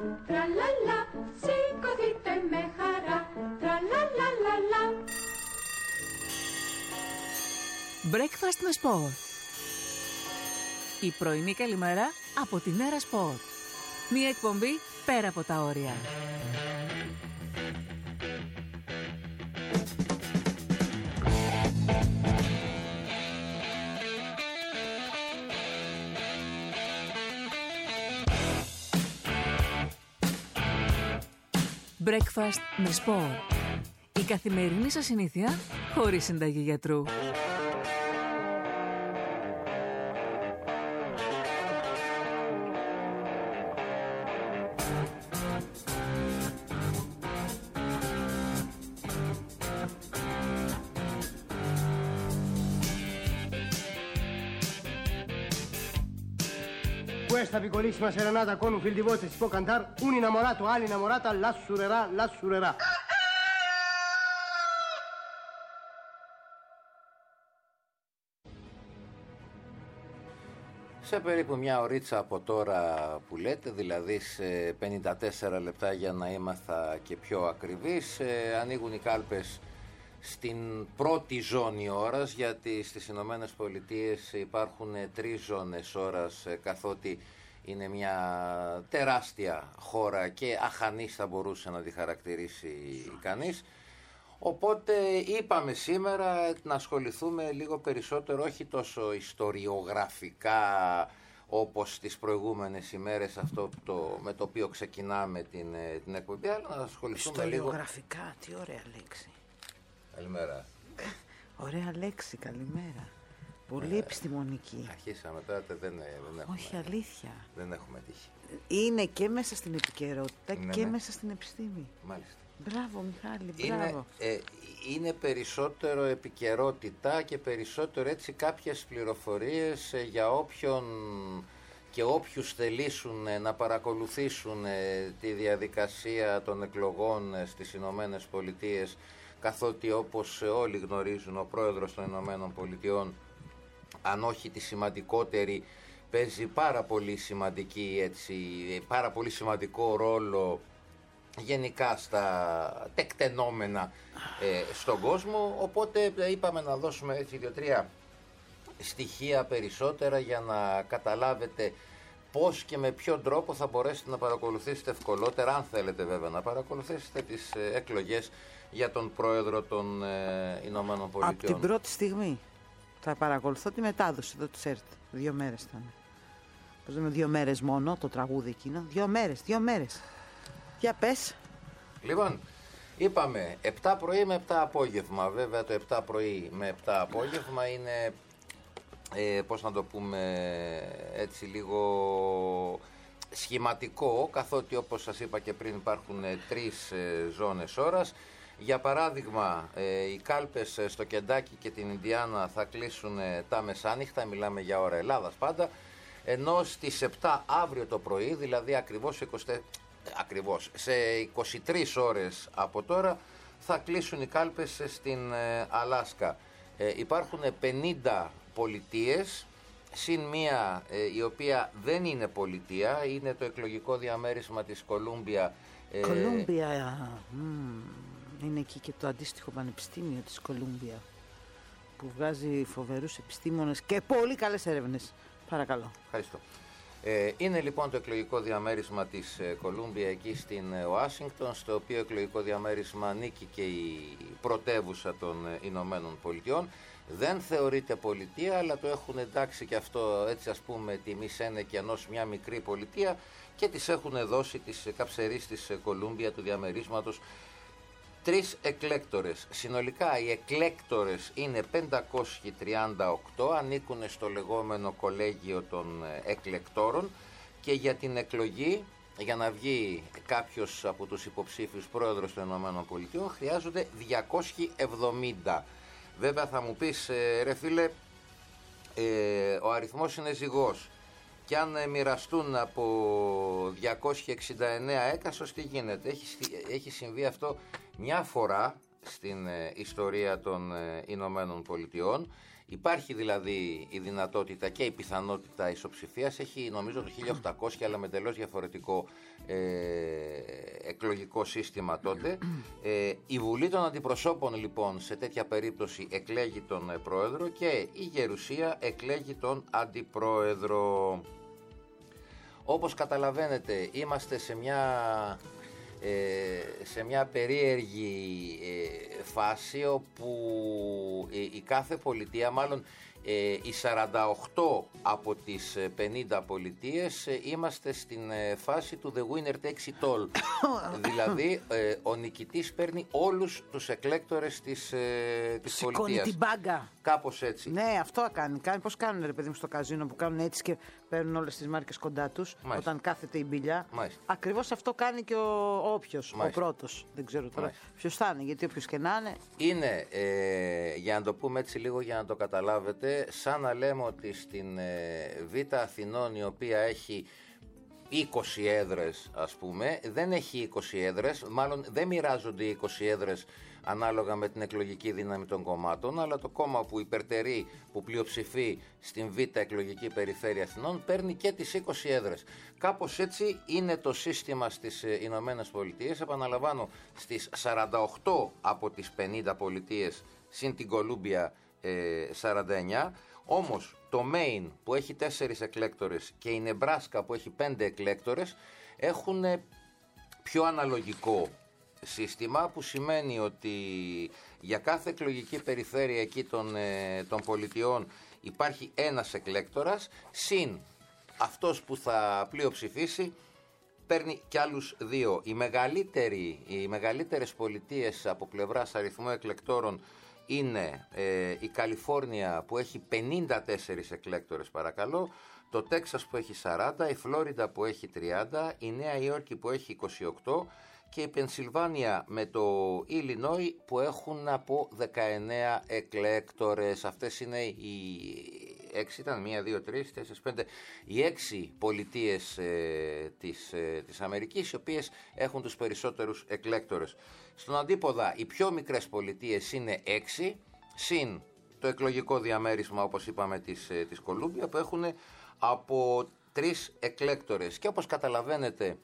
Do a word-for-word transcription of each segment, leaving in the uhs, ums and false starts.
τραλαλα, σηκωθείτε με χαρά, τραλαλαλαλα. Breakfast με σπορ. Η πρωινή καλημέρα από την Έρα Σπορ. Μια εκπομπή πέρα από τα όρια. Breakfast με σπορ. Η καθημερινή σας συνήθεια χωρίς συνταγή γιατρού. Questa piccolissima serenata con un fil di voce si può cantare un innamorato all'innamorata l'assurerà, l'assurerà. Σε περίπου μια ωρίτσα από τώρα που λέτε, δηλαδή σε πενήντα τέσσερα λεπτά για να είμαστε και πιο ακριβείς, ε, ανοίγουν οι κάλπες στην πρώτη ζώνη ώρας, γιατί στις Ηνωμένες Πολιτείες υπάρχουν τρεις ζώνες ώρας, καθότι είναι μια τεράστια χώρα και αχανής θα μπορούσε να τη χαρακτηρίσει κανείς. Οπότε είπαμε σήμερα να ασχοληθούμε λίγο περισσότερο, όχι τόσο ιστοριογραφικά όπως τις προηγούμενες ημέρες, αυτό το, με το οποίο ξεκινάμε την, την εκπομπή, αλλά να ασχοληθούμε λίγο... Ιστοριογραφικά, τι ωραία λέξη. Καλημέρα. Ωραία λέξη, καλημέρα. Πολύ ε, επιστημονική. Αρχίσαμε τώρα, δεν, δεν έχουμε. Όχι, αλήθεια. Δεν έχουμε τύχει. Είναι και μέσα στην επικαιρότητα ναι, και ναι. μέσα στην επιστήμη. Μάλιστα. Μπράβο, Μιχάλη, μπράβο. Είναι, ε, είναι περισσότερο επικαιρότητα και περισσότερο έτσι κάποιες πληροφορίες ε, για όποιον και όποιους θελήσουν ε, να παρακολουθήσουν ε, τη διαδικασία των εκλογών ε, στις Ηνωμένες Πολιτείες, καθότι όπως όλοι γνωρίζουν ο πρόεδρος των Ηνωμένων Πολιτειών, αν όχι τη σημαντικότερη, παίζει πάρα πολύ σημαντική, έτσι, πάρα πολύ σημαντικό ρόλο γενικά στα τεκτενόμενα ε, στον κόσμο, οπότε είπαμε να δώσουμε έτσι δύο-τρία στοιχεία περισσότερα για να καταλάβετε πώς και με ποιον τρόπο θα μπορέσετε να παρακολουθήσετε ευκολότερα, αν θέλετε βέβαια να παρακολουθήσετε τις ε, εκλογές για τον πρόεδρο των ε, Ηνωμένων Πολιτειών. Από την πρώτη στιγμή θα παρακολουθώ τη μετάδοση εδώ της ΕΡΤ. Δύο μέρες ήταν. Πώς λέμε, δύο μέρες μόνο το τραγούδι εκείνο. Δύο μέρες, δύο μέρες. Για πες. Λοιπόν, είπαμε επτά πρωί με επτά απόγευμα. Βέβαια το επτά πρωί με επτά απόγευμα είναι, ε, πώς να το πούμε έτσι λίγο σχηματικό, καθότι όπως σας είπα και πριν υπάρχουν ε, τρεις ε, ζώνες ώρας. Για παράδειγμα, ε, οι κάλπες στο Κεντάκι και την Ινδιάνα θα κλείσουν ε, τα μεσάνυχτα, μιλάμε για ώρα Ελλάδας πάντα, ενώ στις επτά αύριο το πρωί, δηλαδή ακριβώς, είκοσι, ακριβώς σε είκοσι τρεις ώρες από τώρα, θα κλείσουν οι κάλπες στην ε, Αλάσκα. Ε, υπάρχουν πενήντα πολιτείες, συν μία ε, η οποία δεν είναι πολιτεία, είναι το εκλογικό διαμέρισμα της Κολούμπια. Ε, Κολούμπια, mm. Είναι εκεί και το αντίστοιχο πανεπιστήμιο της Κολούμπια, που βγάζει φοβερούς επιστήμονες και πολύ καλές έρευνες. Παρακαλώ. Ευχαριστώ. Ε, είναι λοιπόν το εκλογικό διαμέρισμα της ε, Κολούμπια εκεί στην ε, Ουάσιγκτον, στο οποίο εκλογικό διαμέρισμα ανήκει και η πρωτεύουσα των ε, Ηνωμένων Πολιτειών. Δεν θεωρείται πολιτεία, αλλά το έχουν εντάξει και αυτό, έτσι ας πούμε, τη μισένεκη ενός μια μικρή πολιτεία, και τις έχουν δώσει τις ε, καψερείς της ε, Κολούμπια του διαμερίσματος τρεις εκλέκτορες. Συνολικά οι εκλέκτορες είναι πεντακόσιοι τριάντα οκτώ, ανήκουν στο λεγόμενο κολέγιο των εκλεκτόρων, και για την εκλογή, για να βγει κάποιος από τους υποψήφιους πρόεδρος των ΗΠΑ, χρειάζονται διακόσιοι εβδομήντα. Βέβαια θα μου πεις, ρε φίλε, ε, ο αριθμός είναι ζυγός. Και αν μοιραστούν από διακόσια εξήντα εννέα έκαστος, τι γίνεται? Έχει, έχει συμβεί αυτό μια φορά στην ε, ιστορία των ε, Ηνωμένων Πολιτειών. Υπάρχει δηλαδή η δυνατότητα και η πιθανότητα ισοψηφίας. Έχει νομίζω το χίλια οκτακόσια αλλά με τελώς διαφορετικό ε, εκλογικό σύστημα τότε. Ε, η Βουλή των Αντιπροσώπων λοιπόν σε τέτοια περίπτωση εκλέγει τον ε, πρόεδρο και η Γερουσία εκλέγει τον αντιπρόεδρο. Όπως καταλαβαίνετε είμαστε σε μια... σε μια περίεργη φάση όπου η κάθε πολιτεία, μάλλον οι σαράντα οκτώ από τις πενήντα πολιτείες είμαστε στην φάση του The Winner Takes It All. Δηλαδή ο νικητής παίρνει όλους τους εκλέκτορες της, της πολιτείας. Την μπάγκα. Κάπως έτσι. Ναι, αυτό κάνει. κάνει πώς κάνουν ρε παιδί μου στο καζίνο που κάνουν έτσι και παίρνουν όλες τις μάρκες κοντά τους. Μάλιστα. Όταν κάθεται η μπιλιά. Μάλιστα. Ακριβώς αυτό κάνει και ο όποιος, ο πρώτος. Δεν ξέρω τώρα ποιος θα είναι, γιατί όποιος και να είναι. Είναι, ε, για να το πούμε έτσι λίγο για να το καταλάβετε, σαν να λέμε ότι στην ε, Β' Αθηνών, η οποία έχει είκοσι έδρες ας πούμε, δεν έχει είκοσι έδρες, μάλλον δεν μοιράζονται οι είκοσι έδρες ανάλογα με την εκλογική δύναμη των κομμάτων, αλλά το κόμμα που υπερτερεί, που πλειοψηφεί στην Β' εκλογική περιφέρεια Αθηνών παίρνει και τις είκοσι έδρες. Κάπως έτσι είναι το σύστημα στις Ηνωμένες Πολιτείες. Επαναλαμβάνω, στις σαράντα οκτώ από τις πενήντα πολιτείες συν την Κολούμπια ε, σαράντα εννιά. Όμως το Μέιν που έχει τέσσερις εκλέκτορες και η Νεμπράσκα που έχει πέντε εκλέκτορες έχουν πιο αναλογικό σύστημα, που σημαίνει ότι για κάθε εκλογική περιφέρεια εκεί των, ε, των πολιτιών υπάρχει ένας εκλέκτορας, συν αυτός που θα πλειοψηφίσει παίρνει κι άλλους δύο. Οι, μεγαλύτεροι, οι μεγαλύτερες πολιτείες από πλευράς αριθμού εκλεκτόρων είναι ε, η Καλιφόρνια που έχει πενήντα τέσσερις εκλέκτορες παρακαλώ, το Τέξας που έχει σαράντα, η Φλόριντα που έχει τριάντα, η Νέα Υόρκη που έχει είκοσι οκτώ και η Πενσιλβάνια με το Ιλινόι που έχουν από δεκαεννέα εκλέκτορες. Αυτές είναι οι έξι, ήταν μία, δύο, τρεις, τέσσερις, πέντε, οι έξι πολιτείες ε, της, ε, της Αμερικής, οι οποίες έχουν τους περισσότερους εκλέκτορες. Στον αντίποδα, οι πιο μικρές πολιτείες είναι έξι, συν το εκλογικό διαμέρισμα, όπως είπαμε, της, ε, της Κολούμπια, που έχουν από τρεις εκλέκτορες. Και όπως καταλαβαίνετε,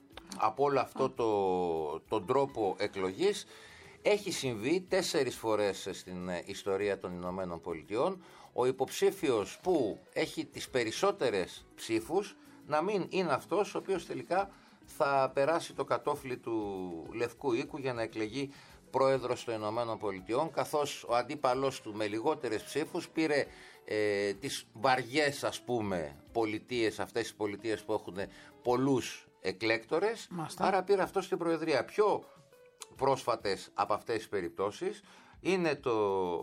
από όλο αυτό το, τον τρόπο εκλογής έχει συμβεί τέσσερις φορές στην ιστορία των Ηνωμένων Πολιτειών ο υποψήφιος που έχει τις περισσότερες ψήφους να μην είναι αυτός ο οποίος τελικά θα περάσει το κατόφλι του Λευκού Οίκου για να εκλεγεί πρόεδρος των Ηνωμένων Πολιτειών, καθώς ο αντίπαλός του με λιγότερες ψήφους πήρε ε, τις βαριές, ας πούμε, πολιτείες, αυτές τις πολιτείες που έχουν πολλούς εκλέκτορες. Μάστα. Άρα πήρε αυτό στην Προεδρία. Πιο πρόσφατες από αυτές τις περιπτώσεις είναι το,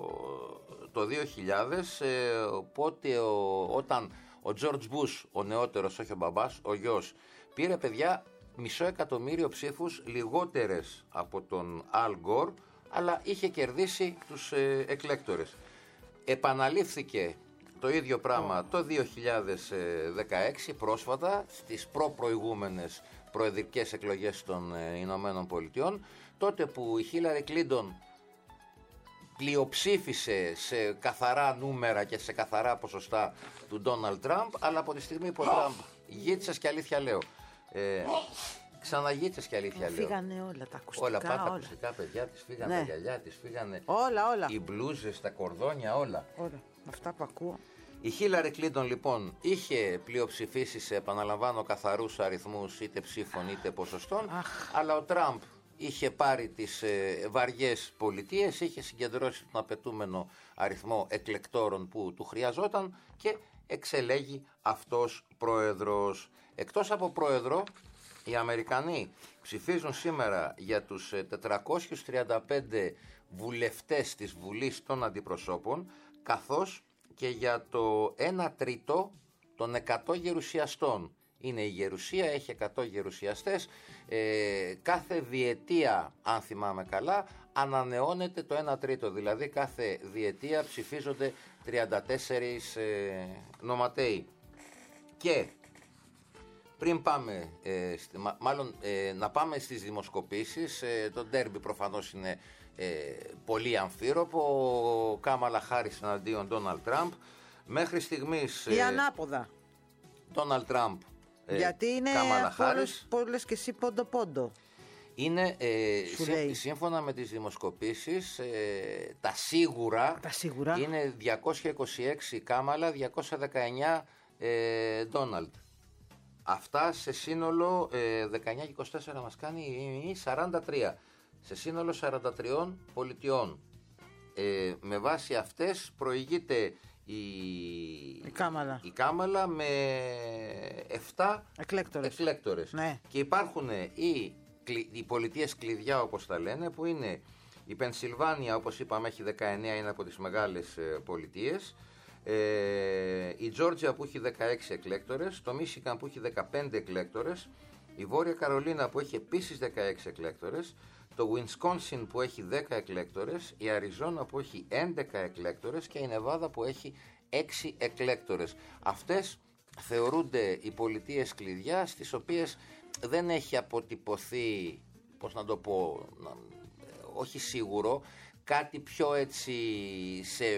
το δύο χιλιάδες, ε, οπότε ο, όταν ο George Bush, ο νεότερος, όχι ο μπαμπάς, ο γιος, πήρε, παιδιά, μισό εκατομμύριο ψήφους λιγότερες από τον Al Gore, αλλά είχε κερδίσει τους ε, εκλέκτορες. Επαναλήφθηκε το ίδιο πράγμα το δύο χιλιάδες δεκαέξι, πρόσφατα, στις προπροηγούμενες προεδρικές εκλογές των ε, Ηνωμένων Πολιτειών, τότε που η Χίλαρη Κλίντον πλειοψήφισε σε καθαρά νούμερα και σε καθαρά ποσοστά του Ντόναλντ Τραμπ, αλλά από τη στιγμή που ο Τραμπ, γίτσες και αλήθεια λέω, ε, ξαναγίτσες και αλήθεια λέω. Φύγανε όλα τα ακουστικά. Όλα, πάντα τα ακουστικά, παιδιά, της φύγανε, ναι, τα γυαλιά της, φύγανε όλα, όλα. Οι μπλούζες, τα κορδόνια, όλα. Όλα, αυτά που ακούω. Η Χίλαρη Κλίντον λοιπόν είχε πλειοψηφίσει σε, επαναλαμβάνω, καθαρούς αριθμούς είτε ψήφων είτε ποσοστών, Αχ. αλλά ο Τραμπ είχε πάρει τις ε, βαριές πολιτείες, είχε συγκεντρώσει τον απαιτούμενο αριθμό εκλεκτόρων που του χρειαζόταν και εξελέγει αυτός πρόεδρος. Εκτός από πρόεδρο, οι Αμερικανοί ψηφίζουν σήμερα για τους τετρακόσιους τριάντα πέντε βουλευτές της Βουλής των Αντιπροσώπων, καθώς και για το ένα τρίτο των εκατό γερουσιαστών. Είναι η Γερουσία, έχει εκατό γερουσιαστές, ε, κάθε διετία, αν θυμάμαι καλά, ανανεώνεται το ένα τρίτο, δηλαδή κάθε διετία ψηφίζονται τριάντα τέσσερις ε, νοματέοι. Και πριν πάμε, ε, στη, μάλλον ε, να πάμε στις δημοσκοπήσεις, ε, το ντέρμπι προφανώς είναι ε, πολύ αμφίροπο, ο Κάμαλα Χάρις εναντίον Ντόναλντ Τραμπ. Μέχρι στιγμής... Ή ε, ανάποδα. Ντόναλντ Τραμπ, ε, γιατί είναι πολλές και εσύ πόντο-πόντο. Είναι ε, σύ, σύμφωνα με τις δημοσκοπήσεις ε, τα, σίγουρα τα σίγουρα είναι διακόσια είκοσι έξι Κάμαλα, διακόσια δεκαεννιά ε, Ντόναλντ. Αυτά σε σύνολο ε, δεκαεννιά και είκοσι τέσσερα μας κάνει σαράντα τρία. Σε σύνολο σαράντα τριών πολιτιών. Ε, με βάση αυτές προηγείται η, η, Κάμαλα. η Κάμαλα με επτά εκλέκτορες. εκλέκτορες. Ναι. Και υπάρχουν οι, οι πολιτείες κλειδιά, όπως τα λένε, που είναι η Πενσιλβάνια, όπως είπαμε, έχει δεκαεννιά, είναι από τις μεγάλες ε, πολιτείες. Ε, η Τζόρτζια που έχει δεκαέξι εκλέκτορες, το Μίσικαν που έχει δεκαπέντε εκλέκτορες, η Βόρεια Καρολίνα που έχει επίσης δεκαέξι εκλέκτορες, το Ουινσκόνσιν που έχει δέκα εκλέκτορες, η Αριζόνα που έχει έντεκα εκλέκτορες και η Νεβάδα που έχει έξι εκλέκτορες. Αυτές θεωρούνται οι πολιτείες κλειδιά, στις οποίες δεν έχει αποτυπωθεί, πώς να το πω, να, όχι σίγουρο, κάτι πιο έτσι σε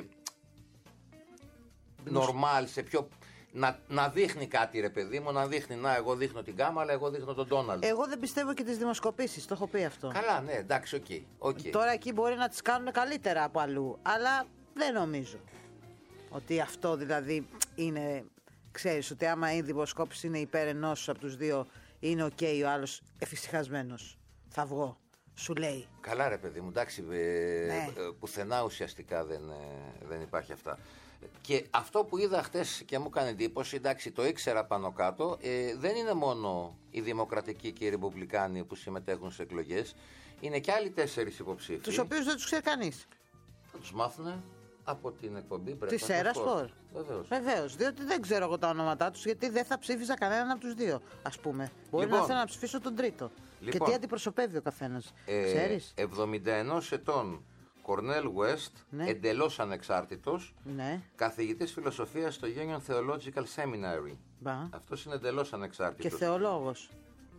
νορμάλ, σε πιο... Να, να δείχνει κάτι, ρε παιδί μου, να δείχνει, να, εγώ δείχνω την Κάμαλα, εγώ δείχνω τον Ντόναλντ. Εγώ δεν πιστεύω και τις δημοσκοπήσεις, το έχω πει αυτό. Καλά, ναι, εντάξει, οκ. Okay, okay. Τώρα εκεί μπορεί να τις κάνουν καλύτερα από αλλού, αλλά δεν νομίζω ότι αυτό δηλαδή είναι, ξέρεις, ότι άμα η δημοσκόπηση είναι υπέρ ενός από τους δύο, είναι οκ, okay, ο άλλος εφησυχασμένος. Θα βγω, σου λέει. Καλά, ρε παιδί μου, εντάξει, ε, ναι. πουθενά ουσιαστικά δεν, ε, δεν υπάρχει αυτά. Και αυτό που είδα χτες και μου έκανε εντύπωση, εντάξει, το ήξερα πάνω κάτω, ε, δεν είναι μόνο οι δημοκρατικοί και οι ρεπουμπλικάνοι που συμμετέχουν σε εκλογές, είναι και άλλοι τέσσερις υποψήφοι. Τους οποίους δεν τους ξέρει κανείς. Θα τους μάθουνε από την εκπομπή της Ερασπορ. Βεβαίως. Βεβαίως, διότι δεν ξέρω εγώ τα ονόματά τους, γιατί δεν θα ψήφιζα κανέναν από τους δύο, ας πούμε. Μπορεί λοιπόν, να θέλω να ψηφίσω τον τρίτο. Λοιπόν, και τι αντιπροσωπεύει ο καθένας, ε, ξέρεις. εβδομήντα ένα ετών. Κορνέλ West, ναι. εντελώς ανεξάρτητος, ναι. καθηγητής φιλοσοφίας στο Union Theological Seminary. Μπα. Αυτός είναι εντελώς ανεξάρτητος. Και θεολόγος.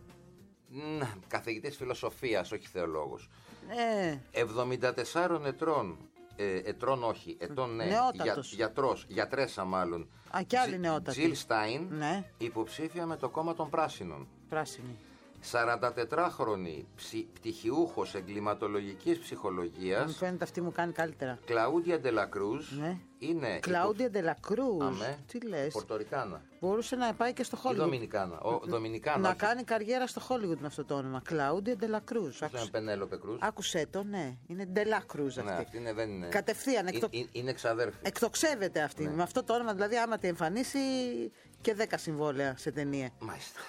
Ναι, καθηγητής φιλοσοφίας, όχι θεολόγος. Ναι. εβδομήντα τεσσάρων ετών, ε, ετών όχι, ετών ναι, για, γιατρός, γιατρέσα μάλλον. Α, κι άλλη νεότατη. Τζιλ Στάιν, ναι. υποψήφια με το κόμμα των Πράσινων. Πράσινη. σαραντατετράχρονη ψι, πτυχιούχος εγκληματολογικής ψυχολογίας. Μου φαίνεται αυτή μου κάνει καλύτερα. Κλαούντια Ντελακρούζ. Ναι. Είναι. Κλαούντια Ντελακρούζ. Αμέ. Τι λες. Πορτορικάνα. Μπορούσε να πάει και στο Hollywood. Ή Δομινικάνα. Ο, Δομινικάνα. Να κάνει καριέρα στο Hollywood με αυτό το όνομα. Κλαούντια Ντελακρούζ. Αυτό είναι Πενέλοπε Κρούζ. Άκουσέ το, ναι. Είναι Ντελακρούζ αυτή. Ναι, αυτή είναι, δεν είναι. Κατευθείαν. Εκτο... Είναι, είναι εξαδέρφη. Εκτοξεύεται αυτή. Ναι. Με αυτό το όνομα, δηλαδή, άμα τη εμφανίσει και δέκα συμβόλαια σε ταινία. Μάλιστα.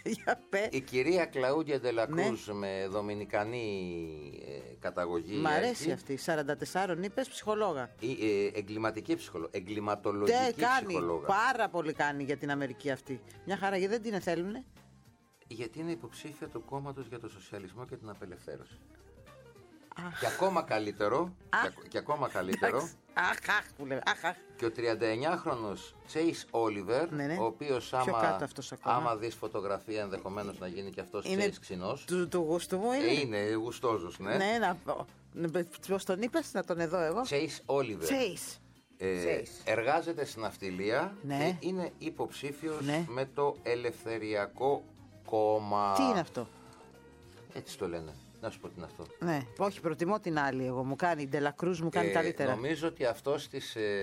Η κυρία Κλαούντια Ντελακρούζ, ναι. με δομινικανή ε, καταγωγή. Μ' αρέσει έτσι. Αυτή. σαράντα τέσσερα είπες, ψυχολόγα. Η, ε, εγκληματική ψυχολόγα. Εγκληματολογική Τε, κάνει, ψυχολόγα. Πάρα πολύ κάνει για την Αμερική αυτή. Μια χαρά, γιατί δεν την εθέλουνε. Γιατί είναι υποψήφια του κόμματος για το σοσιαλισμό και την απελευθέρωση. Αχ. Και ακόμα καλύτερο. Και, και ακόμα καλύτερο. Αχ, αχ, που λέμε. Αχ, αχ. Και ο τριανταεννιάχρονος Chase Oliver, ναι, ναι. ο οποίος άμα, άμα δεις φωτογραφία ενδεχομένως να γίνει και αυτός Chase ξινός. Του, του γούστου μου είναι. Ε, είναι γουστόζος, ναι. Ναι, να πω. Πώς τον είπες, να τον εδώ εγώ. Chase Oliver. Chase. Ε, εργάζεται στην ναυτιλία, ναι. και είναι υποψήφιος, ναι. με το Ελευθεριακό Κόμμα. Τι είναι αυτό? Έτσι το λένε. Να σου πω τι είναι αυτό. Ναι, όχι, προτιμώ την άλλη εγώ. Μου κάνει, η Ντελακρούζ μου κάνει ε, καλύτερα. Νομίζω ότι αυτό στις, ε,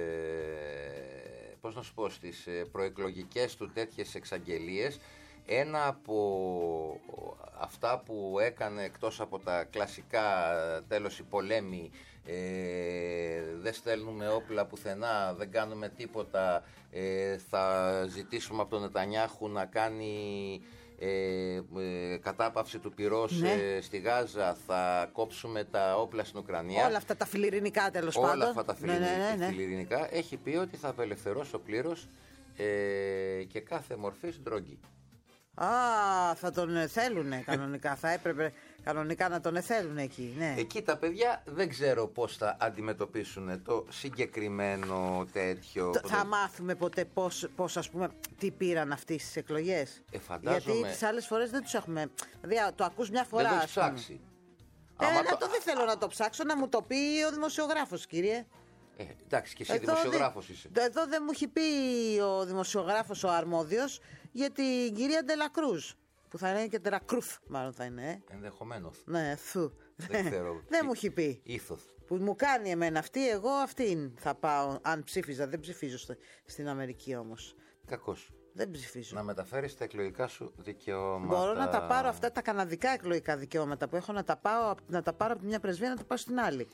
πώς να σου πω, στις προεκλογικές του τέτοιες εξαγγελίες, ένα από αυτά που έκανε, εκτός από τα κλασικά τέλος οι πολέμοι, ε, δεν στέλνουμε όπλα πουθενά, δεν κάνουμε τίποτα, ε, θα ζητήσουμε από τον Νετανιάχου να κάνει Ε, ε, κατάπαυση του πυρός, ναι. ε, στη Γάζα, θα κόψουμε τα όπλα στην Ουκρανία. Όλα αυτά τα φιλιρινικά, τέλος πάντων. Όλα αυτά τα φιλιρινικά, ναι, ναι, ναι, ναι. φιλιρινικά. Έχει πει ότι θα απελευθερώσω πλήρως ε, και κάθε μορφής ντρόγκη. Α, θα τον θέλουνε κανονικά. Θα έπρεπε κανονικά να τον θέλουν εκεί. Ναι. Εκεί τα παιδιά δεν ξέρω πώς θα αντιμετωπίσουν το συγκεκριμένο τέτοιο. Το, θα μάθουμε ποτέ πώς, πώς, ας πούμε, τι πήραν αυτοί στις εκλογές. Ε, φαντάζομαι... Γιατί τις άλλες φορές δεν τους έχουμε. Δηλαδή το ακούς μια φορά. Δεν το έχει ψάξει. Ε, το... το δεν θέλω να το ψάξω, να μου το πει ο δημοσιογράφος, κύριε. Ε, εντάξει, και εσύ δημοσιογράφος είσαι. Εδώ δεν μου έχει πει ο δημοσιογράφος ο αρμόδιος για την κυρία Ντελακρούζ. Που θα είναι και Τερακρούφ, μάλλον θα είναι. Ε. Ενδεχομένως. Ναι, θου. Δεν ξέρω. Δεν μου έχει πει. Ήθος. Που μου κάνει εμένα αυτή, εγώ αυτήν θα πάω. Αν ψήφιζα, δεν ψηφίζω στην Αμερική όμως. Κακώς. Δεν ψηφίζω. Να μεταφέρεις τα εκλογικά σου δικαιώματα. Μπορώ να τα πάρω αυτά τα καναδικά εκλογικά δικαιώματα που έχω να τα, πάω, να τα πάρω από τη μια πρεσβεία να τα πάω στην άλλη.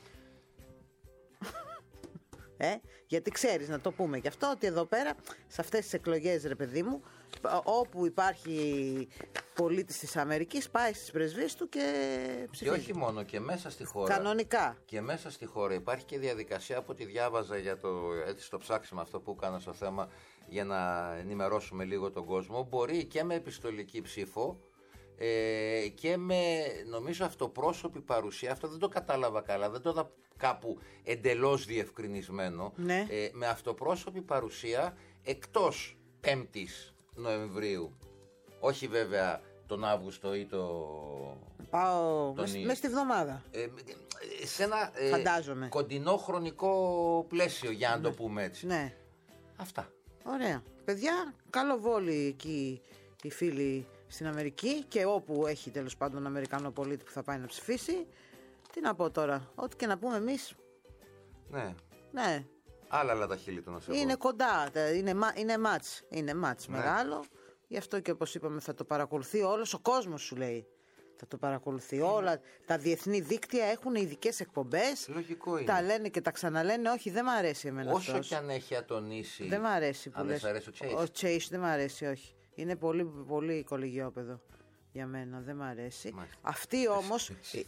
Ε, γιατί ξέρεις, να το πούμε και αυτό, ότι εδώ πέρα, σε αυτές τις εκλογές, ρε παιδί μου, όπου υπάρχει πολίτης της Αμερικής, πάει στις πρεσβείες του και ψηφίζει. Και όχι μόνο, και μέσα στη χώρα. Κανονικά. Και μέσα στη χώρα υπάρχει και διαδικασία, από ό,τι διάβαζα για το, έτσι, το ψάξιμο αυτό που έκανα στο θέμα, για να ενημερώσουμε λίγο τον κόσμο. Μπορεί και με επιστολική ψήφο ε, και με, νομίζω, αυτοπρόσωπη παρουσία. Αυτό δεν το κατάλαβα καλά, δεν το είδα κάπου εντελώς διευκρινισμένο. Ναι. Ε, με αυτοπρόσωπη παρουσία εκτός πέμπτης Νοεμβρίου. Όχι βέβαια τον Αύγουστο ή το... Πάω τον... μέσα στη βδομάδα. Ε, σε ένα ε, κοντινό χρονικό πλαίσιο, για να ναι. το πούμε έτσι. Ναι. Αυτά. Ωραία. Παιδιά, καλό βόλι εκεί οι φίλοι στην Αμερική και όπου έχει τέλος πάντων Αμερικανό πολίτη που θα πάει να ψηφίσει. Τι να πω τώρα, ό,τι και να πούμε εμείς. Ναι. Ναι. Άλλα άλλα τα χείλη του να σε πω. Είναι κοντά, είναι, είναι μάτς, είναι μάτς ναι. μεγάλο. Γι' αυτό και όπως είπαμε θα το παρακολουθεί όλος ο κόσμος, σου λέει. Θα το παρακολουθεί. Mm. Όλα τα διεθνή δίκτυα έχουν ειδικές εκπομπές. Λογικό είναι. Τα λένε και τα ξαναλένε. Όχι, δεν μ' αρέσει εμένα Όσο αυτός. κι αν έχει ατονίσει. Δεν μ' αρέσει που αν λες. δεν σ' αρέσει ο Chase. Ο Chase δεν μ' αρέσει, όχι. Είναι πολύ, πολύ κολεγιόπεδο για μένα. Δεν μ' αρέσει. Μάλιστα. Αυτή όμως. η,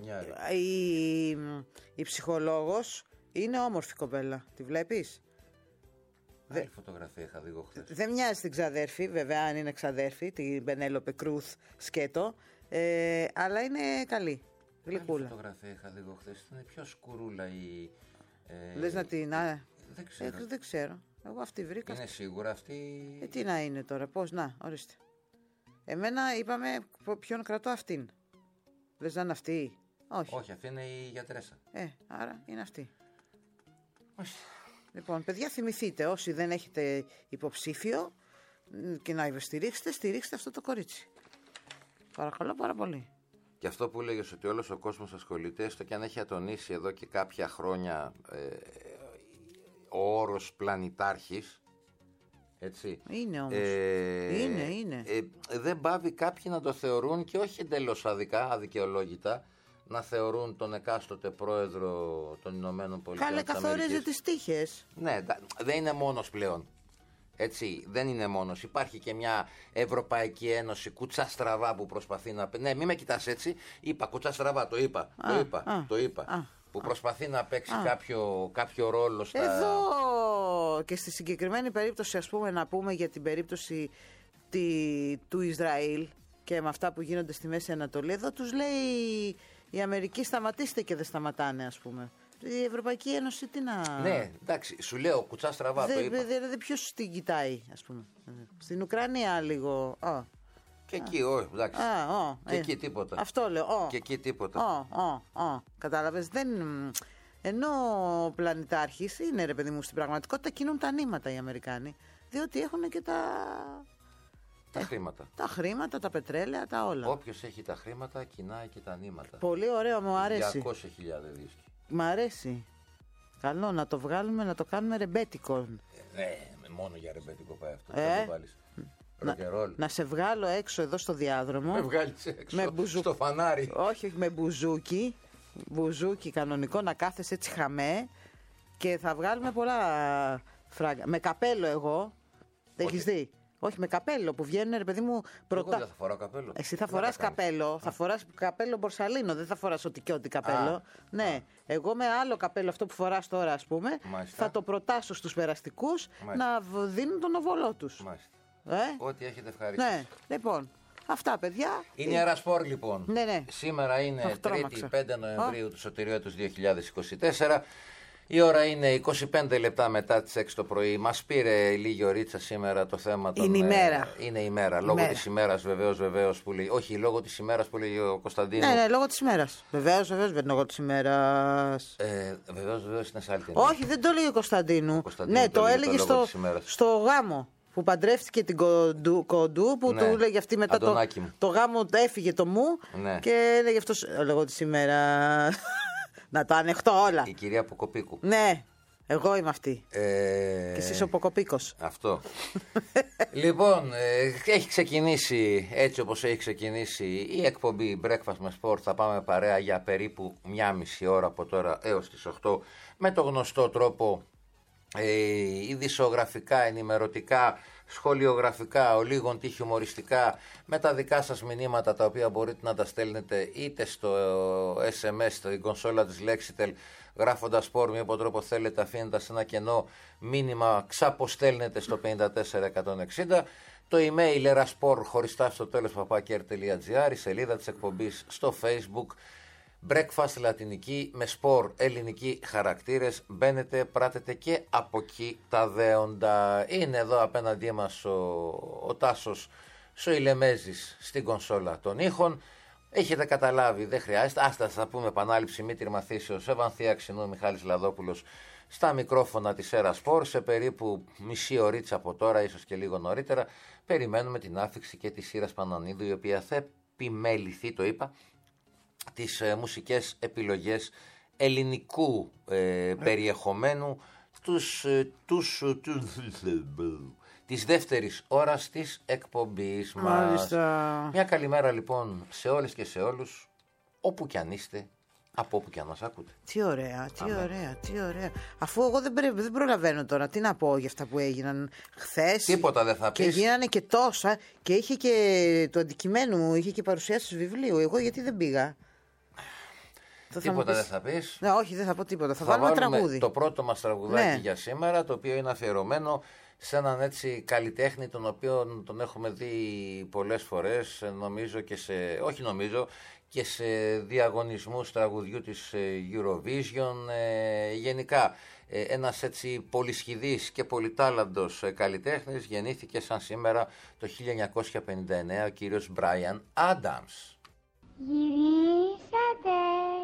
η, η, η ψυχολόγος είναι όμορφη κοπέλα. Τη βλέπεις? Άλλη φωτογραφία είχα δει εγώ χθες. Δεν μοιάζει την ξαδέρφη, βέβαια, αν είναι ξαδέρφη, την Πενέλοπε Κρούθ σκέτο. Ε, αλλά είναι καλή. Γλυκούλα. Άλλη φωτογραφία είχα δει εγώ χθες. Ήταν πιο σκουρούλα η. Ε, Λες να την. Α, δεν ξέρω. Ε, δεν ξέρω. Εγώ αυτή βρήκα. Είναι σίγουρα αυτή. Ε, τι να είναι τώρα, πώς, να, ορίστε. Εμένα είπαμε ποιον κρατώ αυτήν. Λες να είναι αυτή? Όχι. Όχι, αυτή είναι η γιατρέσα. Ε, άρα είναι αυτή. Όχι. Λοιπόν, παιδιά, θυμηθείτε, όσοι δεν έχετε υποψήφιο και να στηρίξετε, στηρίξτε αυτό το κορίτσι. Παρακαλώ πάρα πολύ. Και αυτό που έλεγες, ότι όλος ο κόσμος ασχολείται, έστω και αν έχει ατονίσει εδώ και κάποια χρόνια ε, ο όρος πλανητάρχης, έτσι. Είναι όμως. Ε, είναι, είναι. Ε, δεν πάβει κάποιοι να το θεωρούν, και όχι εντελώς αδικά, αδικαιολόγητα, να θεωρούν τον εκάστοτε πρόεδρο των Ηνωμένων Πολιτειών. Κάλε, καθορίζει τις τύχες. Ναι, δεν είναι μόνος πλέον. Έτσι, δεν είναι μόνος. Υπάρχει και μια Ευρωπαϊκή Ένωση κουτσαστραβά που προσπαθεί να. Ναι, μην με κοιτάς έτσι. Είπα κουτσαστραβά, το είπα. Α, το είπα. Α, το είπα. Α, που προσπαθεί να παίξει κάποιο, κάποιο ρόλο στα. Εδώ και στη συγκεκριμένη περίπτωση, ας πούμε, να πούμε για την περίπτωση τη, του Ισραήλ και με αυτά που γίνονται στη Μέση Ανατολή. Εδώ τους λέει η Αμερική, σταματήστε, και δεν σταματάνε, ας πούμε. Η Ευρωπαϊκή Ένωση τι να. Ναι, εντάξει, σου λέω κουτσά στραβά. Δε, το είπα. Δηλαδή, ποιος την κοιτάει, ας πούμε. Στην Ουκρανία λίγο. Oh. Και εκεί, όχι, εντάξει. Ah, oh, και ε, εκεί τίποτα. Αυτό λέω. Oh. Και εκεί τίποτα. Oh, oh, oh. Κατάλαβες, δεν. Ενώ ο πλανητάρχης είναι, ρε παιδί μου, στην πραγματικότητα κινούν τα νήματα οι Αμερικάνοι. Διότι έχουν και τα. Τα ε, χρήματα. Τα χρήματα, τα πετρέλαια, τα όλα. Όποιος έχει τα χρήματα, κοινάει και τα νήματα. Πολύ ωραίο, μου αρέσει. διακόσιες χιλιάδες δίσκοι. Μ' αρέσει. Καλό, να το βγάλουμε, να το κάνουμε ρεμπέτικο. Ε, ναι, μόνο για ρεμπέτικο πάει αυτό. Ε, θα το βάλεις. Να, να σε βγάλω έξω εδώ στο διάδρομο. Με βγάλεις έξω με μπουζου... στο φανάρι. Όχι, με μπουζούκι. Μπουζούκι κανονικό, να κάθεσαι έτσι χαμέ. Και θα βγάλουμε πολλά φράγκα. Με καπέλο εγώ. Δεν έχεις δει? Όχι, με καπέλο που βγαίνουν, ρε παιδί μου, πρωτά. Εγώ δεν θα φοράω καπέλο. Εσύ θα φοράς καπέλο, θα φοράς καπέλο μπορσαλίνο, δεν θα φοράς ό,τι και ό,τι καπέλο. Α, ναι, α. Εγώ με άλλο καπέλο, αυτό που φοράς τώρα, ας πούμε, μάλιστα, θα το προτάσω στους περαστικούς, μάλιστα, να δίνουν τον οβολό τους. Ε? Ό,τι έχετε ευχαριστήσει. Ναι, λοιπόν. Αυτά, παιδιά. Είναι η Αερασπορ, λοιπόν. Ναι, ναι. Σήμερα είναι Τρίτη, πέντε Νοεμβρίου του Σωτηρίου του δύο χιλιάδες είκοσι τέσσερα. Η ώρα είναι είκοσι πέντε λεπτά μετά τις έξι το πρωί. Μας πήρε λίγη ωρίτσα σήμερα το θέμα των... Είναι η μέρα. Είναι η μέρα. Λόγω της ημέρας βεβαίως, βεβαίως που λέει. Όχι, λόγω της ημέρας που λέει ο Κωνσταντίνου. Ναι, ναι, λόγω της ημέρας. Βεβαίως, βεβαίως, δεν είναι λόγω της ημέρας. Ε, βεβαίως, βεβαίως είναι σε άλλη ταινία. Όχι, δεν το λέει ο Κωνσταντίνου. Ο Κωνσταντίνου ναι, το, το έλεγε έλεγε το στο, στο γάμο. Που παντρεύτηκε την Κοντού, κοντού που ναι. του έλεγε αυτή μετά το, το γάμο έφυγε το μου ναι. και έλεγε αυτός λόγω της ημέρας. Να τα ανεχτώ όλα. Η κυρία Ποκοπίκου. Ναι, εγώ είμαι αυτή. Ε... Και εσύ ο Ποκοπίκος. Αυτό. Λοιπόν, ε, έχει ξεκινήσει έτσι όπως έχει ξεκινήσει η εκπομπή Breakfast με Sport. Θα πάμε παρέα για περίπου μια μισή ώρα από τώρα έως τις οκτώ με το γνωστό τρόπο ε, ειδησιογραφικά, ενημερωτικά, σχολιογραφικά, ο λίγων τι χιουμοριστικά, με τα δικά σας μηνύματα τα οποία μπορείτε να τα στέλνετε είτε στο ες εμ ες, στην κονσόλα της Lexitel, γράφοντας sport, με όποτε τρόπο θέλετε, αφήνετε σε ένα κενό μήνυμα, ξαποστέλνετε στο πέντε τέσσερα εκατόν εξήντα. Το email erasport χωριστά στο τέλος παπάκερ τελεία τζι άρ, η σελίδα της εκπομπής στο Facebook. Breakfast λατινική με σπορ ελληνικοί χαρακτήρες. Μπαίνετε, πράτετε και από εκεί τα δέοντα. Είναι εδώ απέναντί μας ο, ο Τάσος Σοηλεμέζης στην κονσόλα των ήχων. Έχετε καταλάβει, δεν χρειάζεται. Άστα θα πούμε επανάληψη μήτρη μαθήσεως. Ευανθία Ξινού, Μιχάλης Λαδόπουλος στα μικρόφωνα της Ερασπορ. Σε περίπου μισή ωρίτσα από τώρα, ίσως και λίγο νωρίτερα, περιμένουμε την άφιξη και της Ήρας Πανανίδου, η οποία θα επιμεληθεί, το είπα, τις ε, μουσικές επιλογές ελληνικού ε, περιεχομένου τους, ε, τους, ε, τους, της δεύτερης ώρας της εκπομπής μας. Μια καλημέρα λοιπόν σε όλες και σε όλους, όπου κι αν είστε, από όπου κι αν μας ακούτε. Τι ωραία, τι Αμέ. ωραία, τι ωραία. Αφού εγώ δεν, πρέ, δεν προλαβαίνω τώρα, τι να πω για αυτά που έγιναν χθες. Τίποτα δεν θα πεις. Και γίνανε και τόσα και είχε και το αντικειμένου, είχε και παρουσιάσεις βιβλίου. Εγώ γιατί δεν πήγα. Τίποτα δεν θα πεις. Ναι, όχι, δεν θα πω τίποτα. Θα, θα βάλουμε βάλουμε τραγούδι. Το πρώτο μας τραγουδάκι ναι. για σήμερα, το οποίο είναι αφιερωμένο σε έναν έτσι καλλιτέχνη, τον οποίο τον έχουμε δει πολλές φορές, νομίζω και σε, όχι νομίζω, και σε διαγωνισμούς τραγουδιού της Eurovision. Ε, γενικά, ε, ένας έτσι πολυσχηδής και πολυτάλαντος ε, καλλιτέχνης, γεννήθηκε σαν σήμερα το χίλια εννιακόσια πενήντα εννέα ο κύριος Brian Adams. Γυρίσατε.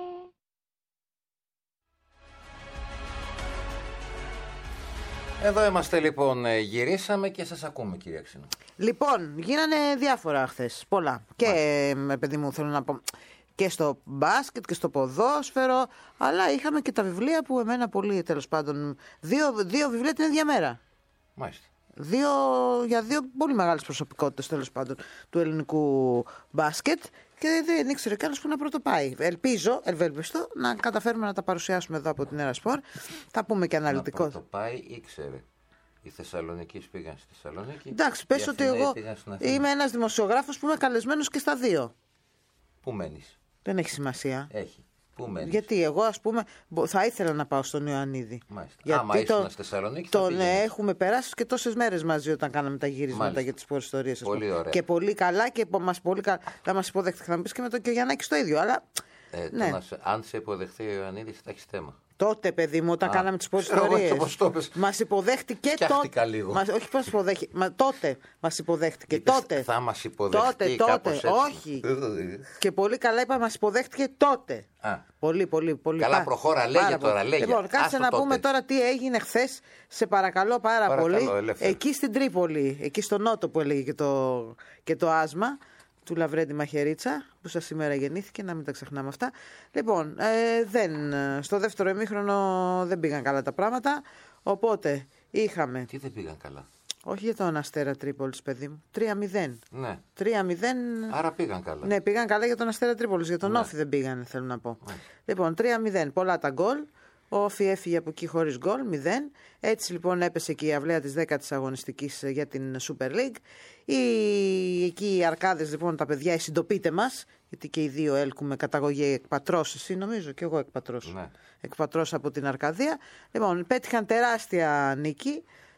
Εδώ είμαστε λοιπόν, γυρίσαμε και σας ακούμε, κυρία Ξινού. Λοιπόν, γίνανε διάφορα χθες, πολλά. Και ε, παιδί μου θέλω να πω, και στο μπάσκετ και στο ποδόσφαιρο, αλλά είχαμε και τα βιβλία που εμένα πολύ, τέλος πάντων, δύο, δύο βιβλία την ίδια μέρα. Μάλιστα. Δύο, για δύο πολύ μεγάλες προσωπικότητες, τέλος πάντων, του ελληνικού μπάσκετ. Και δεν ήξερε κανένας που να πρωτοπάει. Ελπίζω, ευελπιστώ, να καταφέρουμε να τα παρουσιάσουμε εδώ από την Ερασπορ. Θα πούμε και αναλυτικό. Να πρωτοπάει, ήξερε. Οι Θεσσαλονίκοι πήγαν στη Θεσσαλονίκη. Εντάξει, πες ότι εγώ είμαι ένας δημοσιογράφος που είμαι καλεσμένος και στα δύο. Πού μένεις? Δεν έχει σημασία. Έχει. Πού μένεις? Γιατί εγώ, ας πούμε, θα ήθελα να πάω στον Ιωαννίδη. Μάλιστα. Γιατί άμα ήσουν στη Θεσσαλονίκη, θα τον ε, έχουμε περάσει και τόσες μέρες μαζί όταν κάναμε τα γυρίσματα. Μάλιστα. Για τις προϊστορίες. Πολύ ωραία. Και πολύ καλά και μας πολύ καλά. Θα μας υποδέχτηκε. Θα μου πεις και με τον Γιαννάκη το ίδιο. Αλλά, ε, ναι. να σε, αν σε υποδεχθεί ο Ιωαννίδης, θα έχει θέμα. Τότε, παιδί μου, όταν Α, κάναμε τις προϊστορίες. Μας υποδέχτηκε τότε. Λίγο. Μας, όχι πώς υποδέχει. Μα, τότε μας υποδέχτηκε. Είπες, τότε. Θα μας υποδεχτεί. Τότε, τότε. Όχι. Και πολύ καλά είπα, μας υποδέχτηκε τότε. Α. Πολύ, πολύ, πολύ. Καλά, προχώρα, λέγε τώρα. Λέγε. Λοιπόν, κάτσε να τότε. πούμε τώρα τι έγινε χθες. Σε παρακαλώ πάρα παρακαλώ, πολύ. Ελεύθερα. Εκεί στην Τρίπολη, εκεί στο Νότο που έλεγε και το, και το άσμα του Λαβρέντη Μαχαιρίτσα, που σας σήμερα γεννήθηκε, να μην τα ξεχνάμε αυτά. Λοιπόν, ε, δεν, στο δεύτερο ημίχρονο δεν πήγαν καλά τα πράγματα, οπότε είχαμε... Τι δεν πήγαν καλά? Όχι για τον Αστέρα Τρίπολης, παιδί μου. τρία μηδέν. Ναι. τρία μηδέν. Άρα πήγαν καλά. Ναι, πήγαν καλά για τον Αστέρα Τρίπολης. Για τον ναι. Όφη δεν πήγαν, θέλω να πω. Ναι. Λοιπόν, τρία μηδέν. Πολλά τα γκολ. Ο Όφη έφυγε από εκεί χωρίς γκολ, μηδέν. Έτσι λοιπόν έπεσε και η αυλαία της δέκατης αγωνιστικής για την Super League. Οι, εκεί οι αρκάδες λοιπόν, τα παιδιά, οι συντοπίτε μας, γιατί και οι δύο έλκουμε καταγωγή εκπατρός, εσύ νομίζω και εγώ εκπατρός. Ναι. Εκπατρός από την Αρκαδία. Λοιπόν, πέτυχαν τεράστια νίκη.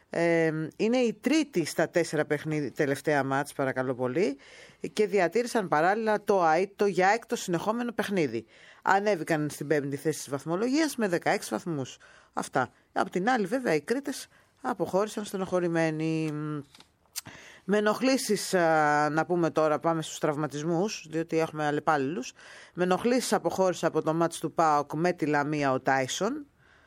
Ε, είναι η τρίτη στα τέσσερα παιχνίδια τελευταία μάτς, παρακαλώ πολύ, και διατήρησαν παράλληλα το ΑΕΤ το για έκτο συνεχόμενο παιχνίδι. Ανέβηκαν στην πέμπτη θέση της βαθμολογίας με δεκαέξι βαθμούς. Αυτά. Απ' την άλλη βέβαια οι Κρήτες αποχώρησαν στενοχωρημένοι. Με ενοχλήσεις, να πούμε τώρα, πάμε στους τραυματισμούς, διότι έχουμε αλλεπάλληλους. Με ενοχλήσεις αποχώρησε από το μάτς του ΠΑΟΚ με τη Λαμία ο Τάισον.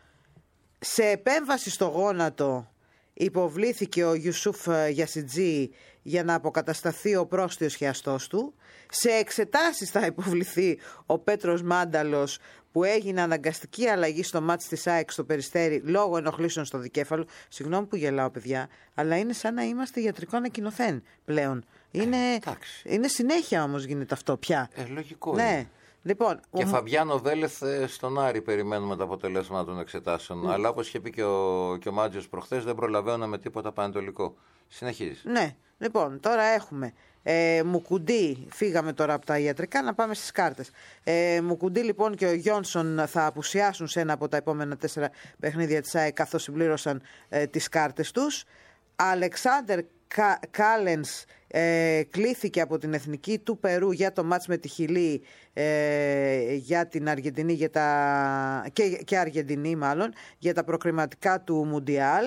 Σε επέμβαση στο γόνατο υποβλήθηκε ο Ιουσούφ Γιασιτζή για να αποκατασταθεί ο πρόστιος χιαστός του. Σε εξετάσεις θα υποβληθεί ο Πέτρος Μάνταλος, που έγινε αναγκαστική αλλαγή στο μάτς της ΑΕΚ στο Περιστέρι λόγω ενοχλήσεων στο δικέφαλο. Συγγνώμη που γελάω, παιδιά, αλλά είναι σαν να είμαστε ιατρικό ανακοινωθέν πλέον. Είναι, ε, είναι συνέχεια όμως γίνεται αυτό πια. Ε, λογικό ναι. είναι. Λοιπόν, και ο... Φαμπιάνο Βέλεθ στον Άρη περιμένουμε τα αποτελέσματα των εξετάσεων. Mm. Αλλά όπως είχε πει και ο, και ο Μάτζιος προχθές, δεν προλαβαίνω με τίποτα πανετολικό. Συνεχίζει. Ναι, λοιπόν, τώρα έχουμε ε, Μουκουντή, φύγαμε τώρα από τα ιατρικά, να πάμε στις κάρτες. Ε, Μουκουντή λοιπόν και ο Γιόνσον θα απουσιάσουν σε ένα από τα επόμενα τέσσερα παιχνίδια της ΑΕΚ, καθώς συμπλήρωσαν ε, τις κάρτες τους. Αλεξάνδερ Κα, Κάλενς ε, κλήθηκε από την Εθνική του Περού για το μάτς με τη Χιλή, ε, για την Αργεντινή για τα, και, και Αργεντινή μάλλον, για τα προκριματικά του Μουντιάλ.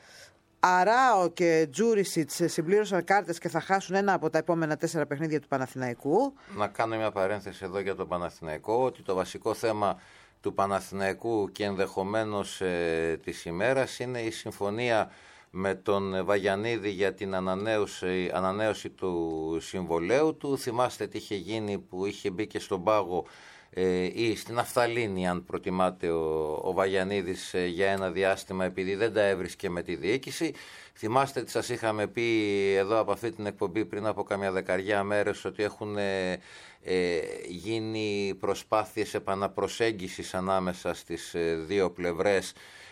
Αράο και Τζούρισιτς συμπλήρωσαν κάρτες και θα χάσουν ένα από τα επόμενα τέσσερα παιχνίδια του Παναθηναϊκού. Να κάνω μια παρένθεση εδώ για το Παναθηναϊκό, ότι το βασικό θέμα του Παναθηναϊκού και ενδεχομένως ε, της ημέρας είναι η συμφωνία με τον Βαγιανίδη για την ανανέωση, ανανέωση του συμβολέου του. Θυμάστε τι είχε γίνει που είχε μπει και στον πάγο ε, ή στην Αφθαλήνη, αν προτιμάτε, ο, ο Βαγιανίδης ε, για ένα διάστημα, επειδή δεν τα έβρισκε με τη διοίκηση. Θυμάστε τι σας είχαμε πει εδώ από αυτή την εκπομπή πριν από καμιά δεκαριά μέρες, ότι έχουν ε, ε, γίνει προσπάθειες επαναπροσέγγισης ανάμεσα στις ε, δύο πλευρές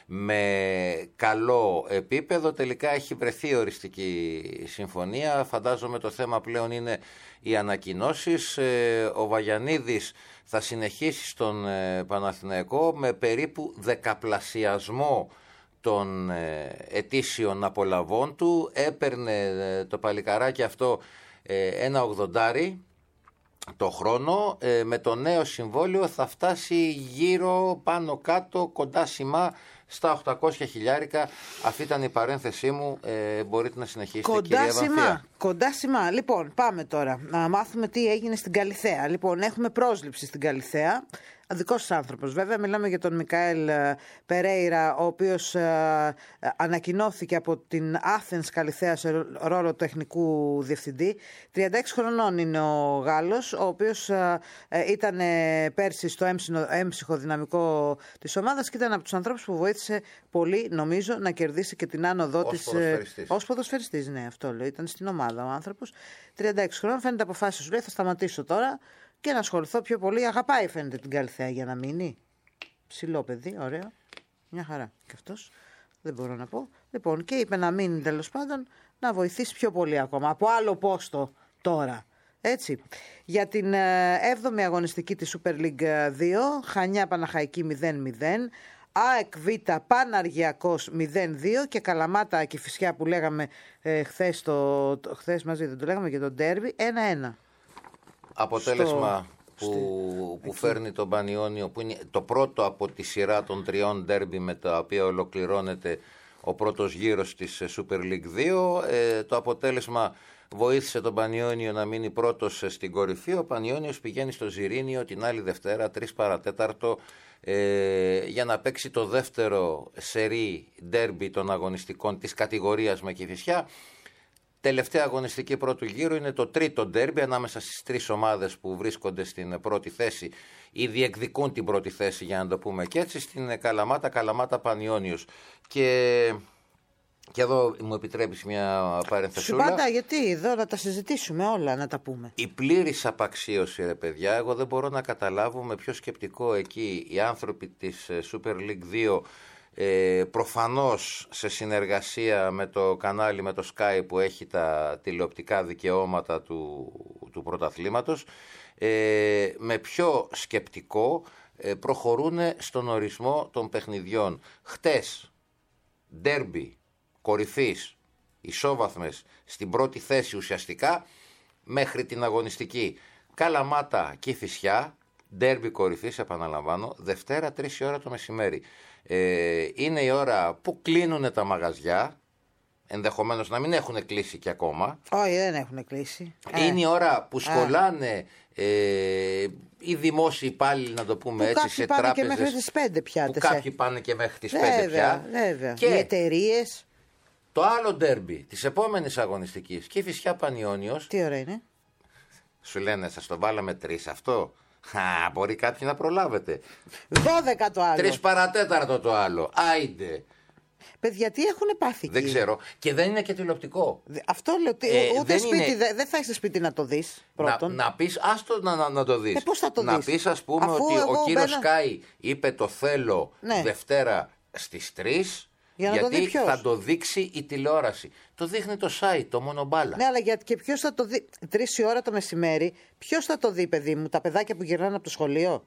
με καλό επίπεδο. Τελικά έχει βρεθεί οριστική συμφωνία. Φαντάζομαι το θέμα πλέον είναι οι ανακοινώσεις. Ο Βαγιανίδης θα συνεχίσει στον Παναθηναϊκό με περίπου δεκαπλασιασμό των ετήσιων απολαβών του. Έπαιρνε το παλικαράκι αυτό ένα ογδοντάρι το χρόνο. Με το νέο συμβόλαιο θα φτάσει γύρω πάνω κάτω κοντά σημά στα οκτακόσια χιλιάρικα. Αυτή ήταν η παρένθεσή μου. Ε, μπορείτε να συνεχίσετε, κοντά κυρία Βανθία. Κοντά σημά. Λοιπόν, πάμε τώρα να μάθουμε τι έγινε στην Καλιθέα. Λοιπόν, έχουμε πρόσληψη στην Καλιθέα. Δικός άνθρωπος βέβαια, μιλάμε για τον Μικαέλ Περέιρα, ο οποίος ε, ανακοινώθηκε από την Athens Καλιθέα σε ρόλο τεχνικού διευθυντή. τριάντα έξι χρονών είναι ο Γάλλος, ο οποίος ε, ήταν ε, πέρσι στο έμψυχο, έμψυχο δυναμικό της ομάδας και ήταν από τους ανθρώπους που βοήθησε πολύ, νομίζω, να κερδίσει και την άνοδό της. Ποδοσφαιριστής. Ως ποδοσφαιριστής, ναι, αυτό λέω. Ήταν στην ομάδα ο άνθρωπος. τριάντα έξι χρονών, φαίνεται αποφάσισε, σου λέει, θα σταματήσω τώρα και να ασχοληθώ πιο πολύ. Αγαπάει, φαίνεται, την Καλιθέα για να μείνει. Ψηλό παιδί, ωραίο. Μια χαρά. Και αυτός δεν μπορώ να πω. Λοιπόν, και είπε να μείνει τέλος πάντων, να βοηθήσει πιο πολύ ακόμα. Από άλλο πόστο τώρα. Έτσι. Για την έβδομη αγωνιστική της Super League δύο, Χανιά Παναχαϊκή μηδέν μηδέν. ΑΕΚ Β Παναργιακός μηδέν δύο και Καλαμάτα Κηφισιά που λέγαμε ε, χθες, το, το, χθες μαζί δεν το λέγαμε για τον ντέρμπι ένα ένα. Αποτέλεσμα στο, που, στη, που φέρνει τον Πανιόνιο, που είναι το πρώτο από τη σειρά των τριών ντέρμπι με τα οποία ολοκληρώνεται ο πρώτος γύρος της Super League δύο. Ε, το αποτέλεσμα βοήθησε τον Πανιόνιο να μείνει πρώτος στην κορυφή. Ο Πανιόνιος πηγαίνει στο Ζιρίνιο την άλλη Δευτέρα, τρεις παρατέταρτο, ε, για να παίξει το δεύτερο σερί ντέρμπι των αγωνιστικών της κατηγορίας με Κηφισιά. Τελευταία αγωνιστική πρώτου γύρου είναι το τρίτο ντέρμπι ανάμεσα στις τρεις ομάδες που βρίσκονται στην πρώτη θέση ή διεκδικούν την πρώτη θέση, για να το πούμε και έτσι, στην Καλαμάτα, Καλαμάτα Πανιόνιος. Και, και εδώ μου επιτρέπεις μια παρενθεσούλα. Σου πάντα, γιατί εδώ να τα συζητήσουμε όλα, να τα πούμε. Η πλήρης απαξίωση, ρε παιδιά, εγώ δεν μπορώ να καταλάβω με ποιο σκεπτικό εκεί οι άνθρωποι της Super League δύο, Ε, προφανώς σε συνεργασία με το κανάλι, με το Sky που έχει τα τηλεοπτικά δικαιώματα του, του πρωταθλήματος, ε, με ποιο σκεπτικό ε, προχωρούν στον ορισμό των παιχνιδιών. Χτες, ντέρμπι κορυφής, ισόβαθμες, στην πρώτη θέση ουσιαστικά μέχρι την αγωνιστική. Καλαμάτα Κηφισιά, ντέρμπι κορυφής, επαναλαμβάνω, Δευτέρα τρεις η ώρα το μεσημέρι. Ε, είναι η ώρα που κλείνουν τα μαγαζιά, ενδεχομένως να μην έχουν κλείσει και ακόμα. Όχι, δεν έχουν κλείσει. Είναι ε. η ώρα που σχολάνε ε. Ε, οι δημόσιοι υπάλληλοι, να το πούμε που έτσι, σε τράπεζες. Κάποιοι πάνε και μέχρι τις πέντε πια. Που κάποιοι πάνε και μέχρι τις βέβαια, πέντε πια. Βέβαια. Και οι εταιρείες. το άλλο ντέρμπι της επόμενης αγωνιστικής, Κηφισιά Πανιώνιος. Τι ώρα είναι? Σου λένε, σας το βάλαμε τρεις αυτό. Α, μπορεί κάποιοι να προλάβετε. δώδεκα το άλλο. Τρεις παρατέταρτο το άλλο. Άιντε. Παιδιά, τι έχουν πάθει εκεί. Δεν ξέρω. Και δεν είναι και τηλεοπτικό. Αυτό λέω. Ε, ούτε δεν σπίτι. είναι... Δεν θα είσαι σπίτι να το δεις πρώτον. Να, να πεις, άστο να, να, να το δεις. Ε, πώς θα το να δεις? πεις, ας πούμε, Αφού ότι ο κύριος μπαίνα... Σκάι είπε το θέλω ναι. Δευτέρα στις τρεις. Για να γιατί το δει ποιος? Θα το δείξει η τηλεόραση. Το δείχνει το site, το μονομπάλα. Ναι, αλλά γιατί και ποιος θα το δει. Τρεις η ώρα το μεσημέρι, ποιος θα το δει, παιδί μου, τα παιδάκια που γυρνάνε από το σχολείο.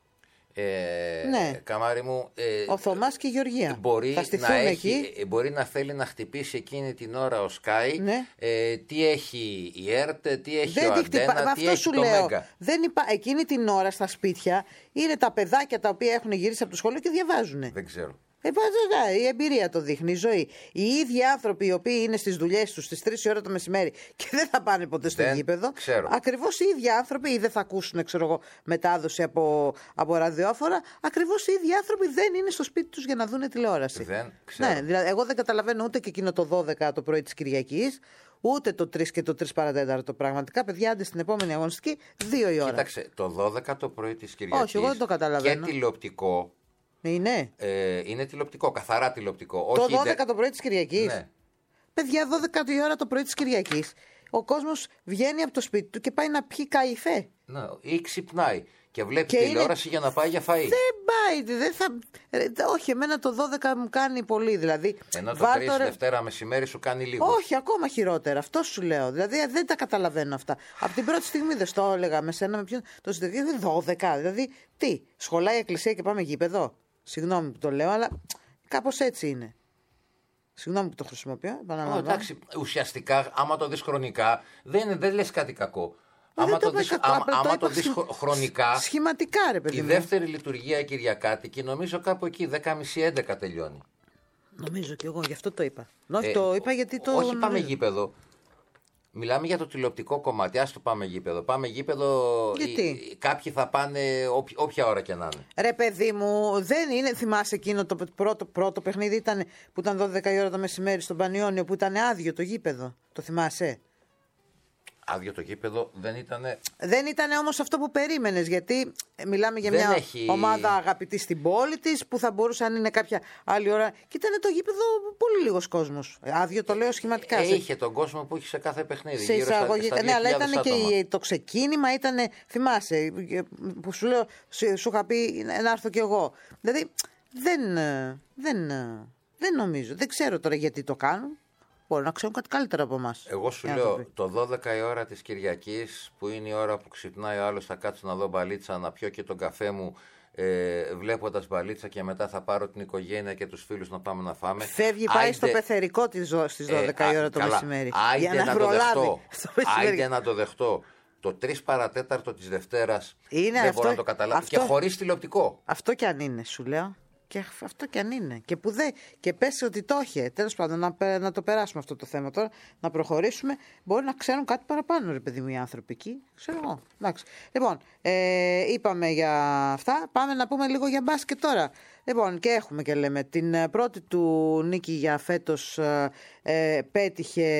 Ε, ναι. Καμάρι μου, ε, ο Θωμάς και η Γεωργία. Μπορεί θα να, εκεί. έχει, μπορεί να θέλει να χτυπήσει εκείνη την ώρα ο Σκάι. Ναι. Ε, τι έχει η ΕΡΤ, τι έχει δεν ο Αντένα, χτυπά... τι έχει σου το λέω. Μέγκα. Δεν υπά... Εκείνη την ώρα στα σπίτια είναι τα παιδάκια τα οποία έχουν γυρίσει από το σχολείο και διαβάζουν. Δεν ξέρω. Ε, βέβαια, η εμπειρία το δείχνει, η ζωή. Οι ίδιοι άνθρωποι οι οποίοι είναι στις δουλειές τους στις τρεις η ώρα το μεσημέρι και δεν θα πάνε ποτέ στο δεν γήπεδο. Ξέρω. Ακριβώς οι ίδιοι άνθρωποι, ή δεν θα ακούσουν, ξέρω εγώ, μετάδοση από, από ραδιόφωνα. Ακριβώς οι ίδιοι άνθρωποι δεν είναι στο σπίτι τους για να δουν τηλεόραση. Δεν ξέρω. Ναι, δηλαδή, εγώ δεν καταλαβαίνω ούτε και εκείνο το δώδεκα το πρωί της Κυριακής, ούτε το τρεις και το τρεις παρατέταρτο. Πραγματικά, παιδιά, άντε στην επόμενη αγωνιστική, δύο η ώρα. Κοίταξε, το δώδεκα το πρωί της Κυριακής. Όχι, εγώ δεν το καταλαβαίνω. Και τηλεοπτικό. Είναι. Ε, είναι τηλεοπτικό, καθαρά τηλεοπτικό. Το Όχι δώδεκα δε... το πρωί της Κυριακής. Ναι. Παιδιά, δώδεκα η ώρα το πρωί της Κυριακής. Ο κόσμος βγαίνει από το σπίτι του και πάει να πιει καϊφέ. Ναι, ή ξυπνάει και βλέπει και τηλεόραση είναι... για να πάει για φαΐ. Δεν πάει, δεν θα... όχι, εμένα το δώδεκα μου κάνει πολύ. Δηλαδή, ενώ το τρεις ρε... Δευτέρα μεσημέρι σου κάνει λίγο. Όχι, ακόμα χειρότερα. Αυτό σου λέω. Δηλαδή δεν τα καταλαβαίνω αυτά. Από την πρώτη στιγμή δεν στο έλεγα με σένα, με ποιον. Το συνδεδίο δώδεκα. Δηλαδή, τι, σχολάει η εκκλησία και πάμε γήπεδο. Συγγνώμη που το λέω, αλλά κάπως έτσι είναι. Συγγνώμη που το χρησιμοποιώ. Oh, εντάξει, ουσιαστικά, άμα το δεις χρονικά, δεν, δεν λες κάτι κακό. Μα άμα το, το δεις, άμα, το, άμα το δεις χρονικά, σχηματικά, ρε παιδί η μου. δεύτερη λειτουργία Κυριακάτικη, νομίζω κάπου εκεί, δέκα και μισή έντεκα τελειώνει. Νομίζω κι εγώ, γι' αυτό το είπα. Όχι, ε, το είπα γιατί το... Όχι, πάμε γήπεδο. Μιλάμε για το τηλεοπτικό κομμάτι. Ας το πάμε γήπεδο. Πάμε γήπεδο. Γιατί? Κάποιοι θα πάνε όποια, όποια ώρα και να είναι. Ρε παιδί μου, δεν είναι. Θυμάσαι εκείνο το πρώτο, πρώτο παιχνίδι ήταν, που ήταν δώδεκα η ώρα το μεσημέρι στον Πανιώνιο, που ήταν άδειο το γήπεδο. Το θυμάσαι? Άδειο το γήπεδο δεν ήταν. Δεν ήταν όμως αυτό που περίμενες, γιατί μιλάμε για δεν μια έχει... ομάδα αγαπητή στην πόλη της, που θα μπορούσε αν είναι κάποια άλλη ώρα. Και ήταν το γήπεδο πολύ λίγος κόσμος. Άδειο το λέω σχηματικά. Ε, είχε τον κόσμο που είχε σε κάθε παιχνίδι. Σε εισαγωγή. Στα, στα ναι, αλλά ήταν άτομα. Και το ξεκίνημα, ήταν. Θυμάσαι, που σου λέω, σου είχα πει να έρθω κι εγώ. Δηλαδή δεν, δεν, δεν νομίζω. Δεν ξέρω τώρα γιατί το κάνουν. Μπορεί να ξέρουν κάτι καλύτερο από εμάς. Εγώ σου λέω το δώδεκα η ώρα της Κυριακής, που είναι η ώρα που ξυπνάει ο άλλος, θα κάτσω να δω μπαλίτσα, να πιω και τον καφέ μου ε, βλέποντας μπαλίτσα, και μετά θα πάρω την οικογένεια και τους φίλους να πάμε να φάμε. Φεύγει, πάει άιντε... στο πεθερικό της στις δώδεκα ε, η ώρα το καλά. Μεσημέρι. Άιντε για να, να το δεχτώ. Άιντε να το δεχτώ. Το τρεις παρατέταρτο της Δευτέρας είναι δεν αυτό, μπορώ να το καταλάβω. Αυτό... Και χωρίς τηλεοπτικό. Αυτό κι αν είναι, σου λέω. Και αυτό κι αν είναι. Και που δε, και πες ότι το είχε. Τέλος πάντων, να, να το περάσουμε αυτό το θέμα τώρα, να προχωρήσουμε. Μπορεί να ξέρουν κάτι παραπάνω, ρε παιδί μου, οι άνθρωποι εκεί. Ξέρω εγώ. Εντάξει. Λοιπόν, ε, είπαμε για αυτά. Πάμε να πούμε λίγο για μπάσκετ τώρα. Λοιπόν, και έχουμε και λέμε την πρώτη του νίκη για φέτος ε, πέτυχε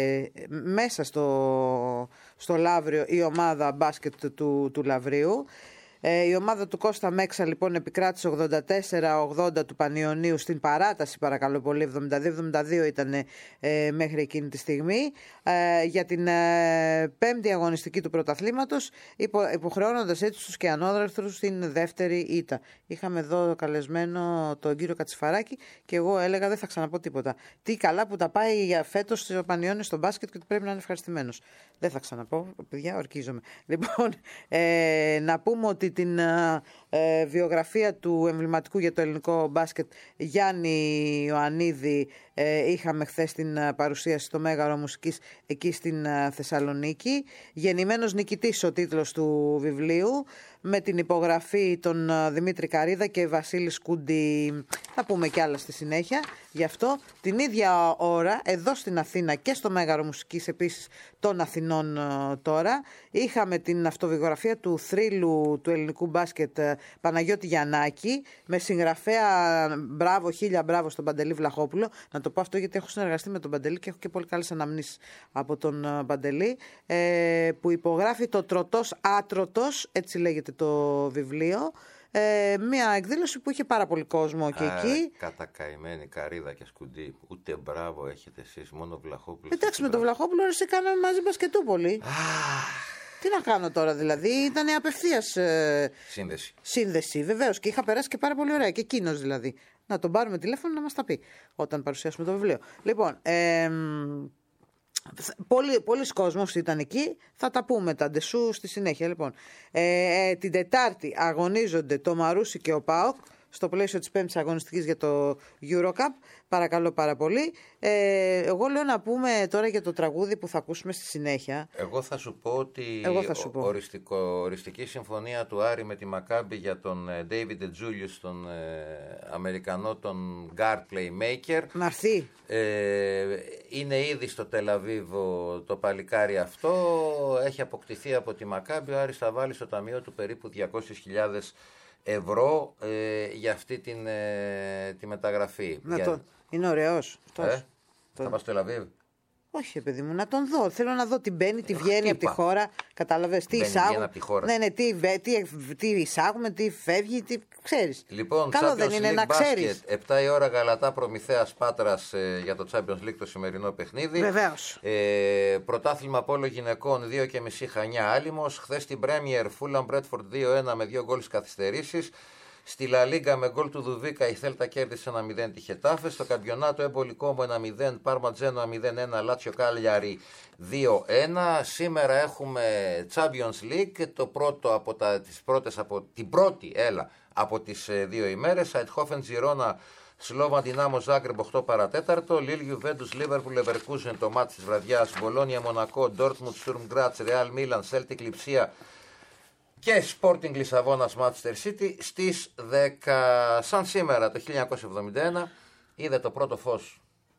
μέσα στο, στο Λαύριο η ομάδα μπάσκετ του, του Λαυρίου. Ε, η ομάδα του Κώστα Μέξα λοιπόν επικράτησε ογδόντα τέσσερα ογδόντα του Πανιωνίου στην παράταση, παρακαλώ πολύ, εβδομήντα δύο εβδομήντα δύο ήταν ε, μέχρι εκείνη τη στιγμή, ε, για την ε, πέμπτη αγωνιστική του πρωταθλήματος, υπο, υποχρεώνοντας έτσι τους και ανώδραστρους στην δεύτερη ήττα. Είχαμε εδώ καλεσμένο τον κύριο Κατσιφαράκη και εγώ έλεγα δεν θα ξαναπώ τίποτα. Τι καλά που τα πάει για φέτος στο Πανιώνιο στο μπάσκετ και πρέπει να είναι ευχαριστημένος. Δεν θα ξαναπώ, παιδιά, ορκίζομαι. Λοιπόν, ε, να πούμε ότι την ε, βιογραφία του εμβληματικού για το ελληνικό μπάσκετ Γιάννη Ιωαννίδη ε, είχαμε χθες την παρουσίαση στο Μέγαρο Μουσικής εκεί στην ε, Θεσσαλονίκη. Γεννημένος νικητής ο τίτλος του βιβλίου, με την υπογραφή των Δημήτρη Καρίδα και Βασίλη Σκούντι. Θα πούμε κι άλλα στη συνέχεια. Γι' αυτό την ίδια ώρα εδώ στην Αθήνα και στο Μέγαρο Μουσικής επίσης των Αθηνών τώρα είχαμε την αυτοβιογραφία του θρύλου του ελληνικού μπάσκετ Παναγιώτη Γιαννάκη, με συγγραφέα, μπράβο, χίλια μπράβο στον Παντελή Βλαχόπουλο. Να το πω αυτό γιατί έχω συνεργαστεί με τον Παντελή και έχω και πολύ καλές αναμνήσεις από τον Παντελή, ε, που υπογράφει το Τροτός Άτρωτος, έτσι λέγεται το βιβλίο. Ε, μια εκδήλωση που είχε πάρα πολύ κόσμο και Α, εκεί. Κατακαημένη Καρίδα και Σκουντή. Ούτε μπράβο έχετε εσείς, μόνο Βλαχόπουλο. Εντάξει, με τον Βλαχόπουλο εσύ κάναμε μαζί μπασκετούπολη. Τι να κάνω τώρα δηλαδή, ήταν απευθείας ε, σύνδεση. Σύνδεση, βεβαίως, και είχα περάσει και πάρα πολύ ωραία. Και εκείνος δηλαδή. Να τον πάρουμε τηλέφωνο να μας τα πει όταν παρουσιάσουμε το βιβλίο. Λοιπόν, ε, Πολλοί, πολλοί κόσμος ήταν εκεί. Θα τα πούμε τα ντεσού στη συνέχεια. Λοιπόν, ε, ε, την Τετάρτη αγωνίζονται το Μαρούσι και ο ΠΑΟΚ στο πλαίσιο της πέμπτης αγωνιστικής για το Eurocup. Παρακαλώ πάρα πολύ. Ε, εγώ λέω να πούμε τώρα για το τραγούδι που θα ακούσουμε στη συνέχεια. Εγώ θα σου πω ότι σου πω. Οριστικό, οριστική συμφωνία του Άρη με τη Μακάμπι για τον David Julius, τον ε, Αμερικανό, τον guard playmaker. Να έρθει. Ε, είναι ήδη στο Τελαβίβο το παλικάρι αυτό. Έχει αποκτηθεί από τη Μακάμπι. Ο Άρης θα βάλει στο ταμείο του περίπου διακόσιες χιλιάδες ευρώ ε, για αυτή την, ε, τη μεταγραφή. Να για... το... Είναι ωραίος. Ε? Το... Θα πας στο Τελαβίβ. Όχι, παιδί μου, να τον δω. Θέλω να δω τι μπαίνει, τι βγαίνει από τη χώρα. Κατάλαβες, τι εισάγουμε. Ναι, ναι, τι, τι, τι εισάγουμε, τι φεύγει, τι ξέρεις. Λοιπόν, καλό Champions δεν είναι League να ξέρεις. επτά η ώρα Γαλατά Προμηθέας Πάτρας ε, για το Champions League το σημερινό παιχνίδι. Βεβαίως. Ε, πρωτάθλημα Πόλο γυναικών δύο και μισή Χανιά Άλυμος. Χθες την Premier Fulham Bradford δύο ένα με δύο γκολ καθυστερήσεις. Στη Λα Λίγκα με γκολ του Δουβίκα η Θέλτα κέρδισε ένα μηδέν τη Χετάφε. Στο Καμπιονάτο Έμπολι Κόμο ένα μηδέν, Πάρμα Τζένο μηδέν ένα, Λάτσιο Κάλιαρι δύο ένα. Σήμερα έχουμε Champions League, το πρώτο από τα, τις πρώτες, από την πρώτη έλα από τις ε, δύο ημέρες. Αιτχόφεν Τζιρόνα, Σλόβα Ντινάμο Ζάγκρεμπ οκτώ παρατέταρτο. Λίλ Γιουβέντους Λίβερπουλ Λεβερκούζεν το μάτι της βραδιάς. Μπολόνια Μονακό, Ντόρτμουντ Στουρμ Γκράτς, Ρεάλ Μίλαν, Σέλτικ Λιψία και Sporting Λισαβόνας Manchester City στις δέκα. Σαν σήμερα το χίλια εννιακόσια εβδομήντα ένα είδε το πρώτο φως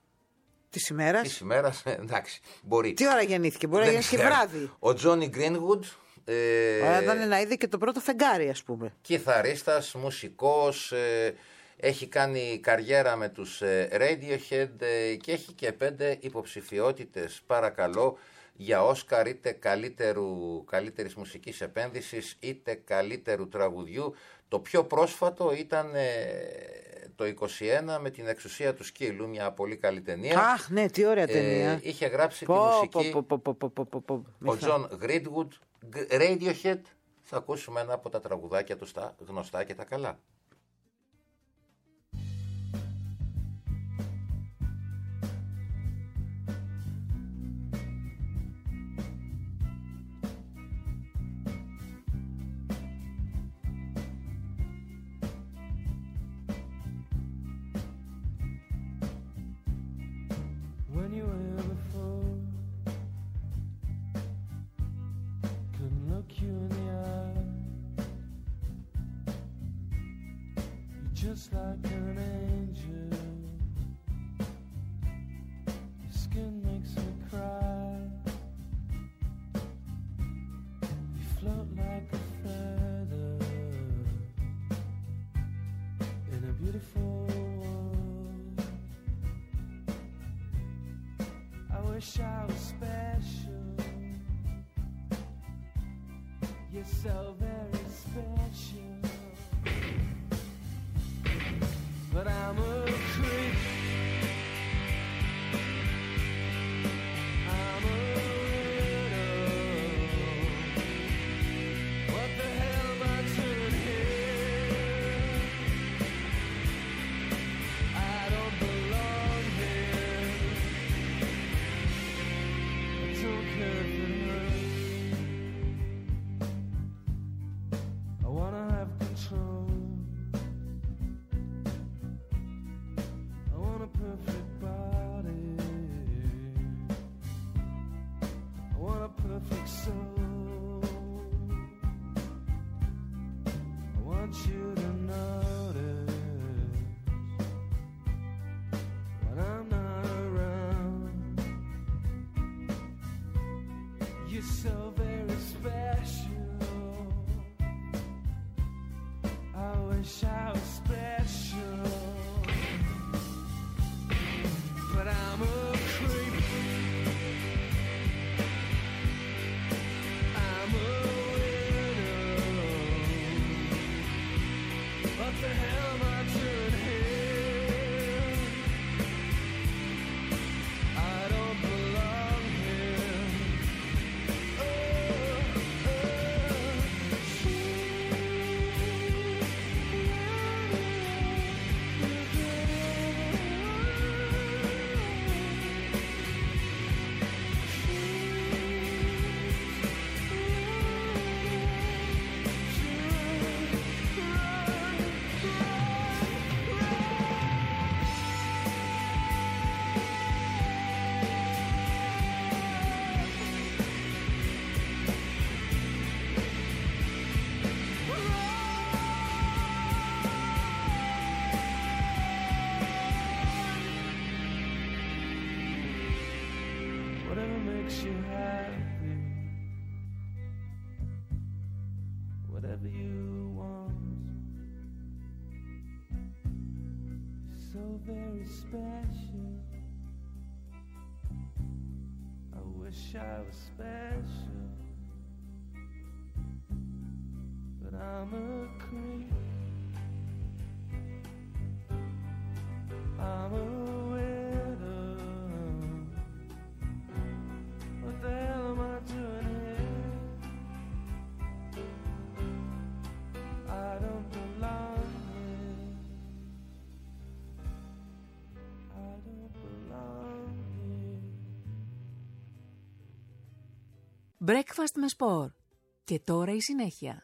της ημέρας. Της ημέρας, εντάξει, μπορεί. Τι ώρα γεννήθηκε, μπορεί να γεννήθηκε βράδυ. Ο Τζόνι Γκρίνγουντ. Ε, Ωραία, ήταν να είδε και το πρώτο φεγγάρι, ας πούμε. Κιθαρίστας, μουσικός, ε, έχει κάνει καριέρα με τους ε, Radiohead ε, και έχει και πέντε υποψηφιότητες, παρακαλώ, για Όσκαρ, είτε καλύτερου, καλύτερης μουσικής επένδυσης είτε καλύτερου τραγουδιού. Το πιο πρόσφατο ήταν ε, το είκοσι ένα με την Εξουσία του Σκύλου, μια πολύ καλή ταινία. Αχ, ναι, τι ωραία ταινία. Ε, είχε γράψει πω, τη μουσική πω, πω, πω, πω, πω, πω. ο Τζον Γκρίτγουντ. Radiohead. Θα ακούσουμε ένα από τα τραγουδάκια του στα γνωστά και τα καλά. Just like an angel, your skin makes me cry. You float like a feather in a beautiful world. I wish I was special. You're so very special. But I'm a creep. I'm a widow. What the hell am I doing here? I don't belong here. I don't care if it hurts. I wanna perfect soul. I want you to notice when I'm not around. You're so very special. I wish I was special, but I'm a creep. I'm a widow. What the hell am I doing here? I don't belong here. Oh, whatever makes you happy, whatever you want, so very special. I wish I was special, but I'm a creep. I'm a widow. What the hell am I doing here? I don't belong here. I don't belong here. Breakfast με σπορ. Και τώρα η συνέχεια.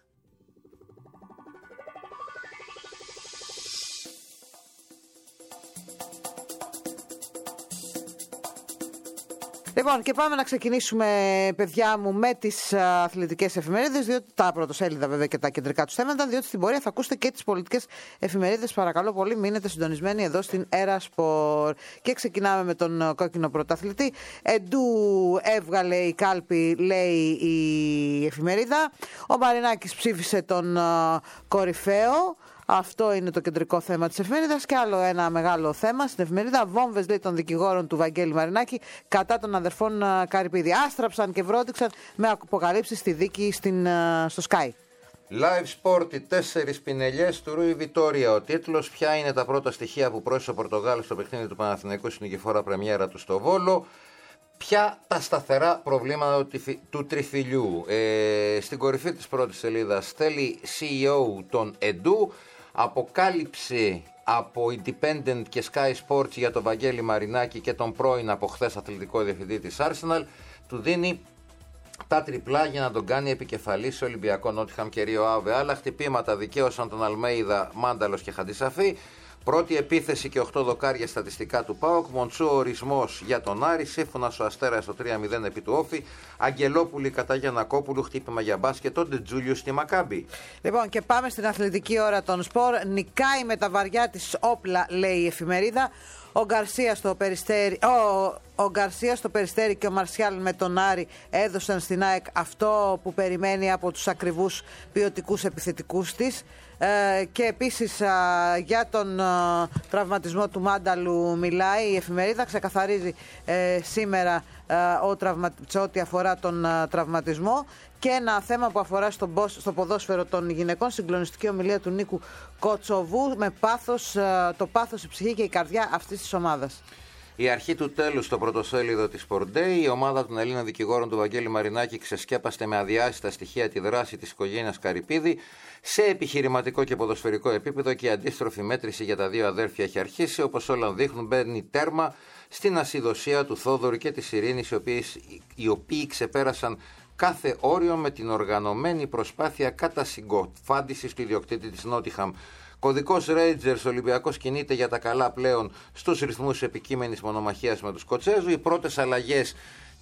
Λοιπόν, και πάμε να ξεκινήσουμε, παιδιά μου, με τις αθλητικές εφημερίδες, διότι τα πρωτοσέλιδα βέβαια και τα κεντρικά τους θέματα, διότι στην πορεία θα ακούσετε και τις πολιτικές εφημερίδες. Παρακαλώ πολύ, μείνετε συντονισμένοι εδώ στην Έρα Σπορ. Και ξεκινάμε με τον κόκκινο πρωταθλητή. Εντού έβγαλε η κάλπη, λέει η εφημερίδα. Ο Μαρινάκης ψήφισε τον κορυφαίο. Αυτό είναι το κεντρικό θέμα της εφημερίδας. Και άλλο ένα μεγάλο θέμα στην εφημερίδα. Βόμβες, λέει, των δικηγόρων του Βαγγέλη Μαρινάκη κατά των αδερφών Καρυπίδη. Άστραψαν και βρόντιξαν με αποκαλύψεις στη δίκη στην, στο Sky. Live Sport, οι τέσσερις πινελιές του Ρούι Βιτόρια. Ο τίτλος: ποια είναι τα πρώτα στοιχεία που πρόσθεσε ο Πορτογάλος στο παιχνίδι του Παναθηναϊκού στην νικηφόρα πρεμιέρα του στο Βόλο. Ποια τα σταθερά προβλήματα του τριφυλιού. Ε, στην κορυφή της πρώτης σελίδας στέλνει σι ι ο των Εντού. Αποκάλυψε από Independent και Sky Sports για τον Βαγγέλη Μαρινάκη και τον πρώην από χθες αθλητικό διευθυντή της Arsenal. Του δίνει τα τριπλά για να τον κάνει επικεφαλής σε Ολυμπιακό Νότιχαμ και Ρίο Άβε. Άλλα χτυπήματα δικαίωσαν τον Αλμέιδα, Μάνταλος και Χαντισαφή. Πρώτη επίθεση και οκτώ δοκάρια στατιστικά του ΠΑΟΚ. Μοντσού ορισμός για τον Άρη. Σύμφωνα στο Αστέρα στο τρία μηδέν επί του Όφη. Αγγελόπουλη κατά Γιαννακόπουλου. Χτύπημα για μπάσκετ. Ο Ντετζούλιου στη Μακάμπη. Λοιπόν, και πάμε στην αθλητική ώρα των σπορ. Νικάει με τα βαριά της όπλα, λέει η εφημερίδα. Ο Γκαρσία στο Περιστέρι, ο, ο Γκαρσία στο Περιστέρι και ο Μαρσιάλ με τον Άρη έδωσαν στην ΑΕΚ αυτό που περιμένει από τους ακριβούς ποιοτικούς επιθετικούς της. Ε, και επίσης α, για τον α, τραυματισμό του Μάνταλου μιλάει η εφημερίδα. Ξεκαθαρίζει ε, σήμερα α, ο τραυμα... σε ό,τι αφορά τον α, τραυματισμό. Και ένα θέμα που αφορά στο, στο ποδόσφαιρο των γυναικών, συγκλονιστική ομιλία του Νίκου Κοτσοβού με πάθος, το πάθος, η ψυχή και η καρδιά αυτής της ομάδας. Η αρχή του τέλους στο πρωτοσέλιδο της Sport Day. Η ομάδα των Ελλήνων δικηγόρων του Βαγγέλη Μαρινάκη ξεσκέπαστε με αδιάσυστα στοιχεία τη δράση της οικογένειας Καρυπίδη. Σε επιχειρηματικό και ποδοσφαιρικό επίπεδο και η αντίστροφη μέτρηση για τα δύο αδέρφια έχει αρχίσει. Όπως όλα δείχνουν, μπαίνει τέρμα στην ασυδοσία του Θόδωρου και της Ειρήνης, οι οποίοι, οι οποίοι ξεπέρασαν κάθε όριο με την οργανωμένη προσπάθεια κατασυγκοφάντησης του ιδιοκτήτη της Νότιχαμ. Κωδικός Rangers, Ολυμπιακός κινείται για τα καλά πλέον στους ρυθμούς επικείμενης μονομαχίας με τους Σκοτσέζου. Οι πρώτες αλλαγές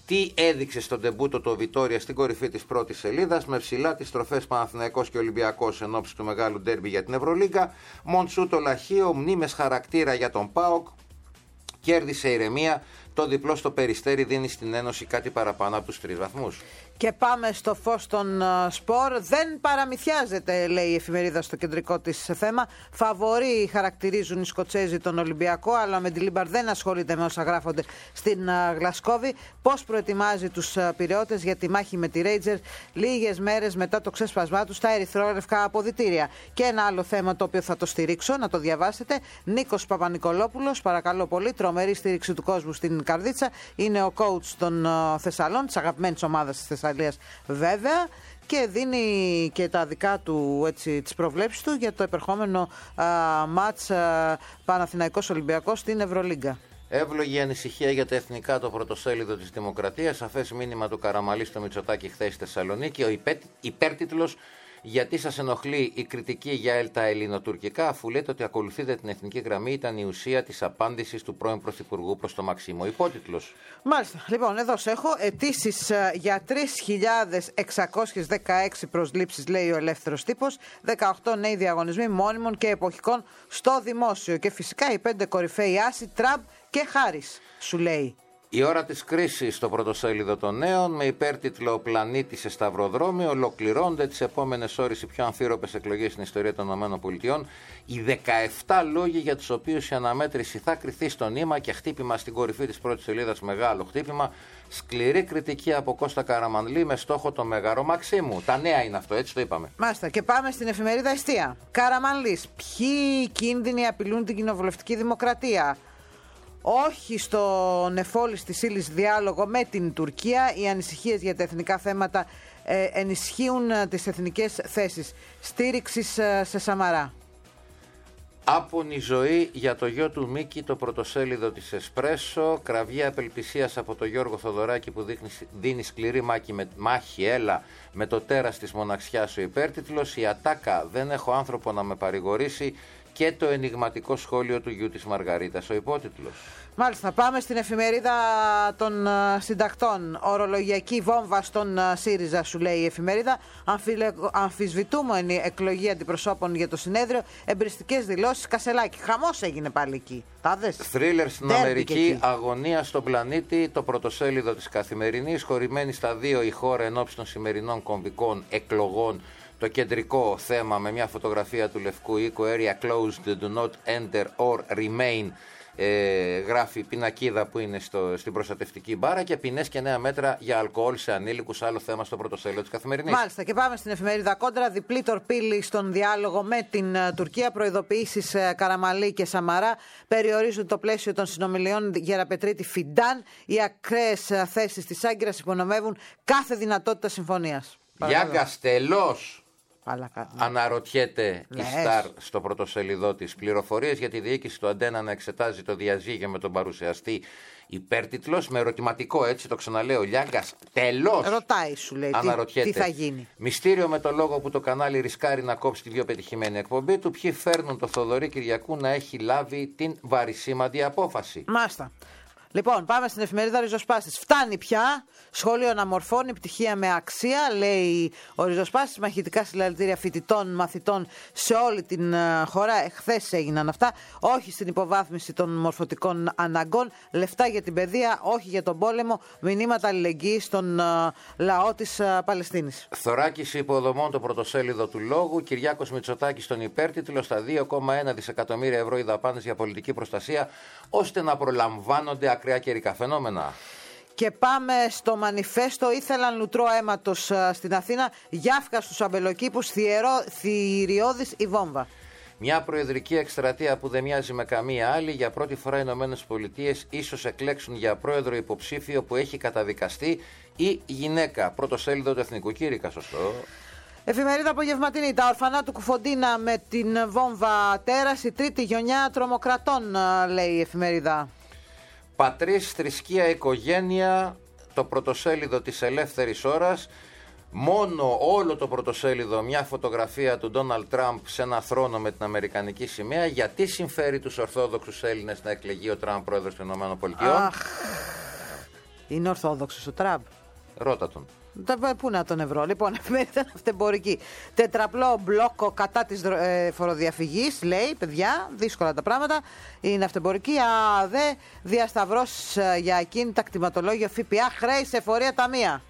Τι έδειξε στον τεμπούτο το Βιτόρια στην κορυφή της πρώτης σελίδας, με ψηλά τις στροφές Παναθηναϊκός και Ολυμπιακός εν ώψη του μεγάλου ντέρμπι για την Ευρωλίγκα. Μοντσού το λαχείο, μνήμες χαρακτήρα για τον ΠΑΟΚ. Κέρδισε ηρεμία. Το διπλό στο Περιστέρι δίνει στην Ένωση κάτι παραπάνω από τους τρεις βαθμούς. Και πάμε στο φως των uh, σπορ. Δεν παραμυθιάζεται, λέει η εφημερίδα στο κεντρικό της θέμα. Φαβορί χαρακτηρίζουν οι Σκοτσέζοι τον Ολυμπιακό, αλλά με τη Λίμπαρ δεν ασχολείται με όσα γράφονται στην uh, Γλασκόβη. Πώς προετοιμάζει τους uh, Πειραιώτες για τη μάχη με τη Ρέιτζερ λίγες μέρες μετά το ξέσπασμά του στα ερυθρόλευκα αποδυτήρια. Και ένα άλλο θέμα το οποίο θα το στηρίξω, να το διαβάσετε. Νίκος Παπα-Νικολόπουλος, παρακαλώ πολύ, τρομερή στήριξη του κόσμου στην Καρδίτσα. Είναι ο coach των uh, Θεσσαλών, της αγαπημένης ομάδας της Θεσσαλίας. Βέβαια, και δίνει και τα δικά του, έτσι, τις προβλέψεις του για το επερχόμενο α, μάτς α, Παναθηναϊκός Ολυμπιακός στην Ευρωλίγκα. Εύλογη ανησυχία για τα εθνικά, το πρωτοσέλιδο της Δημοκρατίας. Σαφές μήνυμα του Καραμαλή στο Μητσοτάκη χθες στη Θεσσαλονίκη. Ο υπέ, υπέρτιτλος «Γιατί σας ενοχλεί η κριτική για τα ελληνοτουρκικά, αφού λέτε ότι ακολουθείτε την εθνική γραμμή», ήταν η ουσία της απάντησης του πρώην Πρωθυπουργού προς το Μαξίμο. Υπότιτλος. Μάλιστα. Λοιπόν, εδώ σε έχω αιτήσεις για τρεις χιλιάδες εξακόσιες δεκαέξι προσλήψεις, λέει ο Ελεύθερος Τύπος, δεκαοκτώ νέοι διαγωνισμοί μόνιμων και εποχικών στο δημόσιο. Και φυσικά οι πέντε κορυφαίοι άσοι, Τραμπ και Χάρις, σου λέει. Η ώρα της κρίσης στο πρωτοσέλιδο των Νέων, με υπέρτιτλο «Ο πλανήτης σε σταυροδρόμι», ολοκληρώνονται τις επόμενες ώρες οι πιο αμφίροπες εκλογές στην ιστορία των ΗΠΑ. Οι δεκαεπτά λόγοι για τους οποίους η αναμέτρηση θα κριθεί στο νήμα και χτύπημα στην κορυφή της πρώτης σελίδας, μεγάλο χτύπημα. Σκληρή κριτική από Κώστα Καραμανλή με στόχο το Μέγαρο Μαξίμου. Τα νέα είναι αυτό, έτσι το είπαμε. Μάλιστα. Και πάμε στην εφημερίδα Εστία. Καραμανλής. Ποιοι κίνδυνοι απειλούν την κοινοβουλευτική δημοκρατία? Όχι στον εφόλης της ύλης διάλογο με την Τουρκία. Οι ανησυχίες για τα εθνικά θέματα ε, ενισχύουν ε, τις εθνικές θέσεις στήριξης ε, σε Σαμαρά. Άπονη ζωή για το γιο του Μίκη, το πρωτοσέλιδο της Εσπρέσο. Κραυγή απελπισίας από τον Γιώργο Θοδωράκη που δείχνει, δίνει σκληρή μάχη, με, μάχη έλα με το τέρας της μοναξιάς, ο υπέρτιτλος. Η ατάκα «Δεν έχω άνθρωπο να με παρηγορήσει» και το ενιγματικό σχόλιο του γιου της Μαργαρίτας, ο υπότιτλος. Μάλιστα, πάμε στην εφημερίδα των uh, συντακτών. Ορολογιακή βόμβα στον uh, ΣΥΡΙΖΑ, σου λέει η εφημερίδα. Αμφιλε... Αμφισβητούμενη εκλογή αντιπροσώπων για το συνέδριο. Εμπριστικές δηλώσεις. Κασελάκη. Χαμός έγινε πάλι εκεί. Τα δες. Θρίλερ στην Αμερική. Αγωνία στον πλανήτη. Το πρωτοσέλιδο της Καθημερινής. Χωριμένη στα δύο η χώρα ενόψει των σημερινών κομβικών εκλογών. Το κεντρικό θέμα με μια φωτογραφία του Λευκού Οίκου, area closed, do not enter or remain, ε, γράφει πινακίδα που είναι στο, στην προστατευτική μπάρα, και ποινές και νέα μέτρα για αλκοόλ σε ανήλικους, άλλο θέμα στο πρωτοσέλιδο της Καθημερινής. Μάλιστα, και πάμε στην εφημερίδα Κόντρα. Διπλή τορπίλη στον διάλογο με την uh, Τουρκία. Προειδοποιήσεις uh, Καραμαλή και Σαμαρά περιορίζουν το πλαίσιο των συνομιλιών Γεραπετρίτη Φιντάν. Οι ακραίες uh, θέσεις της Άγκυρας υπονομεύουν κάθε δυνατότητα συμφωνίας. Γιάγκας, τελώς. Παλακα... Αναρωτιέται Λες. η Σταρ στο πρωτοσέλιδό της. Πληροφορίες για τη διοίκηση του Αντένα να εξετάζει το διαζύγιο με τον παρουσιαστή. Υπέρτιτλος με ερωτηματικό, έτσι το ξαναλέω. Λιάγκας, τελώς. Ρωτάει, σου λέει, τι, τι θα γίνει. Μυστήριο με το λόγο που το κανάλι ρισκάρει να κόψει τη πιο πετυχημένη εκπομπή του. Ποιοι φέρνουν το Θοδωρή Κυριακού να έχει λάβει την βαρισίμαντη απόφαση. Μάστα. Λοιπόν, πάμε στην εφημερίδα Ριζοσπάστης. Φτάνει πια. Σχολείο να μορφώνει πτυχία με αξία, λέει ο Ριζοσπάστης. Μαχητικά συλλαλητήρια φοιτητών, μαθητών σε όλη την uh, χώρα. Εχθές έγιναν αυτά. Όχι στην υποβάθμιση των μορφωτικών αναγκών. Λεφτά για την παιδεία, όχι για τον πόλεμο. Μηνύματα αλληλεγγύης στον uh, λαό της uh, Παλαιστίνης. Θωράκιση υποδομών, το πρωτοσέλιδο του Λόγου. Κυριάκος Μητσοτάκης στον υπέρτιτλο. Στα δύο κόμμα ένα δισεκατομμύρια ευρώ οι δαπάνες για πολιτική προστασία, ώστε να προλαμβάνονται ακραία καιρικά φαινόμενα. Και πάμε στο μανιφέστο. Ήθελαν λουτρό αίματος στην Αθήνα. Γιάφκα στους αμπελοκήπους. Θηριώδης η βόμβα. Μια προεδρική εκστρατεία που δεν μοιάζει με καμία άλλη. Για πρώτη φορά οι Ηνωμένες Πολιτείες ίσως εκλέξουν για πρόεδρο υποψήφιο που έχει καταδικαστεί η γυναίκα. Πρωτοσέλιδο του Εθνικού Κήρυκα, σωστό. Εφημερίδα Απογευματινή. Τα ορφανά του Κουφοντίνα με την βόμβα τέρας. Η τρίτη γενιά τρομοκρατών, λέει η εφημερίδα. Πατρίς, θρησκεία, οικογένεια, το πρωτοσέλιδο της Ελεύθερης Ώρας. Μόνο όλο το πρωτοσέλιδο μια φωτογραφία του Ντόναλντ Τραμπ σε ένα θρόνο με την αμερικανική σημαία. Γιατί συμφέρει τους Ορθόδοξους Έλληνες να εκλεγεί ο Τραμπ πρόεδρος των ΗΠΑ? Αχ, Είναι ορθόδοξος ο Τραμπ. Ρώτα τον. Πού να τον ευρώ. Λοιπόν, εφημερίδα ναυτεμπορική. Τετραπλό μπλόκο κατά της ε, φοροδιαφυγής, λέει, παιδιά, δύσκολα τα πράγματα. Η ναυτεμπορική. ΑΔΕ, διασταυρός ε, για ακίνητα, κτηματολόγια, ΦΠΑ, χρέη σε εφορία ταμεία.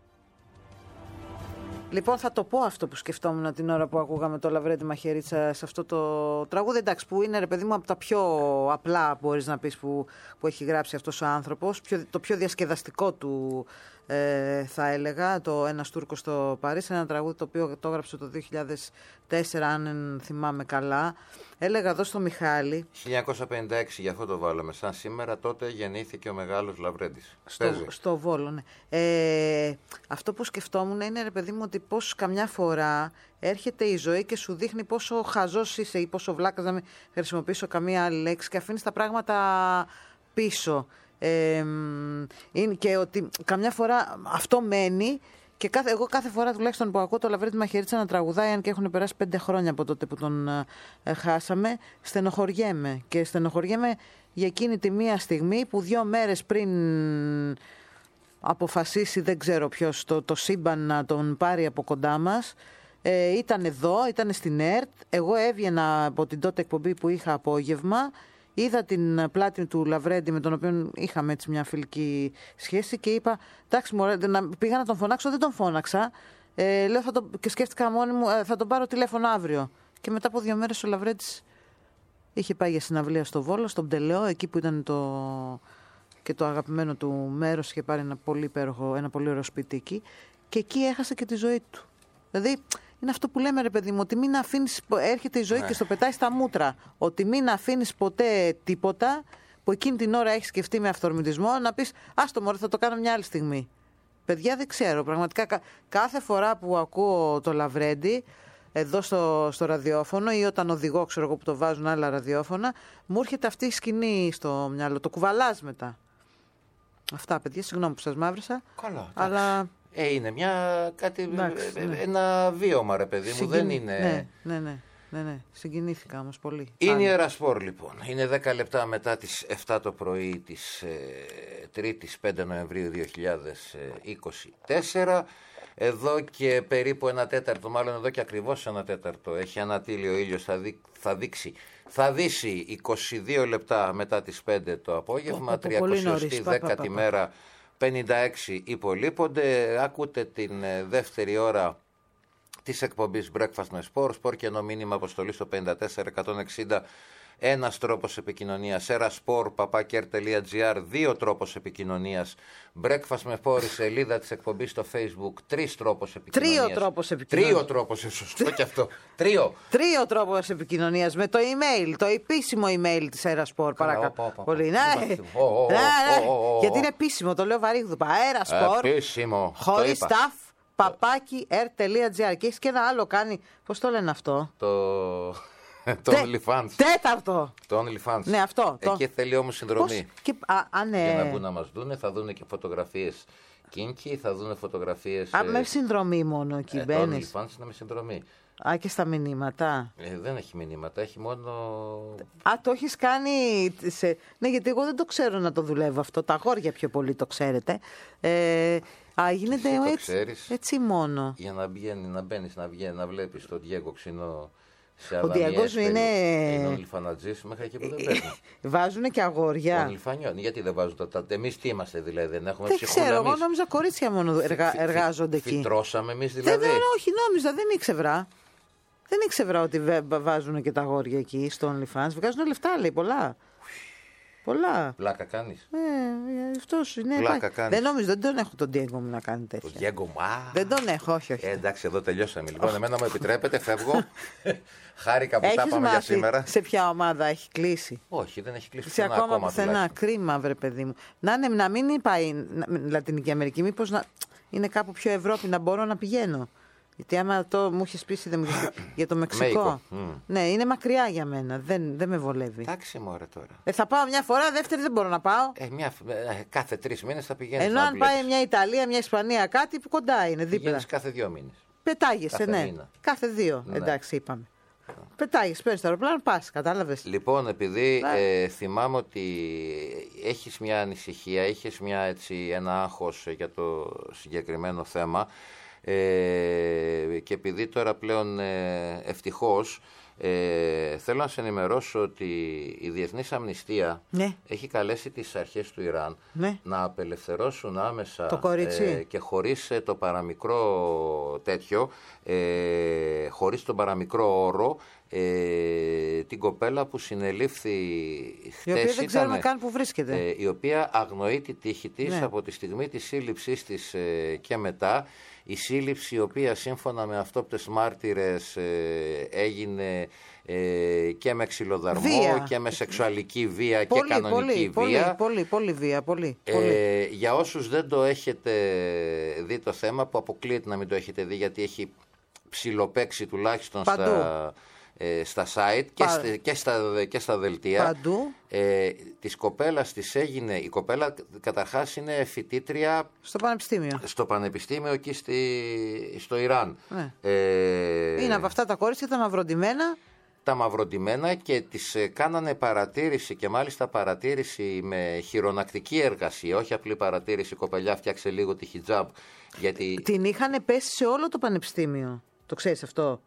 Λοιπόν, θα το πω αυτό που σκεφτόμουν την ώρα που ακούγαμε το Λαβρέντι Μαχαιρίτσα σε αυτό το τραγούδι. Εντάξει, που είναι, ρε παιδί μου, από τα πιο απλά, μπορείς να πεις, που, που έχει γράψει αυτός ο άνθρωπος. Πιο, το πιο διασκεδαστικό του, ε, θα έλεγα, το «Ένας Τούρκος στο Παρίσι». Ένα τραγούδι το οποίο το έγραψε το δύο χιλιάδες τέσσερα, αν θυμάμαι καλά. Έλεγα εδώ στο Μιχάλη. χίλια εννιακόσια πενήντα έξι, γι' αυτό το βάλαμε. Σαν σήμερα, τότε γεννήθηκε ο μεγάλος Λαβρέντης. Στο, στο Βόλο, ναι. Ε, αυτό που σκεφτόμουν είναι, ρε παιδί μου, ότι πώς καμιά φορά έρχεται η ζωή και σου δείχνει πόσο χαζός είσαι ή πόσο βλάκας, να μην χρησιμοποιήσω καμία άλλη λέξη, και αφήνεις τα πράγματα πίσω. Ε, είναι και ότι καμιά φορά αυτό μένει. Και κάθε, εγώ κάθε φορά τουλάχιστον που ακούω το Λαβρέντι Μαχαιρίτσα να τραγουδάει, αν και έχουν περάσει πέντε χρόνια από τότε που τον ε, χάσαμε, στενοχωριέμαι. Και στενοχωριέμαι για εκείνη τη μία στιγμή που δύο μέρες πριν αποφασίσει, δεν ξέρω ποιος, το, το σύμπαν να τον πάρει από κοντά μας, ε, ήταν εδώ, ήταν στην ΕΡΤ. Εγώ έβγαινα από την τότε εκπομπή που είχα απόγευμα. Είδα την πλάτη του Λαβρέντι, με τον οποίο είχαμε έτσι μια φιλική σχέση, και είπα, εντάξει, μωρέ, να, πήγα να τον φωνάξω, δεν τον φώναξα. Ε, λέω, θα το, και σκέφτηκα μόνη μου, ε, θα τον πάρω τηλέφωνο αύριο. Και μετά από δύο μέρες ο Λαβρέντης είχε πάει για συναυλία στο Βόλο, στον Πτελαιό, εκεί που ήταν το, και το αγαπημένο του μέρος, είχε πάρει ένα πολύ υπέροχο, ένα πολύ ωραίο σπίτι εκεί, και εκεί έχασε και τη ζωή του. Δηλαδή, είναι αυτό που λέμε, ρε παιδί μου, ότι μην αφήνεις, έρχεται η ζωή ναι. και στο πετάει στα μούτρα. Ότι μην αφήνεις ποτέ τίποτα που εκείνη την ώρα έχεις σκεφτεί με αυθορμητισμό, να πεις, άστο μωρέ, θα το κάνω μια άλλη στιγμή. Παιδιά, δεν ξέρω. Πραγματικά κάθε φορά που ακούω το Λαβρέντι εδώ στο, στο ραδιόφωνο, ή όταν οδηγώ, ξέρω εγώ, που το βάζουν άλλα ραδιόφωνα, μου έρχεται αυτή η σκηνή στο μυαλό. Το κουβαλάς μετά. Αυτά, παιδιά, συγγνώμη που σας μαύρισα. Καλά, αλλά... Ε, είναι μια, κάτι, εντάξει, ναι. ένα βίωμα, ρε παιδί μου, Συγκινη... δεν είναι... Ναι, ναι, ναι, ναι, ναι. Συγκινήθηκα όμως πολύ. Είναι η Ερασπορ, λοιπόν. Είναι δέκα λεπτά μετά τις εφτά το πρωί της ε, Τρίτης πέντε Νοεμβρίου δύο χιλιάδες είκοσι τέσσερα. Εδώ και περίπου ένα τέταρτο, μάλλον εδώ και ακριβώς ένα τέταρτο, έχει ανατείλει ο ήλιος, θα, δει, θα δείξει, θα δύσει είκοσι δύο λεπτά μετά τις πέντε το απόγευμα, τριακοστή δέκατη μέρα, πενήντα έξι υπολείπονται. Ακούτε την δεύτερη ώρα της εκπομπής Breakfast με Sport, Sport και ενώ μήνυμα αποστολή στο πενήντα τέσσερα εκατόν εξήντα. Ένας τρόπος επικοινωνίας, erasport παπάκι ερ τελεία τζι άρ, δύο τρόπος επικοινωνίας, Breakfast με Sport, η σελίδα της εκπομπής στο Facebook, τρεις τρόπος επικοινωνίας. Τρίο τρόπος επικοινωνίας. Τρίο τρόπος, σωστό και αυτό. Τρίο. Τρίο τρόπος επικοινωνίας, με το email, το επίσημο email της erasport, παρακαλώ. Πολύ. Ναι, γιατί είναι επίσημο, το λέω βαρύγδουπα. erasport, επίσημο. χωρίς staff, παπάκι ερ τελεία τζι άρ. Και έχει και ένα άλλο κάνει, πώς το λένε αυτό? Το... Το OnlyFans. Τέταρτο. Το OnlyFans. Ναι, αυτό. Εκεί το... θέλει όμως συνδρομή. Και... Α, α, ναι. Για να μπουν να μας δούνε, θα δούνε και φωτογραφίες kinky, θα δούνε φωτογραφίες. Α, ε... με συνδρομή μόνο εκεί ε, μπαίνεις. Το OnlyFans είναι με συνδρομή. Α, και στα μηνύματα. Ε, δεν έχει μηνύματα, έχει μόνο. Α, το έχεις κάνει. Σε... Ναι, γιατί εγώ δεν το ξέρω να το δουλεύω αυτό. Τα αγόρια πιο πολύ το ξέρετε. Ε... Α, γίνεται έτσι, έτσι μόνο. Για να μπαίνει, να μπαίνεις, να βγαίνει, να βλέπεις τον Διέγκο Ξινό. Ο Διέγκος είναι. Είναι ονλιφανατζής μέχρι εκεί που δεν παίρνουν. Βάζουνε και αγόρια. Ονλιφανιών. Γιατί δεν βάζουν τα. Εμείς τι είμαστε δηλαδή, δεν έχουμε δεν ψυχούλα. Δεν ξέρω, εγώ νόμιζα κορίτσια μόνο εργα... φι, εργάζονται φι, εκεί. Φυτρώσαμε εμείς δηλαδή. Δεν, όχι, νόμιζα, δεν ήξευρα. Δεν ήξευρα ότι βάζουν και τα αγόρια εκεί στο OnlyFans. Βγάζουν λεφτά, λέει, πολλά. Πολλά. Πλάκα κάνεις. Ε, αυτός είναι. Πλάκα κάνεις. Δεν νομίζω, δεν τον έχω τον Diego μου να κάνει τέτοια. Τον Diego μου, α. Δεν τον έχω, όχι, όχι. Ε, εντάξει, εδώ τελειώσαμε. Λοιπόν, εμένα μου επιτρέπετε, φεύγω. Χάρηκα που τα πάμε για σήμερα. Σε ποια ομάδα έχει κλείσει? Όχι, δεν έχει κλείσει. Σε ακόμα πουθενά. Κρίμα, βρε παιδί μου. Να, είναι, να μην πάει Λατινική Αμερική, μήπως να είναι κάπου πιο Ευρώπη να μπορώ να πηγαίνω. Γιατί άμα το μου είχε πει για το Μεξικό. Mm. Ναι, είναι μακριά για μένα. Δεν, δεν με βολεύει. Εντάξει, μωρέ τώρα. Ε, θα πάω μια φορά, δεύτερη δεν μπορώ να πάω. Ε, μια, ε, κάθε τρεις μήνες θα πηγαίνεις. Ενώ αν πάει μια Ιταλία, μια Ισπανία, κάτι που κοντά είναι δίπλα. Πηγαίνεις κάθε δύο μήνες. Πετάγεσαι, κάθε ναι. Μήνα. Κάθε δύο. Ναι. Εντάξει, είπαμε. Πετάγεις, παίρνεις το αεροπλάνο, πας, κατάλαβες. Λοιπόν, επειδή ε, θυμάμαι ότι έχεις μια ανησυχία, έχεις μια, έτσι, ένα άγχος για το συγκεκριμένο θέμα ε, και επειδή τώρα πλέον ε, ευτυχώς ε, θέλω να σε ενημερώσω ότι η Διεθνής Αμνηστία ναι. έχει καλέσει τις αρχές του Ιράν ναι. να απελευθερώσουν άμεσα το κορίτσι. Ε, και χωρίς ε, το παραμικρό τέτοιο, ε, χωρίς τον παραμικρό όρο, Ε, την κοπέλα που συνελήφθη χτες, η οποία δεν ξέρουμε καν που βρίσκεται, ε, η οποία αγνοεί τη τύχη της ναι. από τη στιγμή της σύλληψής της ε, και μετά. Η σύλληψη, η οποία σύμφωνα με αυτόπτες μάρτυρες ε, έγινε ε, και με ξυλοδαρμό βία. Και με σεξουαλική βία πολύ, και κανονική πολύ, βία. Πολύ, πολύ, πολύ βία. Πολύ, ε, πολύ. Για όσους δεν το έχετε δει το θέμα, που αποκλείεται να μην το έχετε δει, γιατί έχει ψιλοπαίξει τουλάχιστον παντού. στα... στα site και, στα, και, στα, και στα δελτία. Παντού. Ε, της κοπέλας της έγινε, η κοπέλα καταρχάς είναι φοιτήτρια στο πανεπιστήμιο, στο πανεπιστήμιο εκεί στη, στο Ιράν. Ναι. Ε, είναι από αυτά τα κορίτσια τα μαυροντημένα. Τα μαυροντημένα και τις κάνανε παρατήρηση, και μάλιστα παρατήρηση με χειρονακτική εργασία, όχι απλή παρατήρηση, κοπελιά φτιάξε λίγο τη χιτζάμπ. Γιατί... Την είχαν πέσει σε όλο το πανεπιστήμιο, το ξέρεις αυτό.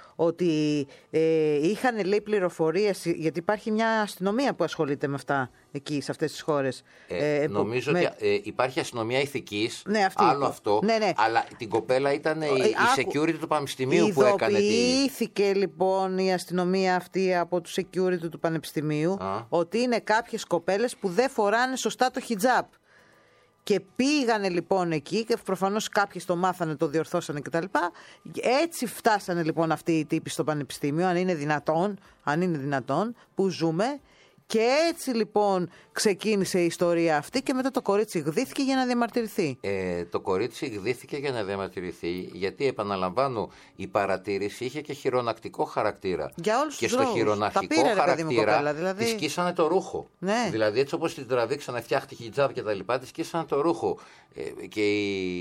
Ότι ε, είχαν, λέει, πληροφορίες, γιατί υπάρχει μια αστυνομία που ασχολείται με αυτά εκεί, σε αυτές τις χώρες. Ε, ε, νομίζω με... ότι ε, υπάρχει αστυνομία ηθικής, ναι, αυτή, άλλο αυτό, ναι, ναι. αλλά την κοπέλα ήταν η, ε, η security του πανεπιστημίου που έκανε τη... Ειδοποιήθηκε λοιπόν η αστυνομία αυτή από του security του πανεπιστημίου Α. ότι είναι κάποιες κοπέλες που δεν φοράνε σωστά το χιτζάπ. Και πήγανε λοιπόν εκεί και προφανώς κάποιοι το μάθανε, το διορθώσανε κτλ. Έτσι φτάσανε λοιπόν αυτοί οι τύποι στο πανεπιστήμιο, αν είναι δυνατόν, αν είναι δυνατόν, που ζούμε. Και έτσι λοιπόν ξεκίνησε η ιστορία αυτή και μετά το κορίτσι γδύθηκε για να διαμαρτυρηθεί. Ε, το κορίτσι γδύθηκε για να διαμαρτυρηθεί γιατί, επαναλαμβάνω, η παρατήρηση είχε και χειρονακτικό χαρακτήρα. Για όλους και τους στο λόγους. χειρονακτικό πήρε, χαρακτήρα κοπέλα, δηλαδή... της σκίσανε το ρούχο. Ναι. Δηλαδή έτσι όπως την τραβήξανε, φτιάχτη χιτζάβ και τα λοιπά, της σκίσανε το ρούχο. Ε, και η,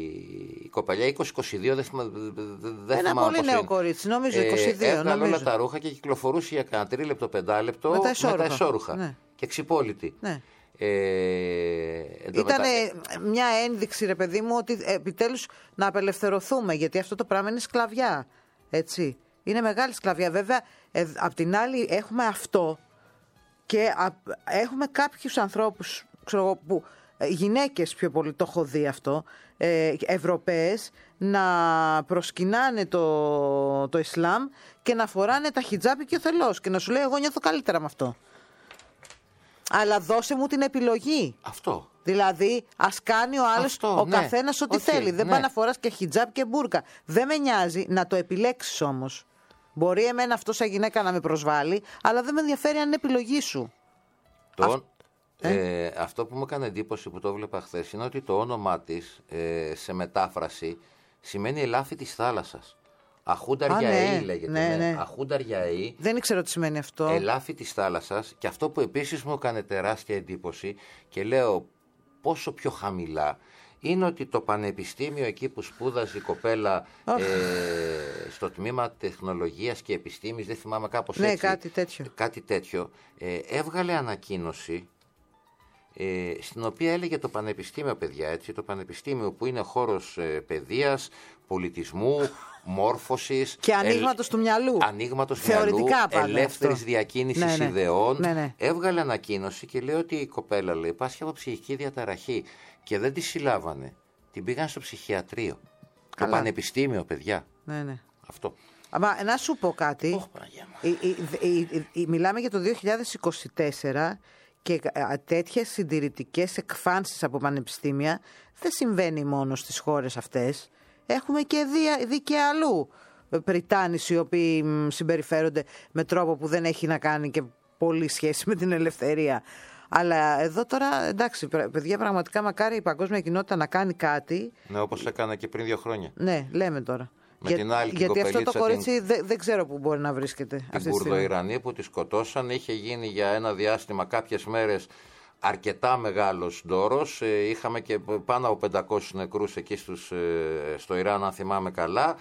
η κοπελιά είκοσι είκοσι δύο δεν θυμάμαι. Ένα πολύ νέο είναι. Κορίτσι, νομίζω είκοσι δύο. Ε, έβγαλε νομίζω. όλα τα ρούχα και κυκλοφορούσε για κανένα τρίλεπτο, πεντάλεπτο με τα εσώρουχα. εσώρουχα. Ναι. Και ξυπόλυτη. Ναι. Ε, Ήταν μετα... μια ένδειξη, ρε παιδί μου, ότι επιτέλους να απελευθερωθούμε, γιατί αυτό το πράγμα είναι σκλαβιά. Έτσι. Είναι μεγάλη σκλαβιά. Βέβαια, ε, απ' την άλλη έχουμε αυτό και α, έχουμε κάποιους ανθρώπους, ξέρω, που, ε, γυναίκες πιο πολύ, το έχω δει αυτό, ε, Ευρωπαίες, να προσκυνάνε το, το Ισλάμ και να φοράνε τα χιτζάπι και ο θελός και να σου λέει εγώ νιώθω καλύτερα με αυτό. Αλλά δώσε μου την επιλογή. Αυτό. Δηλαδή, ας κάνει ο άλλος, ο ναι. καθένας ό,τι okay, θέλει. Δεν ναι. πάει να φοράς και χιτζάπ και μπουρκα. Δεν με νοιάζει, να το επιλέξεις όμως. Μπορεί εμένα αυτό σαν γυναίκα να με προσβάλλει, αλλά δεν με ενδιαφέρει αν είναι επιλογή σου. Το... Αυ... Ε? Ε, αυτό που μου έκανε εντύπωση που το βλέπα χθες είναι ότι το όνομά της ε, σε μετάφραση σημαίνει ελάφι της θάλασσας. Αχούνταρια-ει ναι, λέγεται. Ναι, ναι. Ναι. Αχούνταρια-ει. Δεν ήξερα τι σημαίνει αυτό. Ελάφι της θάλασσας. Και αυτό που επίσης μου έκανε τεράστια εντύπωση και λέω πόσο πιο χαμηλά είναι ότι το πανεπιστήμιο εκεί που σπούδαζε η κοπέλα oh. ε, στο τμήμα τεχνολογίας και επιστήμης, δεν θυμάμαι κάπως ναι, έτσι. κάτι τέτοιο. Κάτι τέτοιο ε, έβγαλε ανακοίνωση ε, στην οποία έλεγε το πανεπιστήμιο, παιδιά, έτσι, το πανεπιστήμιο που είναι χώρος ε, παιδείας, πολιτισμού, μόρφωσης και ανοίγματος ε, του μυαλού. Ανοίγματος του μυαλού, ελεύθερης διακίνησης ναι, ναι. ιδεών. Ναι, ναι. Έβγαλε ανακοίνωση και λέει ότι η κοπέλα, λέει, πάσχει από ψυχική διαταραχή και δεν τη συλλάβανε. Την πήγαν στο ψυχιατρίο. Καλά. Το πανεπιστήμιο, παιδιά. Ναι, ναι. Αυτό. Αλλά να σου πω κάτι. Oh, η, η, η, η, η, μιλάμε για το δύο χιλιάδες είκοσι τέσσερα και τέτοιες συντηρητικές εκφάνσεις από πανεπιστήμια δεν συμβαίνει μόνο στις χώρες αυτές. Έχουμε και δει, δει και αλλού Πριτάνης οι οποίοι συμπεριφέρονται με τρόπο που δεν έχει να κάνει και πολύ σχέση με την ελευθερία. Αλλά εδώ τώρα, εντάξει, παιδιά, πραγματικά μακάρι η παγκόσμια κοινότητα να κάνει κάτι. Ναι, όπως έκανε και πριν δύο χρόνια. Ναι, λέμε τώρα. Με Για, την άλλη, γιατί την αυτό το κορίτσι την... δεν, δεν ξέρω πού μπορεί να βρίσκεται. Την Κουρδοϊρανή που τη σκοτώσαν, είχε γίνει για ένα διάστημα κάποιες μέρες αρκετά μεγάλος ντόρος. Ε, είχαμε και πάνω από πεντακόσιους νεκρούς εκεί στους, ε, στο Ιράν, αν θυμάμαι καλά.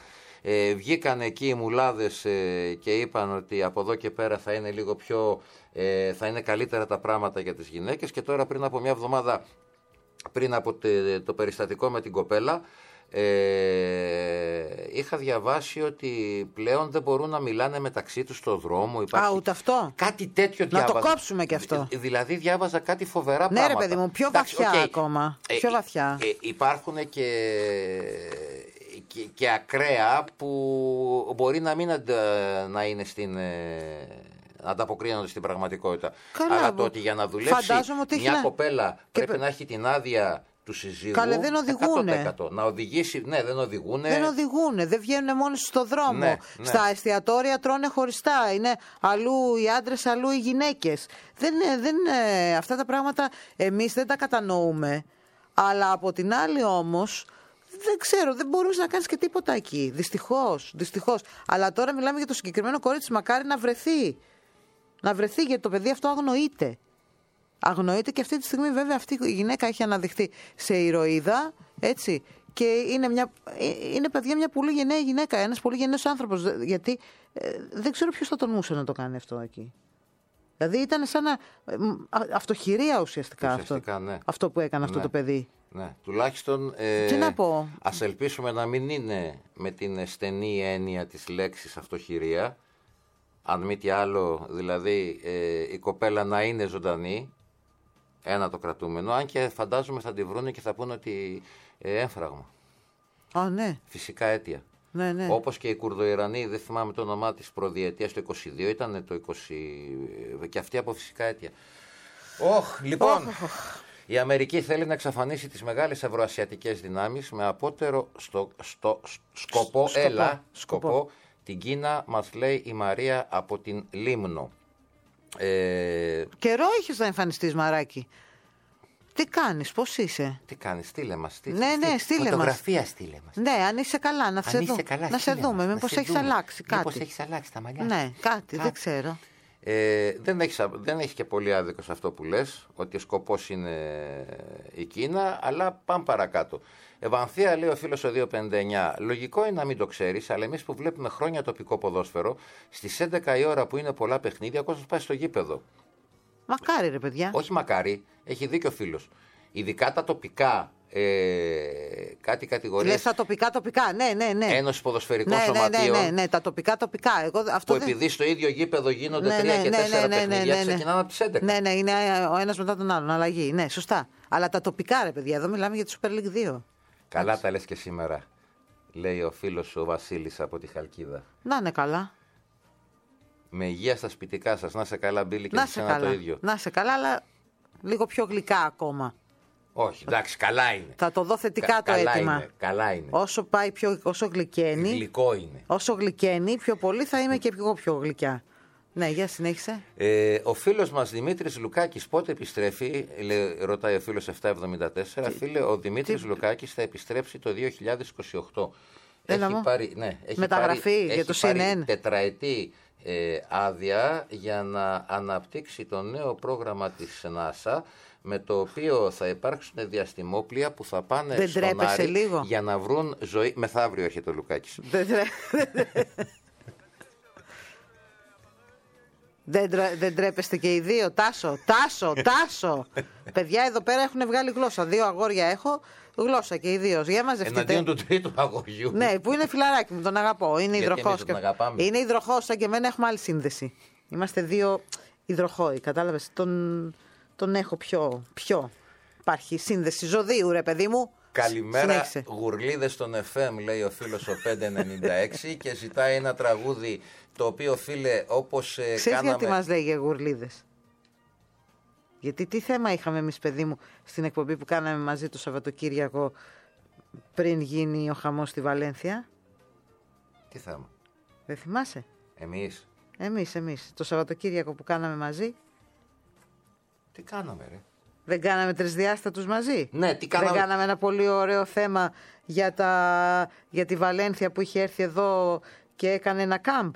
Ε, βγήκαν εκεί οι μουλάδες ε, και είπαν ότι από εδώ και πέρα θα είναι λίγο πιο, ε, θα είναι καλύτερα τα πράγματα για τις γυναίκες, και τώρα πριν από μια εβδομάδα, πριν από το, το περιστατικό με την κοπέλα, Ε, είχα διαβάσει ότι πλέον δεν μπορούν να μιλάνε μεταξύ τους στο δρόμο. Υπάρχει... Α, ούτε αυτό. Κάτι τέτοιο να διάβαζα. Να το κόψουμε και αυτό. Δη, δηλαδή διάβαζα κάτι φοβερά ναι, πράγματα. Ναι ρε παιδί μου, πιο Εντάξει, βαθιά okay. ακόμα. Ε, πιο βαθιά. Ε, ε, υπάρχουν και, και, και ακραία που μπορεί να μην αντα, να είναι στην... Ε, ανταποκρίνονται στην πραγματικότητα. Καλά, αλλά το ότι για να δουλέψει μια να... κοπέλα πρέπει και... να έχει την άδεια του συζύγου. Καλέ, δεν οδηγούνε. εκατό τοις εκατό. Να οδηγήσει, ναι, δεν οδηγούνε. Δεν οδηγούνε, δεν βγαίνουν μόνοι στο δρόμο. Ναι, ναι. Στα εστιατόρια τρώνε χωριστά. Είναι αλλού οι άντρες, αλλού οι γυναίκες. Δεν, δεν, αυτά τα πράγματα εμείς δεν τα κατανοούμε. Αλλά από την άλλη όμως, δεν ξέρω, δεν μπορείς να κάνεις και τίποτα εκεί. Δυστυχώς, δυστυχώς. Αλλά τώρα μιλάμε για το συγκεκριμένο κορίτσι, μακάρι να βρεθεί. Να βρεθεί, γιατί το παιδί αυτό αγνοείται. Αγνοείται, και αυτή τη στιγμή βέβαια αυτή η γυναίκα έχει αναδειχθεί σε ηρωίδα, έτσι, και είναι, μια, είναι παιδιά μια πολύ γενναία γυναίκα, ένας πολύ γενναίος άνθρωπος, γιατί ε, δεν ξέρω ποιος θα τολμούσε να το κάνει αυτό εκεί. Δηλαδή ήταν σαν να, αυτοχειρία ουσιαστικά, ουσιαστικά αυτό, ναι. αυτό που έκανε αυτό ναι. το παιδί. Ναι, τουλάχιστον ε, τι να πω. Ας ελπίσουμε να μην είναι με την στενή έννοια της λέξης αυτοχειρία, αν μη τι άλλο, δηλαδή ε, η κοπέλα να είναι ζωντανή. Ένα το κρατούμενο, αν και φαντάζομαι θα τη βρούνε και θα πούνε ότι ε, έμφραγμα. Α, ναι. Φυσικά αίτια. Ναι, ναι. Όπως και η Κουρδοϊρανή, δεν θυμάμαι το όνομά της, προδιετίας το είκοσι δύο, ήταν το είκοσι και αυτή από φυσικά αίτια. Όχ, λοιπόν, oh, oh. Η Αμερική θέλει να εξαφανίσει τις μεγάλες ευρωασιατικές δυνάμεις με απότερο στο, στο, σκοπό, σκοπό, έλα, σκοπό. σκοπό, την Κίνα, μας λέει η Μαρία από την Λίμνο. Ε... Καιρό έχεις να εμφανιστείς, μαράκι. Τι κάνεις, πώς είσαι? Τι κάνεις, στείλε μας. Τι, ναι, ναι, στείλε φωτογραφία μας. στείλε μας. Ναι, αν είσαι καλά, να, σε, δου... καλά, να σε δούμε. Μήπως έχεις αλλάξει κάτι. Μήπως έχεις αλλάξει τα μαλλιά. Ναι, κάτι, κάτι. δεν κάτι. ξέρω. Ε, δεν, έχεις, δεν έχει και πολύ άδικο σε αυτό που λες, ότι ο σκοπός είναι η Κίνα, αλλά πάμε παρακάτω. Ευανθία, λέει ο φίλος ο δύο πενήντα εννιά, λογικό είναι να μην το ξέρεις, αλλά εμείς που βλέπουμε χρόνια τοπικό ποδόσφαιρο, στις έντεκα η ώρα που είναι πολλά παιχνίδια, ο κόσμος πάει στο γήπεδο. Μακάρι ρε παιδιά. Όχι μακάρι, έχει δίκιο ο φίλος. Ειδικά τα τοπικά, ε, κάτι κατηγορίες. Λες τα τοπικά τοπικά, ναι, ναι, ναι. Ένωση Ποδοσφαιρικών ναι, Σωματείων. Ναι, ναι, ναι, τα τοπικά τοπικά. Εγώ, αυτό που δεν... επειδή στο ίδιο γήπεδο γίνονται ναι, τρία ναι, και ναι, τέσσερα ναι, ναι, παιχνίδια, ναι, ναι, ξεκινάνε από τις έντεκα. Ναι, ναι, είναι ο ένας μετά τον άλλον, αλλαγή. Ναι, σωστά. Αλλά τα τοπικά ρε παιδιά, εδώ μιλάμε για τη Super League δύο. Καλά τα λες και σήμερα, λέει ο φίλος ο Βασίλης από τη Χαλκίδα. Να είναι καλά. Με υγεία στα σπιτικά σας, να σε καλά Μπίλη, και να σε καλά. Το ίδιο. Να σε καλά, αλλά λίγο πιο γλυκά ακόμα. Όχι, εντάξει, καλά είναι. Θα το δω θετικά Κα, το καλά αίτημα. Είναι, καλά είναι. Όσο πάει πιο, όσο γλυκαίνει. Γλυκό είναι. Όσο γλυκαίνει, πιο πολύ θα είμαι και εγώ πιο γλυκιά. Ναι, για συνέχισε. Ε, ο φίλος μας Δημήτρης Λουκάκης πότε επιστρέφει, λέει, ρωτάει ο φίλος επτακόσια εβδομήντα τέσσερα. Τι, Φίλε, ο Δημήτρης τι... Λουκάκης θα επιστρέψει το δύο χιλιάδες είκοσι οκτώ. Έλα έχει μου. πάρει, ναι, έχει μεταγραφή πάρει, για έχει το πάρει σι εν εν. Τετραετή ε, άδεια για να αναπτύξει το νέο πρόγραμμα της NASA, με το οποίο θα υπάρξουν διαστημόπλια που θα πάνε δεν στον Άρη λίγο. για να βρουν ζωή. Μεθαύριο έρχεται ο Λουκάκης. Δεν Δεν, δεν τρέπεστε και οι δύο, Τάσο, Τάσο, Τάσο. Παιδιά, εδώ πέρα έχουν βγάλει γλώσσα. Δύο αγόρια έχω, γλώσσα και οι δύο. Για μαζευτείτε. Εναντίον του τρίτου αγοριού. Ναι, που είναι φιλαράκι μου, τον αγαπώ. Είναι υδροχός. Και... Είναι υδροχός, σαν και εμένα έχουμε άλλη σύνδεση. Είμαστε δύο υδροχόοι, κατάλαβες. Τον, τον έχω πιο, πιο. Υπάρχει σύνδεση ζωδίου, ρε παιδί μου. Καλημέρα, γουρλίδες στον εφ εμ, λέει ο φίλος ο πεντακόσια ενενήντα έξι και ζητάει ένα τραγούδι το οποίο, φίλε, όπως ε, Ξέρεις κάναμε... γιατί μας λέει για γουρλίδες? Γιατί τι θέμα είχαμε εμείς, παιδί μου, στην εκπομπή που κάναμε μαζί το Σαββατοκύριακο πριν γίνει ο χαμός στη Βαλένθια? Τι θέμα? Δεν θυμάσαι? Εμείς. Εμείς, εμείς. Το Σαββατοκύριακο που κάναμε μαζί. Τι κάναμε, ρε? Δεν κάναμε τρισδιάστατους μαζί? Ναι, τι κάναμε? Δεν κάναμε ένα πολύ ωραίο θέμα για, τα... για τη Βαλένθια που είχε έρθει εδώ και έκανε ένα κάμπ?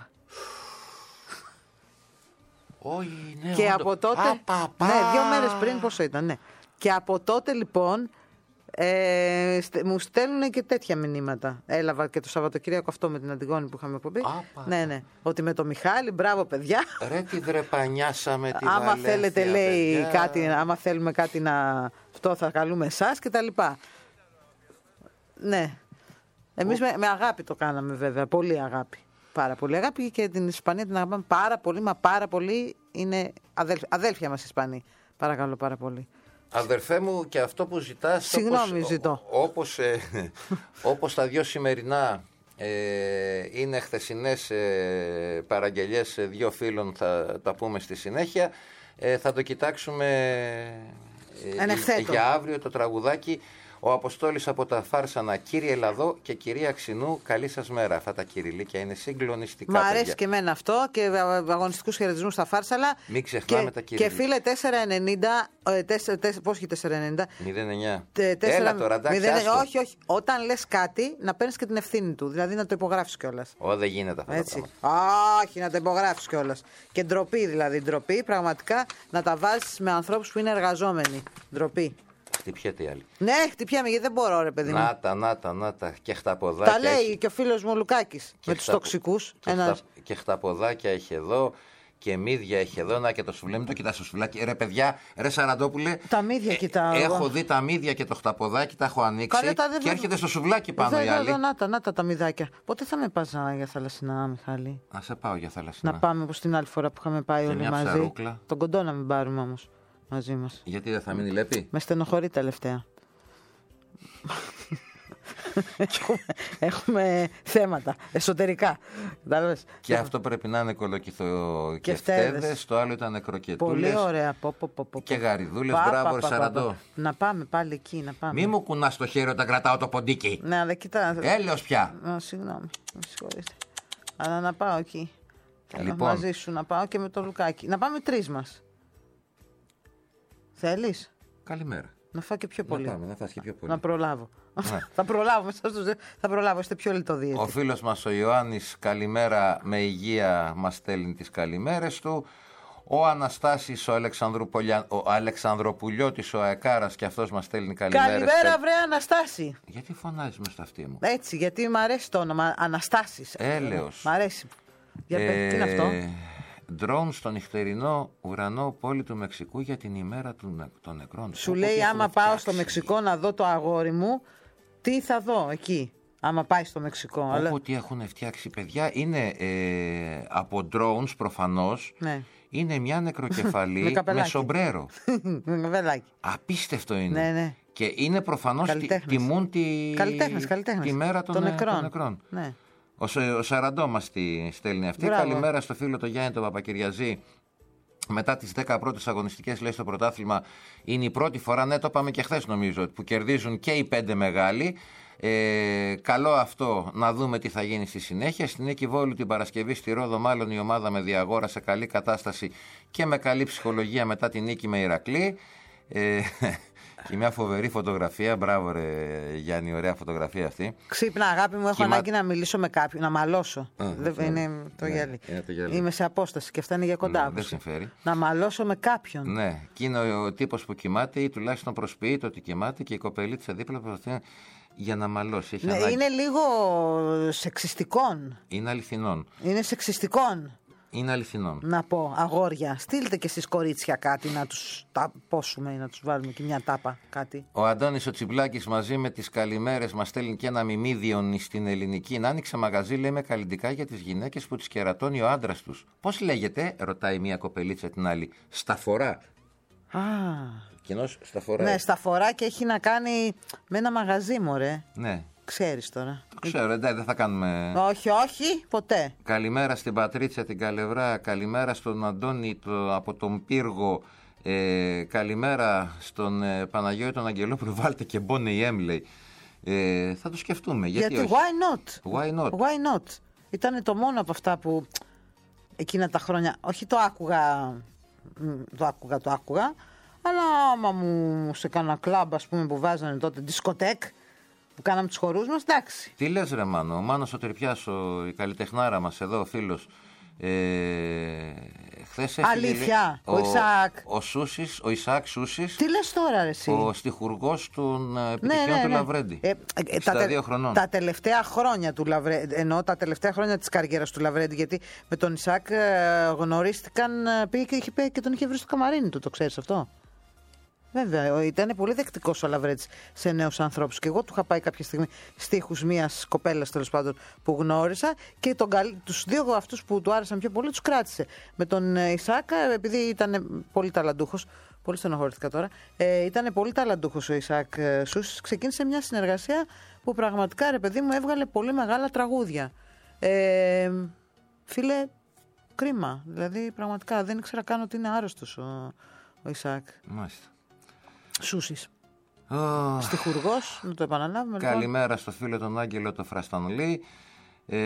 Όχι, ναι, και όντω. από τότε. Α, πα, πα. Ναι, δύο μέρες πριν πόσο ήταν, ναι. Και από τότε λοιπόν Ε, στε, μου στέλνουν και τέτοια μηνύματα. Έλαβα και το Σαββατοκύριακο αυτό με την Αντιγόνη που είχαμε πει. Ναι, ναι. Ότι με το Μιχάλη, μπράβο παιδιά. Ρε τη δρεπανιάσαμε τη άμα Βαλένθια, θέλετε, λέει, παιδιά. κάτι, άμα θέλουμε κάτι να. Αυτό θα καλούμε εσάς και τα λοιπά. Ναι. Εμείς με, με αγάπη το κάναμε βέβαια. Πολύ αγάπη. Πάρα πολύ αγάπη και την Ισπανία την αγαπάμε πάρα πολύ. Μα πάρα πολύ είναι αδέλφια, αδέλφια μας Ισπανοί. Παρακαλώ πάρα πολύ. Αδερφέ μου, και αυτό που ζητάς, Συγγνώμη, όπως, ζητώ. όπως, ε, όπως τα δυο σημερινά ε, είναι χθεσινές ε, παραγγελιές δύο φίλων, θα τα πούμε στη συνέχεια, ε, θα το κοιτάξουμε ε, για αύριο το τραγουδάκι. Ο Αποστόλης από τα Φάρσανα, κύριε Ελλαδό και κυρία Ξινού, καλή σας μέρα. Αυτά τα κυριλίκια είναι συγκλονιστικά. Μ' αρέσει παιδιά. και εμένα αυτό και αγωνιστικούς χαιρετισμούς στα Φάρσαλα. Μην ξεχνάμε και, τα κυριλίκια. Και φίλε τέσσερα ενενήντα, ε, τέσσερα, τέσσερα, πώς έχει τέσσερα ενενήντα. μηδέν εννιά. τέσσερα, Έλα τώρα, εντάξει, μηδέν, άστο. όχι, όχι. Όταν λες κάτι, να παίρνεις και την ευθύνη του. Δηλαδή να το υπογράφεις κιόλας. Ω, δεν γίνεται αυτό. Έτσι. Όχι, να το υπογράφεις κιόλας. Και ντροπή δηλαδή. Ντροπή πραγματικά να τα βάζεις με ανθρώπους που είναι εργαζόμενοι. Ντροπή. Χτυπιέται η άλλη. Ναι, χτυπιάμε γιατί δεν μπορώ, ρε παιδί μου. Να τα, να τα, να τα. Και χταποδάκια. Τα λέει έχει... και ο φίλος μου ο Λουκάκης με τους χταπο... τοξικούς. Και, Ένας... χτα... και χταποδάκια έχει εδώ. Και μύδια έχει εδώ. Να και το σουβλέ. Μην το κοιτάς το σουβλάκι. Ρε παιδιά, ρε Σαραντόπουλε. Τα μύδια ε, κοιτάω. Έχω δει τα μύδια και το χταποδάκι, τα έχω ανοίξει. Καλέ, τα δεν... Και έρχεται στο σουβλάκι πάνω η άλλη. Εδώ, να τα, να τα, τα μυδάκια. Πότε θα με πας για θαλασσινά, Μιχάλη? Να σε πάω για θαλασσινά. Να πάμε όπως την άλλη φορά που είχαμε πάει και όλοι μια μαζί. ψαρούκλα. Τον κοντό να μην πάρουμε όμως μαζί μας. Γιατί δεν θα μείνει λέπη. Με στενοχωρεί τελευταία. έχουμε, έχουμε θέματα εσωτερικά. Και αυτό πρέπει να είναι κολοκυθο και φτέδες. Το άλλο ήταν νεκροκετούλες. Πολύ ωραία. Πο, πο, πο, πο. Και γαριδούλες. Μπράβο, Σαραντό. Να πάμε πάλι εκεί. Να πάμε. Μη μου κουνάς το χέρι όταν κρατάω το ποντίκι. Ναι, αλλά κοιτά. Έλεος πια. Α, συγγνώμη. Με συγχωρείτε. Αλλά να πάω εκεί. Λοιπόν. Μαζί σου να πάω και με το Λουκάκι. Να πάμε τρεις μας. Θέλεις? Καλημέρα. Να φάω και πιο πολύ. Να πάμε, να φας και πιο πολύ. Να προλάβω. θα προλάβω μέσα στους δύο. Θα προλάβω, είστε πιο λιτοδίαιτοι. Ο φίλος μας ο Ιωάννης, καλημέρα με υγεία, μας στέλνει τις καλημέρες του. Ο Αναστάσης, ο, Αλεξανδρουπολια... ο Αλεξανδροπουλιώτης, ο Αεκάρας, και αυτός μας στέλνει καλημέρες. Καλημέρα, βρε Αναστάση. Γιατί φωνάζεις μες στο αυτί μου? Έτσι, γιατί μου αρέσει το όνομα Αναστάσης. Έλεος. Μ' αρέσει. Για ε... τι είναι αυτό? Ντρόουν στο νυχτερινό ουρανό πόλη του Μεξικού για την ημέρα των νεκρών. Σου λέει, άμα πάω φτιάξει. στο Μεξικό να δω το αγόρι μου, τι θα δω εκεί, άμα πάει στο Μεξικό. Όπου αλλά... τι έχουν φτιάξει, παιδιά, είναι ε, από drones προφανώς. Ναι. Είναι μια νεκροκεφαλή με, με σομπρέρο. Με βελάκι. Απίστευτο είναι. Ναι, ναι. Και είναι προφανώς τιμούν τη... καλλιτέχνες, καλλιτέχνες. τη μέρα των, των νεκρών. Των νεκρών. Ναι. Ο, ο Σαραντό μας τη στέλνει αυτή. Μπράβο. Καλημέρα στο φίλο το Γιάννη τον Παπακυριαζή. Μετά τις δέκα πρώτες αγωνιστικές, λέει, στο πρωτάθλημα, είναι η πρώτη φορά, ναι, το είπαμε και χθες νομίζω, που κερδίζουν και οι πέντε μεγάλοι. Ε, καλό αυτό, να δούμε τι θα γίνει στη συνέχεια. Στην Νίκη Βόλου την Παρασκευή στη Ρόδο, μάλλον η ομάδα με Διαγόρα σε καλή κατάσταση και με καλή ψυχολογία μετά την νίκη με Ηρακλή. Ε, και μια φοβερή φωτογραφία. Μπράβο, ρε Γιάννη, ωραία φωτογραφία αυτή. Ξύπνα, αγάπη μου, έχω Κυμα... ανάγκη να μιλήσω με κάποιον, να μαλώσω. Α, δεν ναι, είναι, το ναι, γέλι. είναι το γέλι. Είμαι σε απόσταση και αυτά είναι για κοντά. Ναι, δεν συμφέρει. Να μαλώσω με κάποιον. Ναι, και είναι ο, ο τύπος που κοιμάται ή τουλάχιστον προσποιείται ότι κοιμάται και η κοπελίτσα δίπλα προσπαθεί για να μαλώσει. Έχει ναι, ανάγκη. Είναι λίγο σεξιστικών. Είναι αληθινών. Είναι σεξιστικών. Είναι αληθινών. Να πω, αγόρια, στείλτε και στις κορίτσια κάτι να τους ταπώσουμε ή να τους βάλουμε και μια τάπα κάτι. Ο Αντώνης ο Τσιμπλάκης μαζί με τις καλημέρες μας στέλνει και ένα μιμίδιον στην ελληνική. Να άνοιξε μαγαζί, λέει, με καλλιντικά για τις γυναίκες που τις κερατώνει ο άντρας τους. Πώς λέγεται, ρωτάει μια κοπελίτσα την άλλη. Σταφορά. Α. Κοινώς σταφορά. Ναι, σταφορά και έχει να κάνει με ένα μαγαζί, μωρέ. Ναι. Ξέρεις τώρα. Το ξέρω, εντάξει, δεν θα κάνουμε. Όχι, όχι, ποτέ. Καλημέρα στην Πατρίτσα την Καλευρά. Καλημέρα στον Αντώνη το, από τον Πύργο. Ε, καλημέρα στον ε, Παναγιώτη τον Αγγελόπουλο. Βάλτε και Bonnie M, λέει. Ε, θα το σκεφτούμε. Γιατί, γιατί όχι. why not? Why not? Why not? Ήταν το μόνο από αυτά που εκείνα τα χρόνια. Όχι το άκουγα. Το άκουγα, το άκουγα. Αλλά άμα μου σε κάνα κλαμπ, ας πούμε, που βάζανε τότε δισκοτέκ. Που κάναμε τους χορούς μας, εντάξει. Τι λες, ρε Μάνο? Ο Μάνος ο Τρυπιάς, ο, η καλλιτεχνάρα μας εδώ, ο φίλος, Ε, χθες Αλήθεια, ο, ο Ισάκ. Ο, Σούσης, ο Ισάκ Σούσης. Τι λες τώρα, ρε, εσύ. Ο στιχουργός των επιτυχιών ναι, ναι, ναι. του Λαβρέντη. Ε, ε, στα τα, δύο χρονών. Τα τελευταία χρόνια του Λαβρέντη, εννοώ τα τελευταία χρόνια της καριέρας του Λαβρέντη, γιατί με τον Ισάκ γνωρίστηκαν, πήγε και, είχε, και τον είχε βρει στο καμαρίνι του, το ξέρεις αυτό. Βέβαια, ήταν πολύ δεκτικός ο Λαβρέντης σε νέους ανθρώπους. Και εγώ του είχα πάει κάποια στιγμή στίχους μιας κοπέλας, τέλος πάντων, που γνώρισα, και τον, τους δύο αυτούς που του άρεσαν πιο πολύ τους κράτησε. Με τον Ισάκ, επειδή ήταν πολύ ταλαντούχος, πολύ στενοχωρήθηκα τώρα, ε, ήταν πολύ ταλαντούχος ο Ισάκ Σούσης, ξεκίνησε μια συνεργασία που πραγματικά, ρε παιδί μου, έβγαλε πολύ μεγάλα τραγούδια. Ε, φίλε, κρίμα. Δηλαδή, πραγματικά δεν ήξερα καν ότι είναι άρρωστος ο, ο Ισάκ. Μάλιστα. Σούσης. Oh. Στιχουργός, να το επαναλάβουμε. Καλημέρα λοιπόν. στο φίλο τον Άγγελο το Φραστανλή. Ε,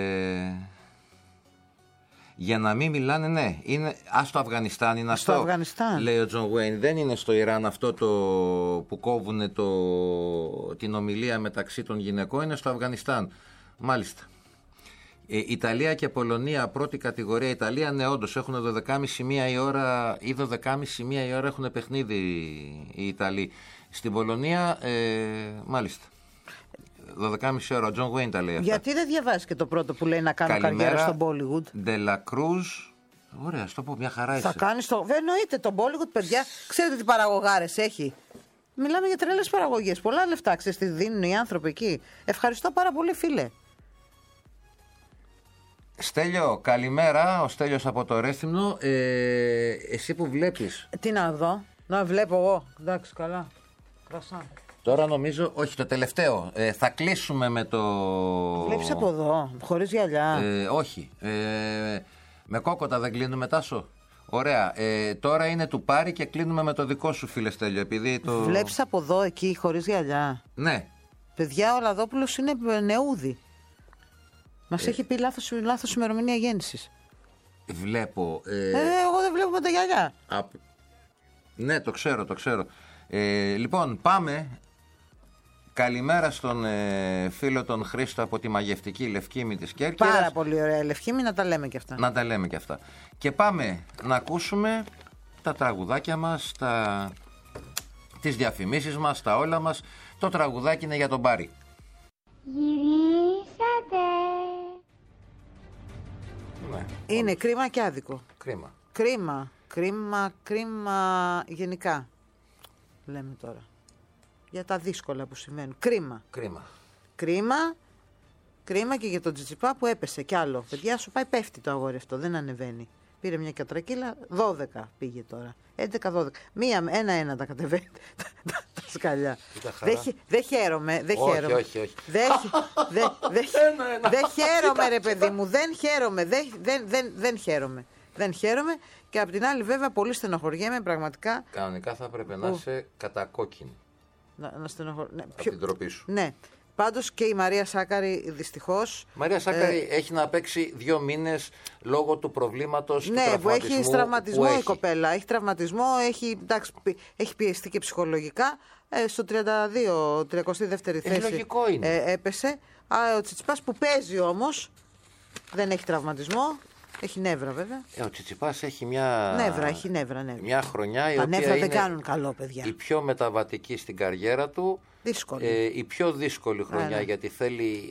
για να μην μιλάνε, ναι, είναι, ας στο Αφγανιστάν είναι στο αυτό, Αφγανιστάν. Λέει ο Τζον Γουέιν. Δεν είναι στο Ιράν αυτό το που κόβουν το, την ομιλία μεταξύ των γυναικών, είναι στο Αφγανιστάν. Μάλιστα. Ε, Ιταλία και Πολωνία, πρώτη κατηγορία. Ιταλία, ναι, όντως έχουν δώδεκα και μισή μία η ώρα, ή δώδεκα και μισή μία η ώρα έχουν παιχνίδι οι Ιταλοί. Στην Πολωνία, ε, μάλιστα. δώδεκα και μισή ώρα, ο Τζον Γουέιν τα λέει αυτά. Γιατί δεν διαβάζει και το πρώτο που λέει να κάνω Καλημέρα, καριέρα στο Bollywood. Ντελακρούζ. Ωραία, στο πω, μια χαρά είσαι. Θα κάνει το. Εννοείται το Bollywood, παιδιά. Ξέρετε τι παραγωγάρες έχει. Μιλάμε για τρελές παραγωγές. Πολλά λεφτά, ξέρεις τι δίνουν οι άνθρωποι εκεί. Ευχαριστώ πάρα πολύ, φίλε. Στέλιο, καλημέρα. Ο Στέλιος από το Ρέθυμνο. Ε, εσύ που βλέπεις. Τι να δω. Να βλέπω εγώ. Εντάξει, καλά. Κρασά. Τώρα νομίζω, όχι το τελευταίο. Ε, θα κλείσουμε με το. Βλέπεις από εδώ, χωρίς γυαλιά. Ε, όχι. Ε, με κόκοτα δεν κλείνουμε, Τάσο. Ωραία. Ε, τώρα είναι του Πάρη και κλείνουμε με το δικό σου, φίλε Στέλιο. Επειδή το... Βλέπεις από εδώ, εκεί, χωρίς γυαλιά. Ναι. Παιδιά, ο Λαδόπουλος είναι νεούδι. Μας ε... έχει πει λάθος, λάθος ημερομηνία γέννησης. Βλέπω. Ε... Ε, εγώ δεν βλέπω με τα γυαλιά. Α... Ναι, το ξέρω, το ξέρω. Ε, λοιπόν, πάμε. Καλημέρα στον ε, φίλο τον Χρήστο από τη μαγευτική Λευκήμη της Κέρκυρας. Πάρα πολύ ωραία Λευκήμη, να τα λέμε και αυτά. Να τα λέμε και αυτά. Και πάμε να ακούσουμε τα τραγουδάκια μας, τα... τις διαφημίσεις μας, τα όλα μας. Το τραγουδάκι είναι για τον Πάρη. Γυρίσατε. Ναι, είναι όλους. Κρίμα και άδικο. Κρίμα. Κρίμα, κρίμα, κρίμα γενικά. Λέμε τώρα. Για τα δύσκολα που συμβαίνουν. Κρίμα. Κρίμα. Κρίμα. Κρίμα και για τον Τσιτσιπά που έπεσε κι άλλο. Παιδιά, σου πάει, πέφτει το αγόρι αυτό, δεν ανεβαίνει. Πήρε μια κατρακύλα, δώδεκα πήγε τώρα. έντεκα δώδεκα. Μία, ένα-ένα τα κατεβαίνει τα, τα, τα σκαλιά. Δεν δε χαίρομαι. Δεν όχι, χαίρομαι. όχι, όχι. Δεν δε, δε, δε χαίρομαι, ρε παιδί μου. Δεν χαίρομαι. Δεν δεν, δεν, δεν χαίρομαι. Δεν χαίρομαι. Και απ' την άλλη, βέβαια, πολύ στενοχωριέμαι πραγματικά. Κανονικά θα πρέπει να είσαι κατακόκκινη. Να, να στενοχωρ... ναι, από την τροπή σου. Ναι. Πάντως και η Μαρία Σάκαρη δυστυχώς. Η Μαρία Σάκαρη ε... έχει να παίξει δύο μήνες λόγω του προβλήματος ναι, του τραυματισμού. Ναι, που έχει τραυματισμό που η έχει. κοπέλα. Έχει τραυματισμό, έχει, εντάξει, έχει πιεστεί και ψυχολογικά. Ε, στο τριάντα δύο, τριάντα δύο θέση. Ε, λογικό είναι. Ε, έπεσε. Α, ο Τσιτσιπάς που παίζει όμως δεν έχει τραυματισμό. Έχει νεύρα βέβαια. Ε, ο Τσιτσιπάς έχει μια. Νεύρα, έχει νεύρα, νεύρα. Μια χρονιά η Τα οποία νεύρα είναι δεν κάνουν καλό, παιδιά. η πιο μεταβατική στην καριέρα του. Δύσκολη. Ε, η πιο δύσκολη χρονιά Άρα. γιατί θέλει.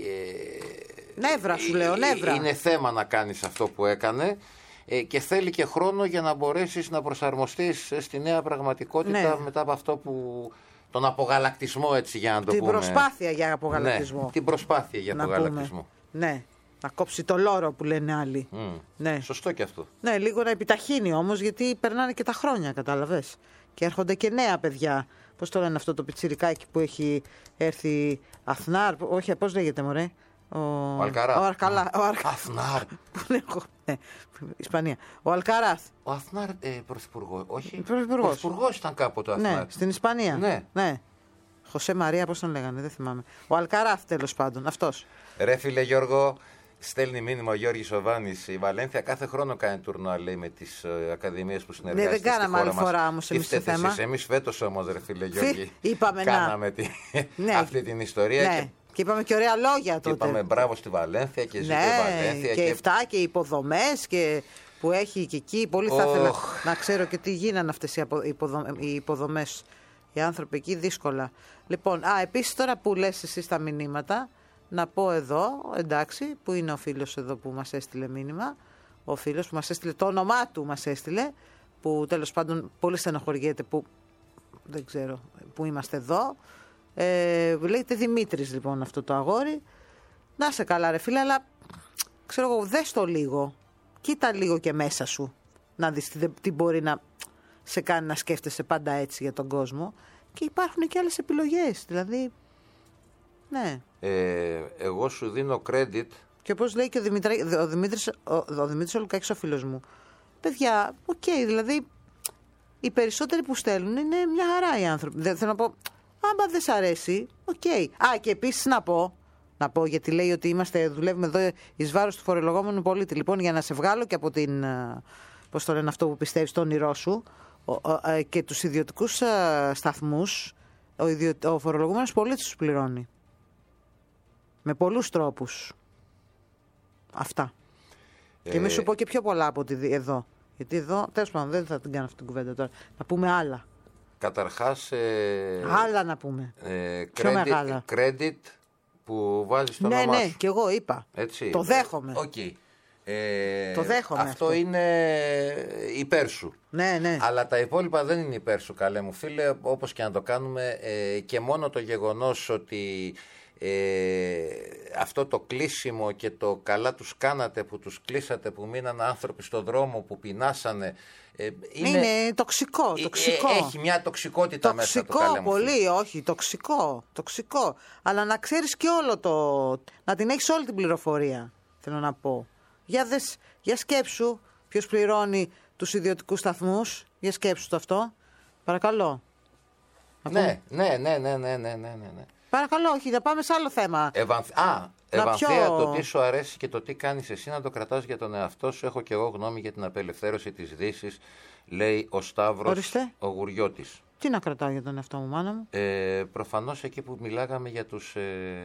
Ε, νεύρα σου λέω, νεύρα. Είναι θέμα να κάνεις αυτό που έκανε. Ε, και θέλει και χρόνο για να μπορέσεις να προσαρμοστείς στη νέα πραγματικότητα ναι. μετά από αυτό που. Τον απογαλακτισμό, έτσι για να το την πούμε. Την προσπάθεια για απογαλακτισμό. Ναι, την προσπάθεια για να απογαλακτισμό. Πούμε. Ναι. Να κόψει το λόρο που λένε άλλοι. Mm. Ναι. Σωστό και αυτό. Ναι, λίγο να επιταχύνει όμως, γιατί περνάνε και τα χρόνια, κατάλαβες. Και έρχονται και νέα παιδιά. Πώς το λένε αυτό το πιτσιρικάκι που έχει έρθει Αθνάρ. Όχι, πώς λέγεται, μωρέ. Ο, ο Αλκαράθ. Ο Αρκαλά. Ο Αρκα... Αθνάρ. ναι, Ισπανία. Ο Αλκαράθ. Ο Αθνάρ ε, πρωθυπουργό. Όχι. Πρωθυπουργός. Πρωθυπουργός ήταν κάποτε ο Αθνάρ. Ναι, στην Ισπανία. Ναι. ναι. Χωσέ Μαρία, πώς τον λέγανε, δεν θυμάμαι. Ο Αλκαράθ, τέλος πάντων, αυτός. Ρε φίλε Γιώργο, στέλνει μήνυμα ο Γιώργης Οβάνης. Η Βαλένθια κάθε χρόνο κάνει τουρνουά, λέει, με τις uh, ακαδημίες που συνεργάζεται. Ναι, δεν κάναμε άλλη φορά όμως εμείς το θέμα. Εμείς φέτος όμως, ρε φίλε Γιώργη, είπαμε κάναμε τη... ναι. αυτή την ιστορία. Ναι. Και... Και είπαμε και ωραία λόγια τότε. Και είπαμε μπράβο στη Βαλένθια και ζήτω ναι, η Βαλένθια. Και, και αυτά και οι υποδομές και που έχει και εκεί. Πολύ θα oh. ήθελα να ξέρω και τι γίνανε αυτές οι, υποδο, οι υποδομές. Οι άνθρωποι εκεί δύσκολα. Λοιπόν, α, επίσης τώρα που λες εσύ τα μηνύματα, να πω εδώ, εντάξει, που είναι ο φίλος εδώ που μας έστειλε μήνυμα, ο φίλος που μας έστειλε, το όνομά του μας έστειλε, που τέλος πάντων πολύ στενοχωριέται που δεν ξέρω που είμαστε εδώ. Ε, λέγεται Δημήτρης λοιπόν αυτό το αγόρι. Να σε καλά ρε φίλε, αλλά ξέρω εγώ, δες το λίγο, κοίτα λίγο και μέσα σου, να δεις τι, τι μπορεί να σε κάνει να σκέφτεσαι πάντα έτσι για τον κόσμο. Και υπάρχουν και άλλες επιλογές, δηλαδή, ναι. Ε, εγώ σου δίνω credit. Και όπως λέει και ο, Δημητρή, ο Δημήτρης ο, ο, Δημήτρης ο Λουκάκης, ο φίλος μου, παιδιά, οκ, okay, δηλαδή, οι περισσότεροι που στέλνουν είναι μια χαρά οι άνθρωποι. Δεν θέλω να πω, άμα δεν σ' αρέσει, οκ. Okay. Α, και επίσης να πω, να πω, γιατί λέει ότι είμαστε, δουλεύουμε εδώ εις βάρος του φορολογόμενου πολίτη. Λοιπόν, για να σε βγάλω και από την, πώς το λένε αυτό που πιστεύεις, το όνειρό σου, ο, ο, και τους ιδιωτικούς α, σταθμούς, ο, ιδιο, ο φορολογούμενος πολίτης τους πληρώνει. Με πολλούς τρόπους. Αυτά. Ε... Και μη σου πω και πιο πολλά από ότι εδώ. Γιατί εδώ, τέλος πάντων, δεν θα την κάνω αυτή την κουβέντα τώρα. Να πούμε άλλα. Καταρχάς... Ε... Άλλα να πούμε. Ε, πιο credit, μεγάλα. Credit που βάζεις στο όνομά ναι, σου. Ναι, και εγώ είπα. Έτσι. Το δέχομαι. Okay. Ε, το δέχομαι αυτό, αυτό είναι υπέρ σου. Ναι, ναι. Αλλά τα υπόλοιπα δεν είναι υπέρ σου, καλέ μου φίλε, όπως και να το κάνουμε. Ε, και μόνο το γεγονός ότι ε, αυτό το κλείσιμο και το καλά τους κάνατε που τους κλείσατε, που μείναν άνθρωποι στον δρόμο, που πεινάσανε. Ε, είναι, είναι τοξικό, τοξικό. Ε, έχει μια τοξικότητα τοξικό, μέσα. Τοξικό, πολύ, όχι, τοξικό, τοξικό. Αλλά να ξέρεις και όλο το... να την έχεις όλη την πληροφορία, θέλω να πω. Για, δες, για σκέψου ποιος πληρώνει τους ιδιωτικούς σταθμούς. Για σκέψου το αυτό. Παρακαλώ. Ναι, ναι, ναι, ναι, ναι, ναι, ναι, ναι. Παρακαλώ, όχι, να πάμε σε άλλο θέμα. Ευανθ... Α, Ευανθία, πιο... το τι σου αρέσει και το τι κάνεις εσύ να το κρατάς για τον εαυτό σου. Έχω και εγώ γνώμη για την απελευθέρωση της Δύσης, λέει ο Σταύρος. Ορίστε. Ο Γουριώτης. Τι να κρατάω για τον εαυτό μου, μάνα μου. Ε, προφανώς εκεί που μιλάγαμε για τους... Ε...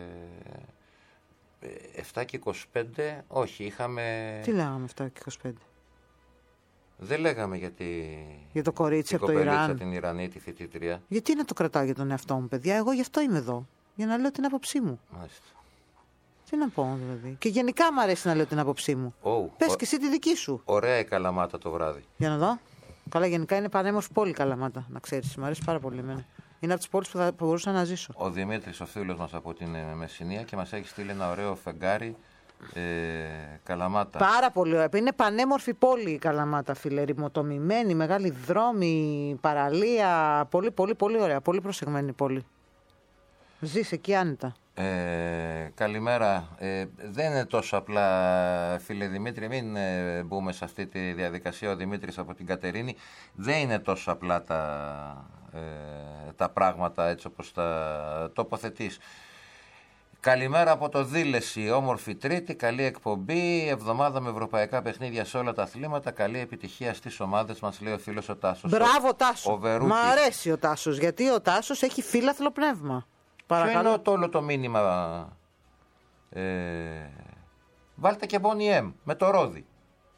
επτά και είκοσι πέντε, όχι, είχαμε... Τι λέγαμε επτά και είκοσι πέντε. Δεν λέγαμε για τη... Για το κορίτσι από το Ιράν. Την Ιρανή, τη φοιτήτρια. Γιατί να το κρατάω για τον εαυτό μου, παιδιά, εγώ γι' αυτό είμαι εδώ. Για να λέω την άποψή μου. Μάλιστα. Τι να πω, δηλαδή. Και γενικά μου αρέσει να λέω την άποψή μου. Oh, Πες ο... και εσύ τη δική σου. Ωραία η Καλαμάτα το βράδυ. Για να δω. Καλά, γενικά είναι πανέμορφη πόλη Καλαμάτα, να ξέρεις. Μου αρέσει πάρα πολύ εμένα. Είναι από τις πόλεις που θα που μπορούσα να ζήσω. Ο Δημήτρης, ο φίλος μας από την Μεσσηνία, και μας έχει στείλει ένα ωραίο φεγγάρι ε, Καλαμάτα. Πάρα πολύ ωραία. Είναι πανέμορφη πόλη η Καλαμάτα, φίλε. Ρημοτομημένη, μεγάλη δρόμη, παραλία. Πολύ, πολύ, πολύ ωραία. Πολύ προσεγμένη πόλη. Ζεις εκεί άνετα. Ε, καλημέρα. Ε, δεν είναι τόσο απλά, φίλε Δημήτρη, μην ε, μπούμε σε αυτή τη διαδικασία. Ο Δημήτρης από την Κατερίνη. Δεν είναι τόσο απλά τα, ε, τα πράγματα έτσι όπως τα τοποθετείς. Καλημέρα από το Δήλεση, όμορφη Τρίτη, καλή εκπομπή, εβδομάδα με ευρωπαϊκά παιχνίδια σε όλα τα αθλήματα, καλή επιτυχία στις ομάδες μας, λέει ο φίλος ο Τάσος. Μπράβο Τάσο, Μ' αρέσει ο Τάσος, γιατί ο Τάσος έχει φύλαθλο πνεύμα. Παρακαλώ. Ποιο είναι το όλο το μήνυμα? Ε, βάλτε και Bonnie M με το ρόδι.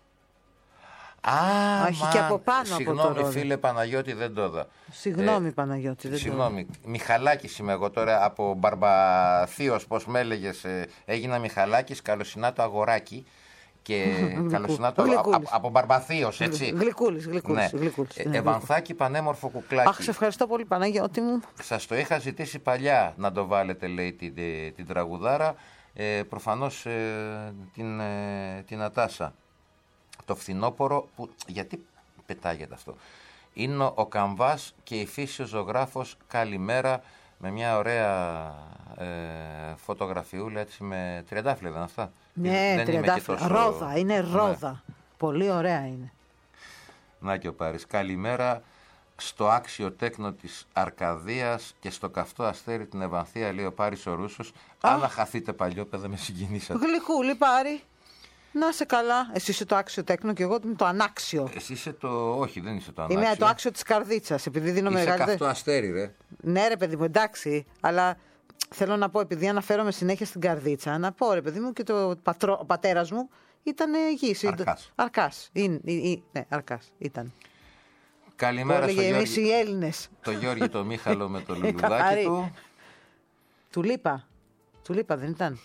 Α, έχει μα, και από πάνω συγγνώμη, από το ρόδι. Φίλε Παναγιώτη, δεν το είδα. Συγγνώμη ε, Παναγιώτη, δεν συγγνώμη, το είδα. Μιχαλάκης είμαι εγώ τώρα, από Μπαρμπαθίος, πώς με έλεγες, ε, έγινα Μιχαλάκης, καλοσυνά το αγοράκι. Και καλοσυνά το από, από Μπαρμπαθίος, έτσι. Γλυκούλης, γλυκούλης. Ναι. Γλυκούλης ε, Ευανθάκι, πανέμορφο κουκλάκι. Αχ, σε ευχαριστώ πολύ Παναγιώτη μου. Σας το είχα ζητήσει παλιά να το βάλετε, λέει, την, την, την τραγουδάρα. Ε, προφανώς ε, την, ε, την Ατάσα. Το φθινόπωρο, που, γιατί πετάγεται αυτό. Είναι ο Καμβάς και η φύση ο ζωγράφος, καλημέρα, με μια ωραία ε, φωτογραφιούλα, έτσι, με τριαντάφυλλα, δεν αυτά? Ναι, τριαντάφυλλα, τόσο... ρόδα, είναι ρόδα. Ναι. Πολύ ωραία είναι. Να και ο Πάρης, καλημέρα στο άξιο τέκνο της Αρκαδίας και στο καυτό αστέρι την Ευανθία, λέει ο Πάρης ο Ρούσος. Αν χαθείτε παλιόπαιδα, με συγκινήσατε. Γλυκούλη, Πάρη. Να είσαι καλά. Εσύ είσαι το άξιο τέκνο και εγώ είμαι το ανάξιο. Εσύ είσαι το. Όχι, δεν είσαι το ανάξιο. Είμαι το άξιο της καρδίτσας. Επειδή δίνω είσαι μεγάλη. Καυτό αστέρι, ρε. Ναι, ρε παιδί μου, εντάξει. Αλλά θέλω να πω, επειδή αναφέρομαι συνέχεια στην Καρδίτσα, να πω ρε παιδί μου και το πατρό, ο πατέρας μου ήταν γης. Αρκάς. Αρκάς. Είναι, είναι, ναι, Αρκάς ήταν. Καλημέρα στο εμείς Γιώργη. οι Έλληνες. Το Γιώργη το Μίχαλο με το λουλουδάκι του. Του λείπα. Του λείπα δεν ήταν.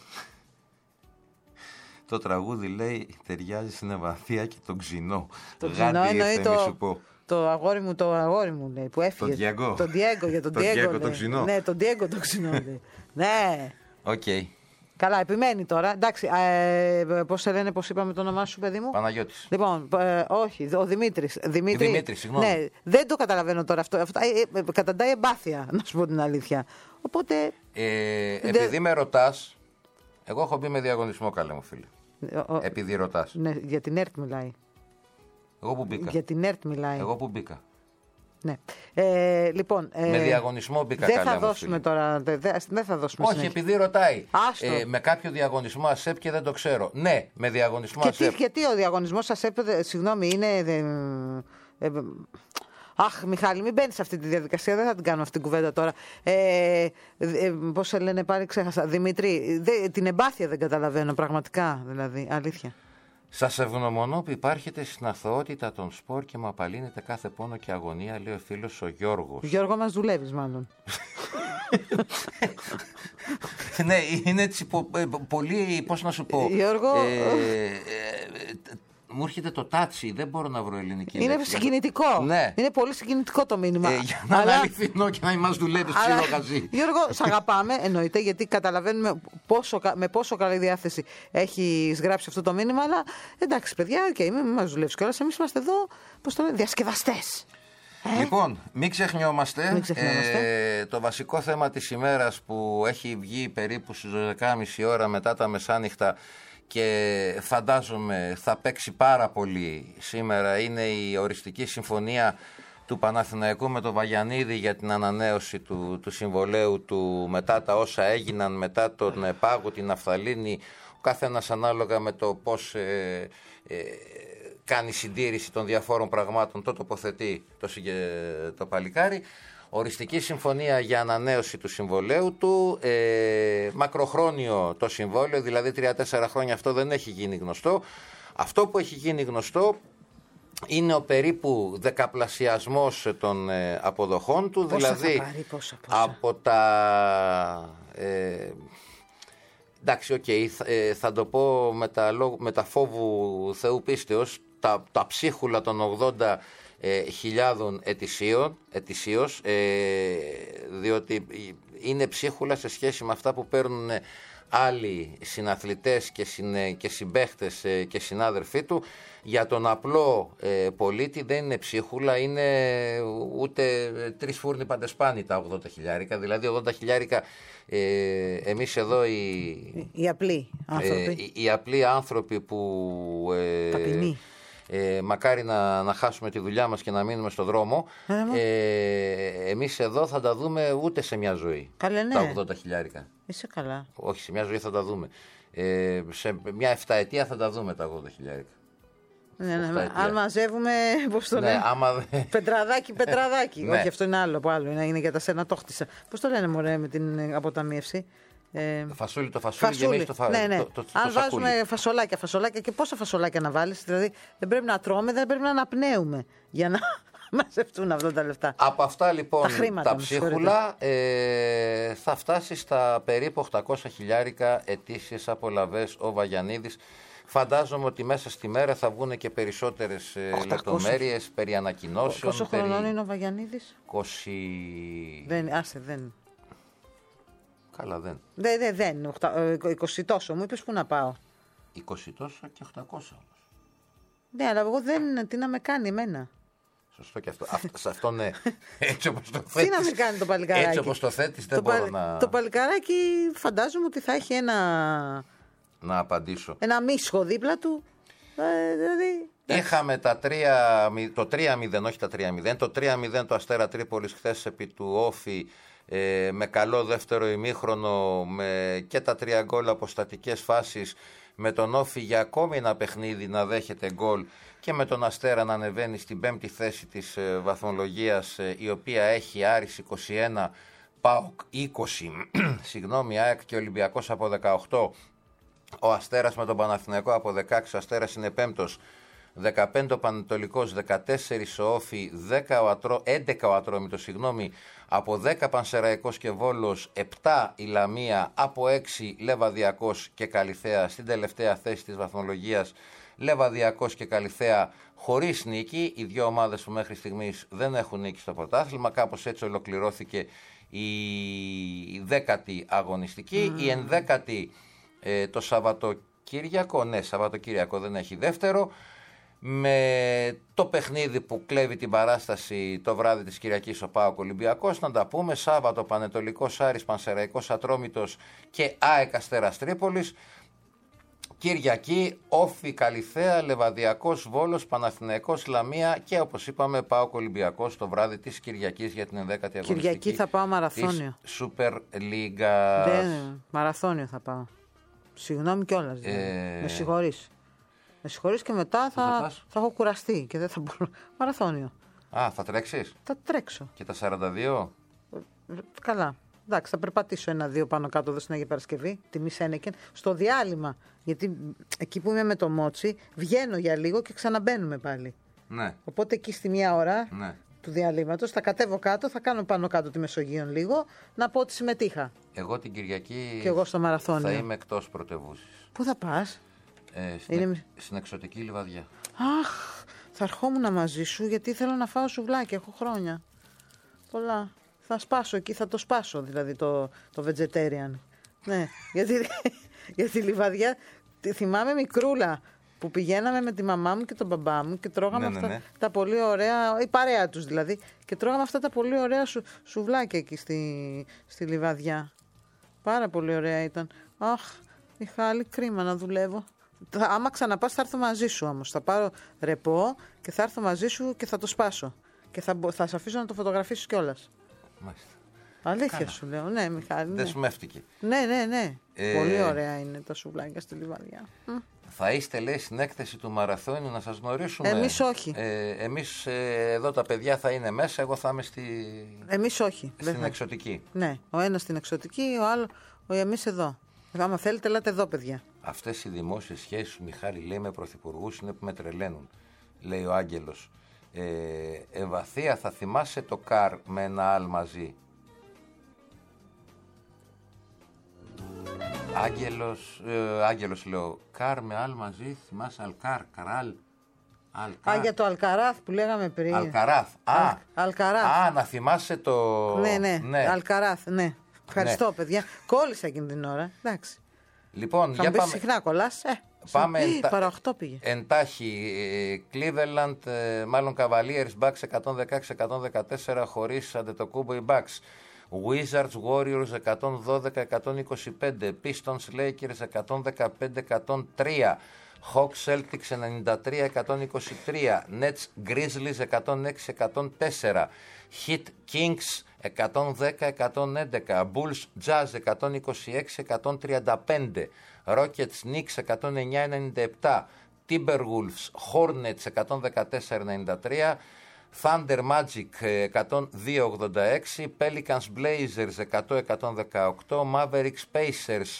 Το τραγούδι λέει ταιριάζει στην Ευαθία και τον Ξινό. Το Ξινό εννοεί το, το αγόρι μου, το αγόρι μου λέει, που έφυγε. Τον Διέγκο. Τον Διέγκο, για τον Διέγκο. Τον Ξινό. Ναι, τον Διέγκο τον Ξινό. Ναι. Οκ. Okay. Καλά, επιμένει τώρα. Εντάξει, ε, πώς σε λένε, πώς είπαμε το όνομά σου, παιδί μου. Παναγιώτης. Λοιπόν, ε, όχι, ο Δημήτρης. Δημήτρη, Δημήτρη, συγγνώμη. Ναι, δεν το καταλαβαίνω τώρα αυτό. αυτό ε, ε, καταντάει εμπάθεια, να σου πω την αλήθεια. Οπότε. Ε, επειδή δε... με ρωτάς, εγώ έχω μπει με διαγωνισμό, καλέ μου φίλε. Ο, επειδή ρωτάς. Ναι, για την ΕΡΤ μιλάει. Εγώ που μπήκα. Για την ΕΡΤ μιλάει. Εγώ που μπήκα. Ναι. Ε, λοιπόν, ε, με διαγωνισμό μπήκα, δεν καλά θα μου δώσουμε φίλε. τώρα. Δεν δε θα δώσουμε. Όχι, συνέχεια. επειδή ρωτάει. Ε, με κάποιο διαγωνισμό ΑΣΕΠ και δεν το ξέρω. Ναι, με διαγωνισμό και ΑΣΕΠ. Τι, γιατί ο διαγωνισμός ΑΣΕΠ, συγγνώμη, είναι. Ε, ε, Αχ, Μιχάλη, μην μπαίνει σε αυτή τη διαδικασία. Δεν θα την κάνω αυτή την κουβέντα τώρα. Ε, ε, Πώς σε λένε, πάλι ξέχασα. Δημήτρη, δε, την εμπάθεια δεν καταλαβαίνω πραγματικά. Δηλαδή, αλήθεια. Σας ευγνωμονώ που υπάρχετε στην αθωότητα των σπορ και μου απαλύνετε κάθε πόνο και αγωνία, λέει ο φίλος ο Γιώργος. Γιώργο, μας δουλεύεις μάλλον. Ναι, είναι έτσι πο, πολύ, πώς να σου πω. Γιώργο. Ε, ε, μου έρχεται το τάτσι, δεν μπορώ να βρω ελληνική είναι λέξη. συγκινητικό. Ναι. Είναι πολύ συγκινητικό το μήνυμα. Ε, για να αλλά... είναι αληθινό και να μην μας δουλεύει ψηλό γαζί. Γιώργο, σ' αγαπάμε, εννοείται, γιατί καταλαβαίνουμε πόσο, με πόσο καλή διάθεση έχεις γράψει αυτό το μήνυμα. Αλλά εντάξει, παιδιά, okay, μην μας δουλεύει κιόλας. Εμείς είμαστε εδώ, πώς το λένε, διασκεδαστές. Ε? Λοιπόν, μην ξεχνιόμαστε, μην ξεχνιόμαστε. Ε, το βασικό θέμα της ημέρας που έχει βγει περίπου στις δώδεκα και μισή ώρα μετά τα μεσάνυχτα και φαντάζομαι θα παίξει πάρα πολύ σήμερα, είναι η οριστική συμφωνία του Παναθηναϊκού με τον Βαγιανίδη για την ανανέωση του, του συμβολαίου του μετά τα όσα έγιναν, μετά τον Πάγο, την Ναφθαλίνη, ο καθένας ανάλογα με το πώς ε, ε, κάνει συντήρηση των διαφόρων πραγμάτων, το τοποθετεί το, το παλικάρι. Οριστική συμφωνία για ανανέωση του συμβολαίου του, ε, μακροχρόνιο το συμβόλαιο, δηλαδή τρία τέσσερα χρόνια, αυτό δεν έχει γίνει γνωστό. Αυτό που έχει γίνει γνωστό είναι ο περίπου δεκαπλασιασμός των ε, αποδοχών του, πόσα δηλαδή θα πάρει, πόσα, πόσα. από τα... Ε, εντάξει, οκ, okay, θα, ε, θα το πω με τα, με τα φόβου Θεού πίστεως, τα, τα ψίχουλα των ογδόντα Ε, χιλιάδων ετησίων, ετησίως, ε, διότι είναι ψίχουλα σε σχέση με αυτά που παίρνουν άλλοι συναθλητές και, συν, και συμπαίχτες ε, και συνάδελφοί του. Για τον απλό ε, πολίτη δεν είναι ψίχουλα, είναι ούτε τρεις φούρνοι παντεσπάνι τα ογδόντα χιλιάρικα, δηλαδή ογδόντα χιλιάρικα ε, εμείς εδώ οι, οι απλοί άνθρωποι, ε, οι, οι απλοί άνθρωποι που ε, ταπεινοί. Ε, μακάρι να, να χάσουμε τη δουλειά μας και να μείνουμε στο δρόμο. Ε, εμείς εδώ θα τα δούμε ούτε σε μια ζωή. Καλέ, ναι. Τα ογδόντα χιλιάρικα. Είσαι καλά. Όχι, σε μια ζωή θα τα δούμε. Ε, σε μια εφταετία θα τα δούμε τα ογδόντα χιλιάρικα. Ναι, ναι, αν μαζεύουμε, πώς το ναι, λένε, άμα... πετραδάκι, πετραδάκι. Ναι. Όχι, αυτό είναι άλλο από άλλο, είναι, είναι για τα σένα το χτίσα. Πώς το λένε, μωρέ, με την αποταμίευση. Ε, το φασούλι, το φασούλι, φασούλι. Και το φα... ναι, ναι. το, το, το, αν το βάζουμε σακούλι. φασολάκια, φασολάκια και πόσα φασολάκια να βάλεις, δηλαδή δεν πρέπει να τρώμε, δεν πρέπει να αναπνέουμε για να μαζευτούν αυτά τα λεφτά. Από αυτά λοιπόν τα, χρήματα, τα ψίχουλα ε, θα φτάσει στα περίπου οκτακόσια χιλιάρικα ετήσιες απολαβές ο Βαγιανίδης. Φαντάζομαι ότι μέσα στη μέρα θα βγουν και περισσότερες λεπτομέρειες περί ανακοινώσεων. Πόσο περί... χρονών είναι ο Βαγιανίδης? είκοσι... Δεν, άσε, δεν. Καλά, δεν. Δεν, δεν, δεν. είκοσι τόσο. Μου είπες πού να πάω. είκοσι τόσο και οκτακόσια όμως. Ναι, αλλά εγώ δεν. Τι να με κάνει εμένα. Σωστό και αυτό. αυτό σε αυτό ναι. Έτσι όπως το θέτεις. Τι να με κάνει το παλικάράκι. Έτσι όπως το θέτεις δεν το μπορώ παλ... να... Το παλικάράκι φαντάζομαι ότι θα έχει ένα... Να απαντήσω. Ένα μίσχο δίπλα του. Ε, δηλαδή... Είχαμε τα τρία, το τρία μηδέν, όχι τα τρία μηδέν, το τρία μηδέν το Αστέρα Τρίπολης χθες επί του Όφη, ε, με καλό δεύτερο ημίχρονο, με και τα τρία γκολ από στατικές φάσεις, με τον Όφη για ακόμη ένα παιχνίδι να δέχεται γκολ και με τον Αστέρα να ανεβαίνει στην πέμπτη θέση της ε, βαθμολογίας, ε, η οποία έχει Άρης είκοσι ένα, ΠΑΟΚ είκοσι, συγγνώμη, ΑΕΚ και Ολυμπιακός από δεκαοκτώ, ο Αστέρας με τον Παναθηναϊκό από δεκαέξι, ο Αστέρας είναι πέμπτος, δεκαπέντε ο Πανετολικός, δεκατέσσερα ο Όφη, δέκα ο Ατρό, έντεκα ο Ατρόμητος, συγγνώμη, από δέκα Πανσεραϊκός και Βόλος, επτά η Λαμία, από έξι Λεβαδιακός και Καλιθέα, στην τελευταία θέση της βαθμολογίας Λεβαδιακός και Καλιθέα χωρίς νίκη. Οι δύο ομάδες που μέχρι στιγμής δεν έχουν νίκη στο πρωτάθλημα. Κάπως έτσι ολοκληρώθηκε η δέκατη αγωνιστική. Mm. Η ενδέκατη ε, το Σαββατοκύριακο, ναι, Σαββατοκύριακο δεν έχει δεύτερο, με το παιχνίδι που κλέβει την παράσταση το βράδυ της Κυριακής ο ΠΑΟΚ Ολυμπιακός. Να τα πούμε: Σάββατο Πανετολικός Άρης, Πανσεραϊκός Ατρόμητος και ΑΕΚ Αστέρας Τρίπολης. Κυριακή Όφη Καλιθέα, Λεβαδιακός Βόλος, Παναθηναϊκός Λαμία και όπως είπαμε ΠΑΟΚ Ολυμπιακός το βράδυ της Κυριακής για την ενδέκατη αγωνιστική. Κυριακή θα πάω μαραθώνιο. Της Super League. Δεν, μαραθώνιο θα πάω. Συγγνώμη κιόλας. Ε... Με συγχωρείς. Με συγχωρείς και μετά θα, θα, θα έχω κουραστεί και δεν θα μπορώ. Μαραθώνιο. Α, θα τρέξεις? Θα τρέξω. Και τα σαράντα δύο? Καλά. Εντάξει, θα περπατήσω ένα-δύο πάνω κάτω εδώ στην Αγία Παρασκευή, τιμή Σένεκεν, στο διάλειμμα. Γιατί εκεί που είμαι με το Μότσι, βγαίνω για λίγο και ξαναμπαίνουμε πάλι. Ναι. Οπότε εκεί στη μία ώρα ναι. του διαλύματος θα κατέβω κάτω, θα κάνω πάνω κάτω τη Μεσογείων λίγο, να πω ότι συμμετείχα. Εγώ την Κυριακή και εγώ στο μαραθώνιο. Θα είμαι εκτός πρωτευούσης. Πού θα πας? Ε, στην, Είναι... στην εξωτική Λιβαδιά. Αχ, θα ερχόμουν μαζί σου γιατί θέλω να φάω σουβλάκι, έχω χρόνια. Πολλά. Θα σπάσω εκεί, θα το σπάσω δηλαδή το, το vegetarian. Ναι, γιατί, γιατί η Λιβαδιά, θυμάμαι μικρούλα που πηγαίναμε με τη μαμά μου και τον μπαμπά μου και τρώγαμε ναι, αυτά ναι, ναι. τα πολύ ωραία, η παρέα τους δηλαδή, και τρώγαμε αυτά τα πολύ ωραία σου, σουβλάκια εκεί στη, στη Λιβαδιά. Πάρα πολύ ωραία ήταν. Αχ, Μιχάλη, κρίμα να δουλεύω. Θα, άμα ξαναπάς θα έρθω μαζί σου όμως. Θα πάρω ρεπό και θα έρθω μαζί σου και θα το σπάσω. Και θα, θα σε αφήσω να το φωτογραφίσεις κιόλας. Μάλιστα. Αλήθεια Κάνα. Σου λέω, ναι, Μιχάλη. Ναι. Δεσμεύτηκε. Ναι, ναι, ναι. Ε... Πολύ ωραία είναι τα σουβλάκια στη Λιβαδιά. Θα είστε, λέει, στην έκθεση του μαραθώνιου να σας γνωρίσουμε? Εμείς όχι. Ε, εμείς ε, εδώ τα παιδιά θα είναι μέσα, εγώ θα είμαι στη... Εμείς όχι. Στην θα... εξωτική. Ναι, ο ένας στην εξωτική, ο άλλος, ο εμείς εδώ. Άμα θέλετε, ελάτε εδώ, παιδιά. Αυτές οι δημόσιες σχέσεις του Μιχάλη, λέει, με πρωθυπουργούς είναι που με τρελαίνουν, λέει ο Άγγελος. Ε, Ευαθία, θα θυμάσαι το καρ με ένα αλ μαζί? Άγγελος, ε, Άγγελος λέω, καρ με αλ μαζί, θυμάσαι αλκάρ, καράλ. Αλκάρ. Α, για το Αλκαράθ που λέγαμε πριν. Αλκαράθ, α, Αλ, Αλκαράθ. Α, να θυμάσαι το... Ναι, ναι, ναι. Αλκαράθ, ναι. Ευχαριστώ, ναι. Παιδιά. Κόλλησα εκείνη την ώρα, εντάξει. Λοιπόν, θα για μου πάμε... συχνά κολλάς, ε. Πάμε εντα... παρά οκτώ πήγε. Εντάχει, Cleveland, μάλλον Cavaliers, Bucks εκατόν δεκαέξι εκατόν δεκατέσσερα χωρίς Αντετοκούμπο οι Bucks. Wizards Warriors εκατόν δώδεκα εκατόν είκοσι πέντε, Pistons Lakers εκατόν δεκαπέντε εκατόν τρία, Hawks Celtics ενενήντα τρία εκατόν είκοσι τρία, Nets Grizzlies εκατόν έξι εκατόν τέσσερα, Heat Kings εκατόν δέκα εκατόν έντεκα, Bulls Jazz εκατόν είκοσι έξι εκατόν τριάντα πέντε, Rockets Knicks εκατόν εννιά ενενήντα επτά, Timberwolves Hornets εκατόν δεκατέσσερα ενενήντα τρία, Thunder Magic εκατόν δύο ογδόντα έξι, Pelicans Blazers εκατό εκατόν δεκαοκτώ, Mavericks Pacers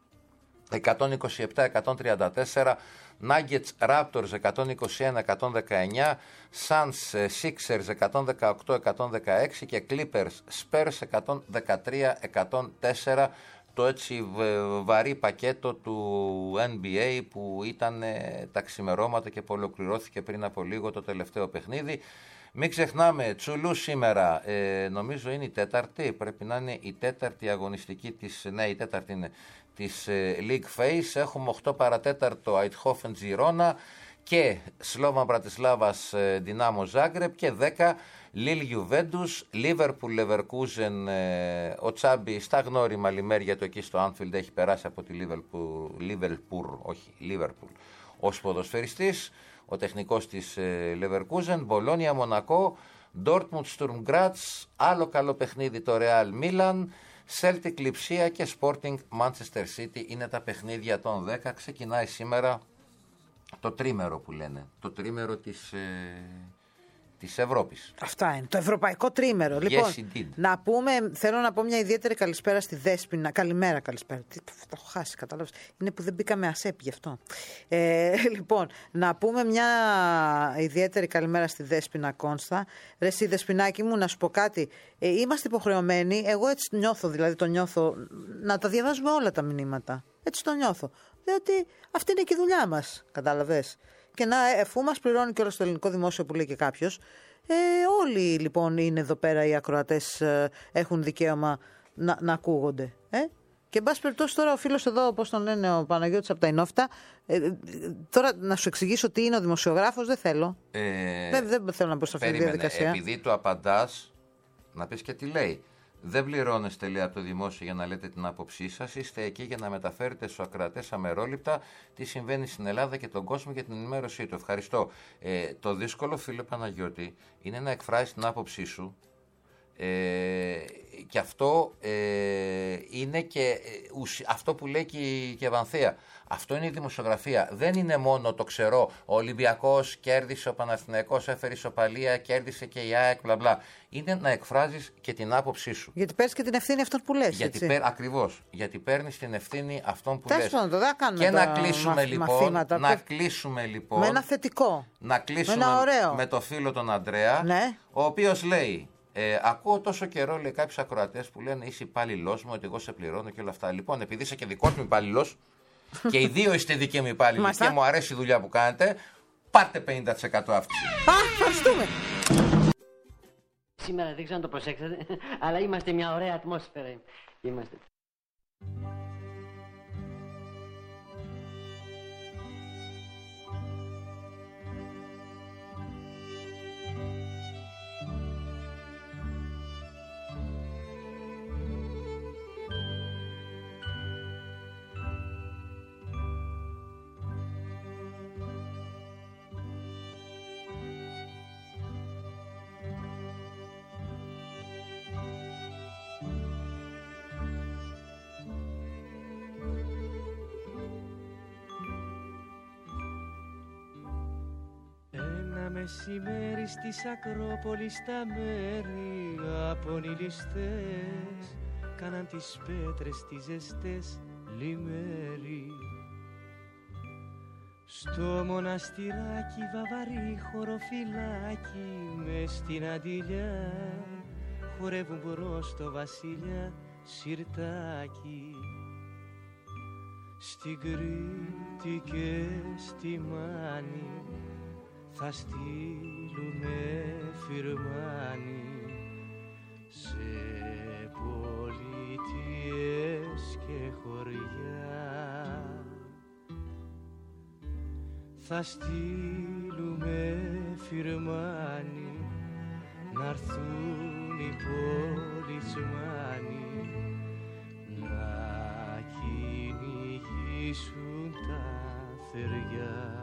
εκατόν είκοσι επτά εκατόν τριάντα τέσσερα, Nuggets Raptors εκατόν είκοσι ένα εκατόν δεκαεννιά, Suns Sixers εκατόν δεκαοκτώ εκατόν δεκαέξι και Clippers Spurs εκατόν δεκατρία εκατόν τέσσερα. Το έτσι βαρύ πακέτο του N B A που ήταν τα ξημερώματα και που ολοκληρώθηκε πριν από λίγο το τελευταίο παιχνίδι. Μην ξεχνάμε, Τσουλού σήμερα, ε, νομίζω είναι η τέταρτη, πρέπει να είναι η τέταρτη αγωνιστική της, ναι η τέταρτη είναι, της ε, League Phase. Έχουμε οκτώ παρατέταρτο Αιτχόφεν Τζιρόνα και Σλόβαν Μπρατισλάβας Δυνάμο Ζάγκρεπ και δέκα Λίλ Γιουβέντους, Λίβερπουλ Λεβερκούζεν, ο Τσάμπι στα γνώριμα λιμέρια του εκεί στο Άνφιλντ έχει περάσει από τη Λίβερπουλ, όχι Λίβερπουλ, ως ποδοσφαιριστής, ο τεχνικός της Λεβερκούζεν, Μπολόνια Μονακό, Ντόρτμουντ Στουρμ Γκράτς, άλλο καλό παιχνίδι το Ρεάλ Μίλαν, Celtic Λιψία και Sporting Manchester City είναι τα παιχνίδια των δέκα. Ξεκινάει σήμερα το τρίμερο που λένε, το τρίμερο της... Ε, της Ευρώπης. Αυτά είναι. Το ευρωπαϊκό τρίμερο. Yes, λοιπόν, indeed. να πούμε, θέλω να πω μια ιδιαίτερη καλησπέρα στη Δέσποινα. Καλημέρα, καλησπέρα. Τι, το έχω χάσει, κατάλαβες. Είναι που δεν μπήκαμε ασέπ γι' αυτό. Ε, λοιπόν, να πούμε μια ιδιαίτερη καλημέρα στη Δέσποινα Κόνστα. Ρε εσύ Δεσποινάκι μου, να σου πω κάτι. Ε, είμαστε υποχρεωμένοι, εγώ έτσι νιώθω, δηλαδή το νιώθω, να τα διαβάζουμε όλα τα μηνύματα. Έτσι το νιώθω. Διότι αυτή είναι και η δουλειά μας, κατάλαβες. Και να, εφού μας πληρώνει και όλο το ελληνικό δημόσιο που λέει και κάποιος, ε, όλοι λοιπόν είναι εδώ πέρα οι ακροατές, ε, έχουν δικαίωμα να, να ακούγονται. Ε? Και εν πάση περιπτώσει τώρα ο φίλος εδώ, όπως τον λένε ο Παναγιώτης από τα Ινόφτα, ε, τώρα να σου εξηγήσω τι είναι ο δημοσιογράφος, δεν θέλω. Ε, δεν, δεν θέλω να μπω σε αυτή τη διαδικασία. Επειδή του απαντάς, να πεις και τι λέει. Δεν πληρώνεστε, λέει, από το δημόσιο για να λέτε την άποψή σας. Είστε εκεί για να μεταφέρετε στους ακροατές αμερόληπτα τι συμβαίνει στην Ελλάδα και τον κόσμο για την ενημέρωσή του. Ευχαριστώ. Ε, το δύσκολο, φίλε Παναγιώτη, είναι να εκφράσεις την άποψή σου. Ε, και αυτό ε, είναι και ουσι, αυτό που λέει και η Ευανθία. Αυτό είναι η δημοσιογραφία. Δεν είναι μόνο το ξερό. Ο Ολυμπιακός κέρδισε, ο Παναθηναϊκός έφερε ισοπαλία, κέρδισε και η ΑΕΚ, μπλα μπλα. Είναι να εκφράζεις και την άποψή σου. Γιατί παίρνεις και την ευθύνη αυτών που λες. Γιατί παίρ, ακριβώς. Γιατί παίρνεις την ευθύνη αυτών που Τες λες. Πάντων, δεν κάνουμε και να κλείσουμε, μαθ, λοιπόν, μαθήματα, να και... κλείσουμε λοιπόν. Με ένα θετικό. Να κλείσουμε με, ένα ωραίο. με το φίλο τον Αντρέα, ναι. ο οποίος λέει. Ε, ακούω τόσο καιρό, λέει, κάποιους ακροατές που λένε είσαι υπάλληλός μου, ότι εγώ σε πληρώνω και όλα αυτά. Λοιπόν, επειδή είσαι και δικός μου υπάλληλος και οι δύο είστε δικοί μου υπάλληλοι και μου αρέσει η δουλειά που κάνετε, πάρτε πενήντα τοις εκατό αύξηση. Α, ευχαριστούμε. Σήμερα δεν ξέρω αν το προσέξατε, αλλά είμαστε μια ωραία ατμόσφαιρα. Είμαστε. Μεσημέρι στις Ακρόπολης τα μέρη απονηλιστές κάναν τις πέτρες τις ζεστές λιμέρι. Στο μοναστηράκι βαβαρή χωροφυλάκι μες στην αντιλιά χορεύουν μπρος το βασιλιά σιρτάκι. Στην Κρήτη και στη Μάνη θα στείλουμε φιρμάνι σε πολιτείες και χωριά. Θα στείλουμε φιρμάνι να'ρθούν οι πολιτσμάνοι να κυνηγήσουν τα θεριά.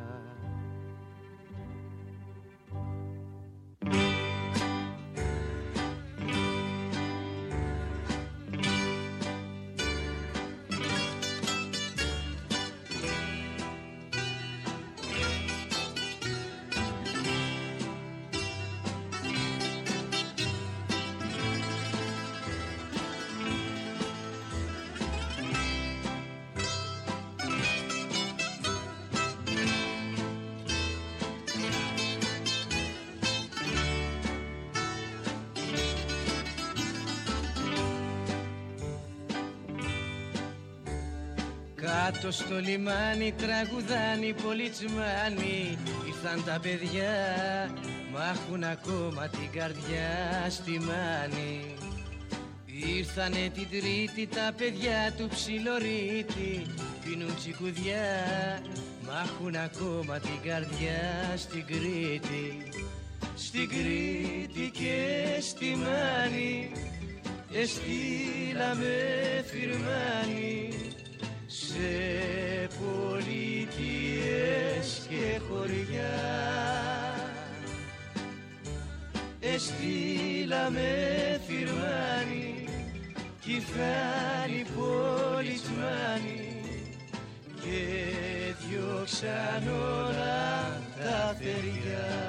Κάτω στο λιμάνι τραγουδάνει πολιτσμάνοι. Ήρθαν τα παιδιά, μ' έχουν ακόμα την καρδιά στη μάνη. Ήρθανε την Τρίτη τα παιδιά του Ψιλορίτη, πίνουν τσικουδιά, μ' έχουν ακόμα την καρδιά στην Κρήτη. Στην Κρήτη και στη Μάνη εστήλαμε φιρμάνι σε πολιτείες και χωριά. Εστήλαμε φιρμάνι κι ήρθαν οι πολιτσμάνοι και διώξαν όλα τα θεριά.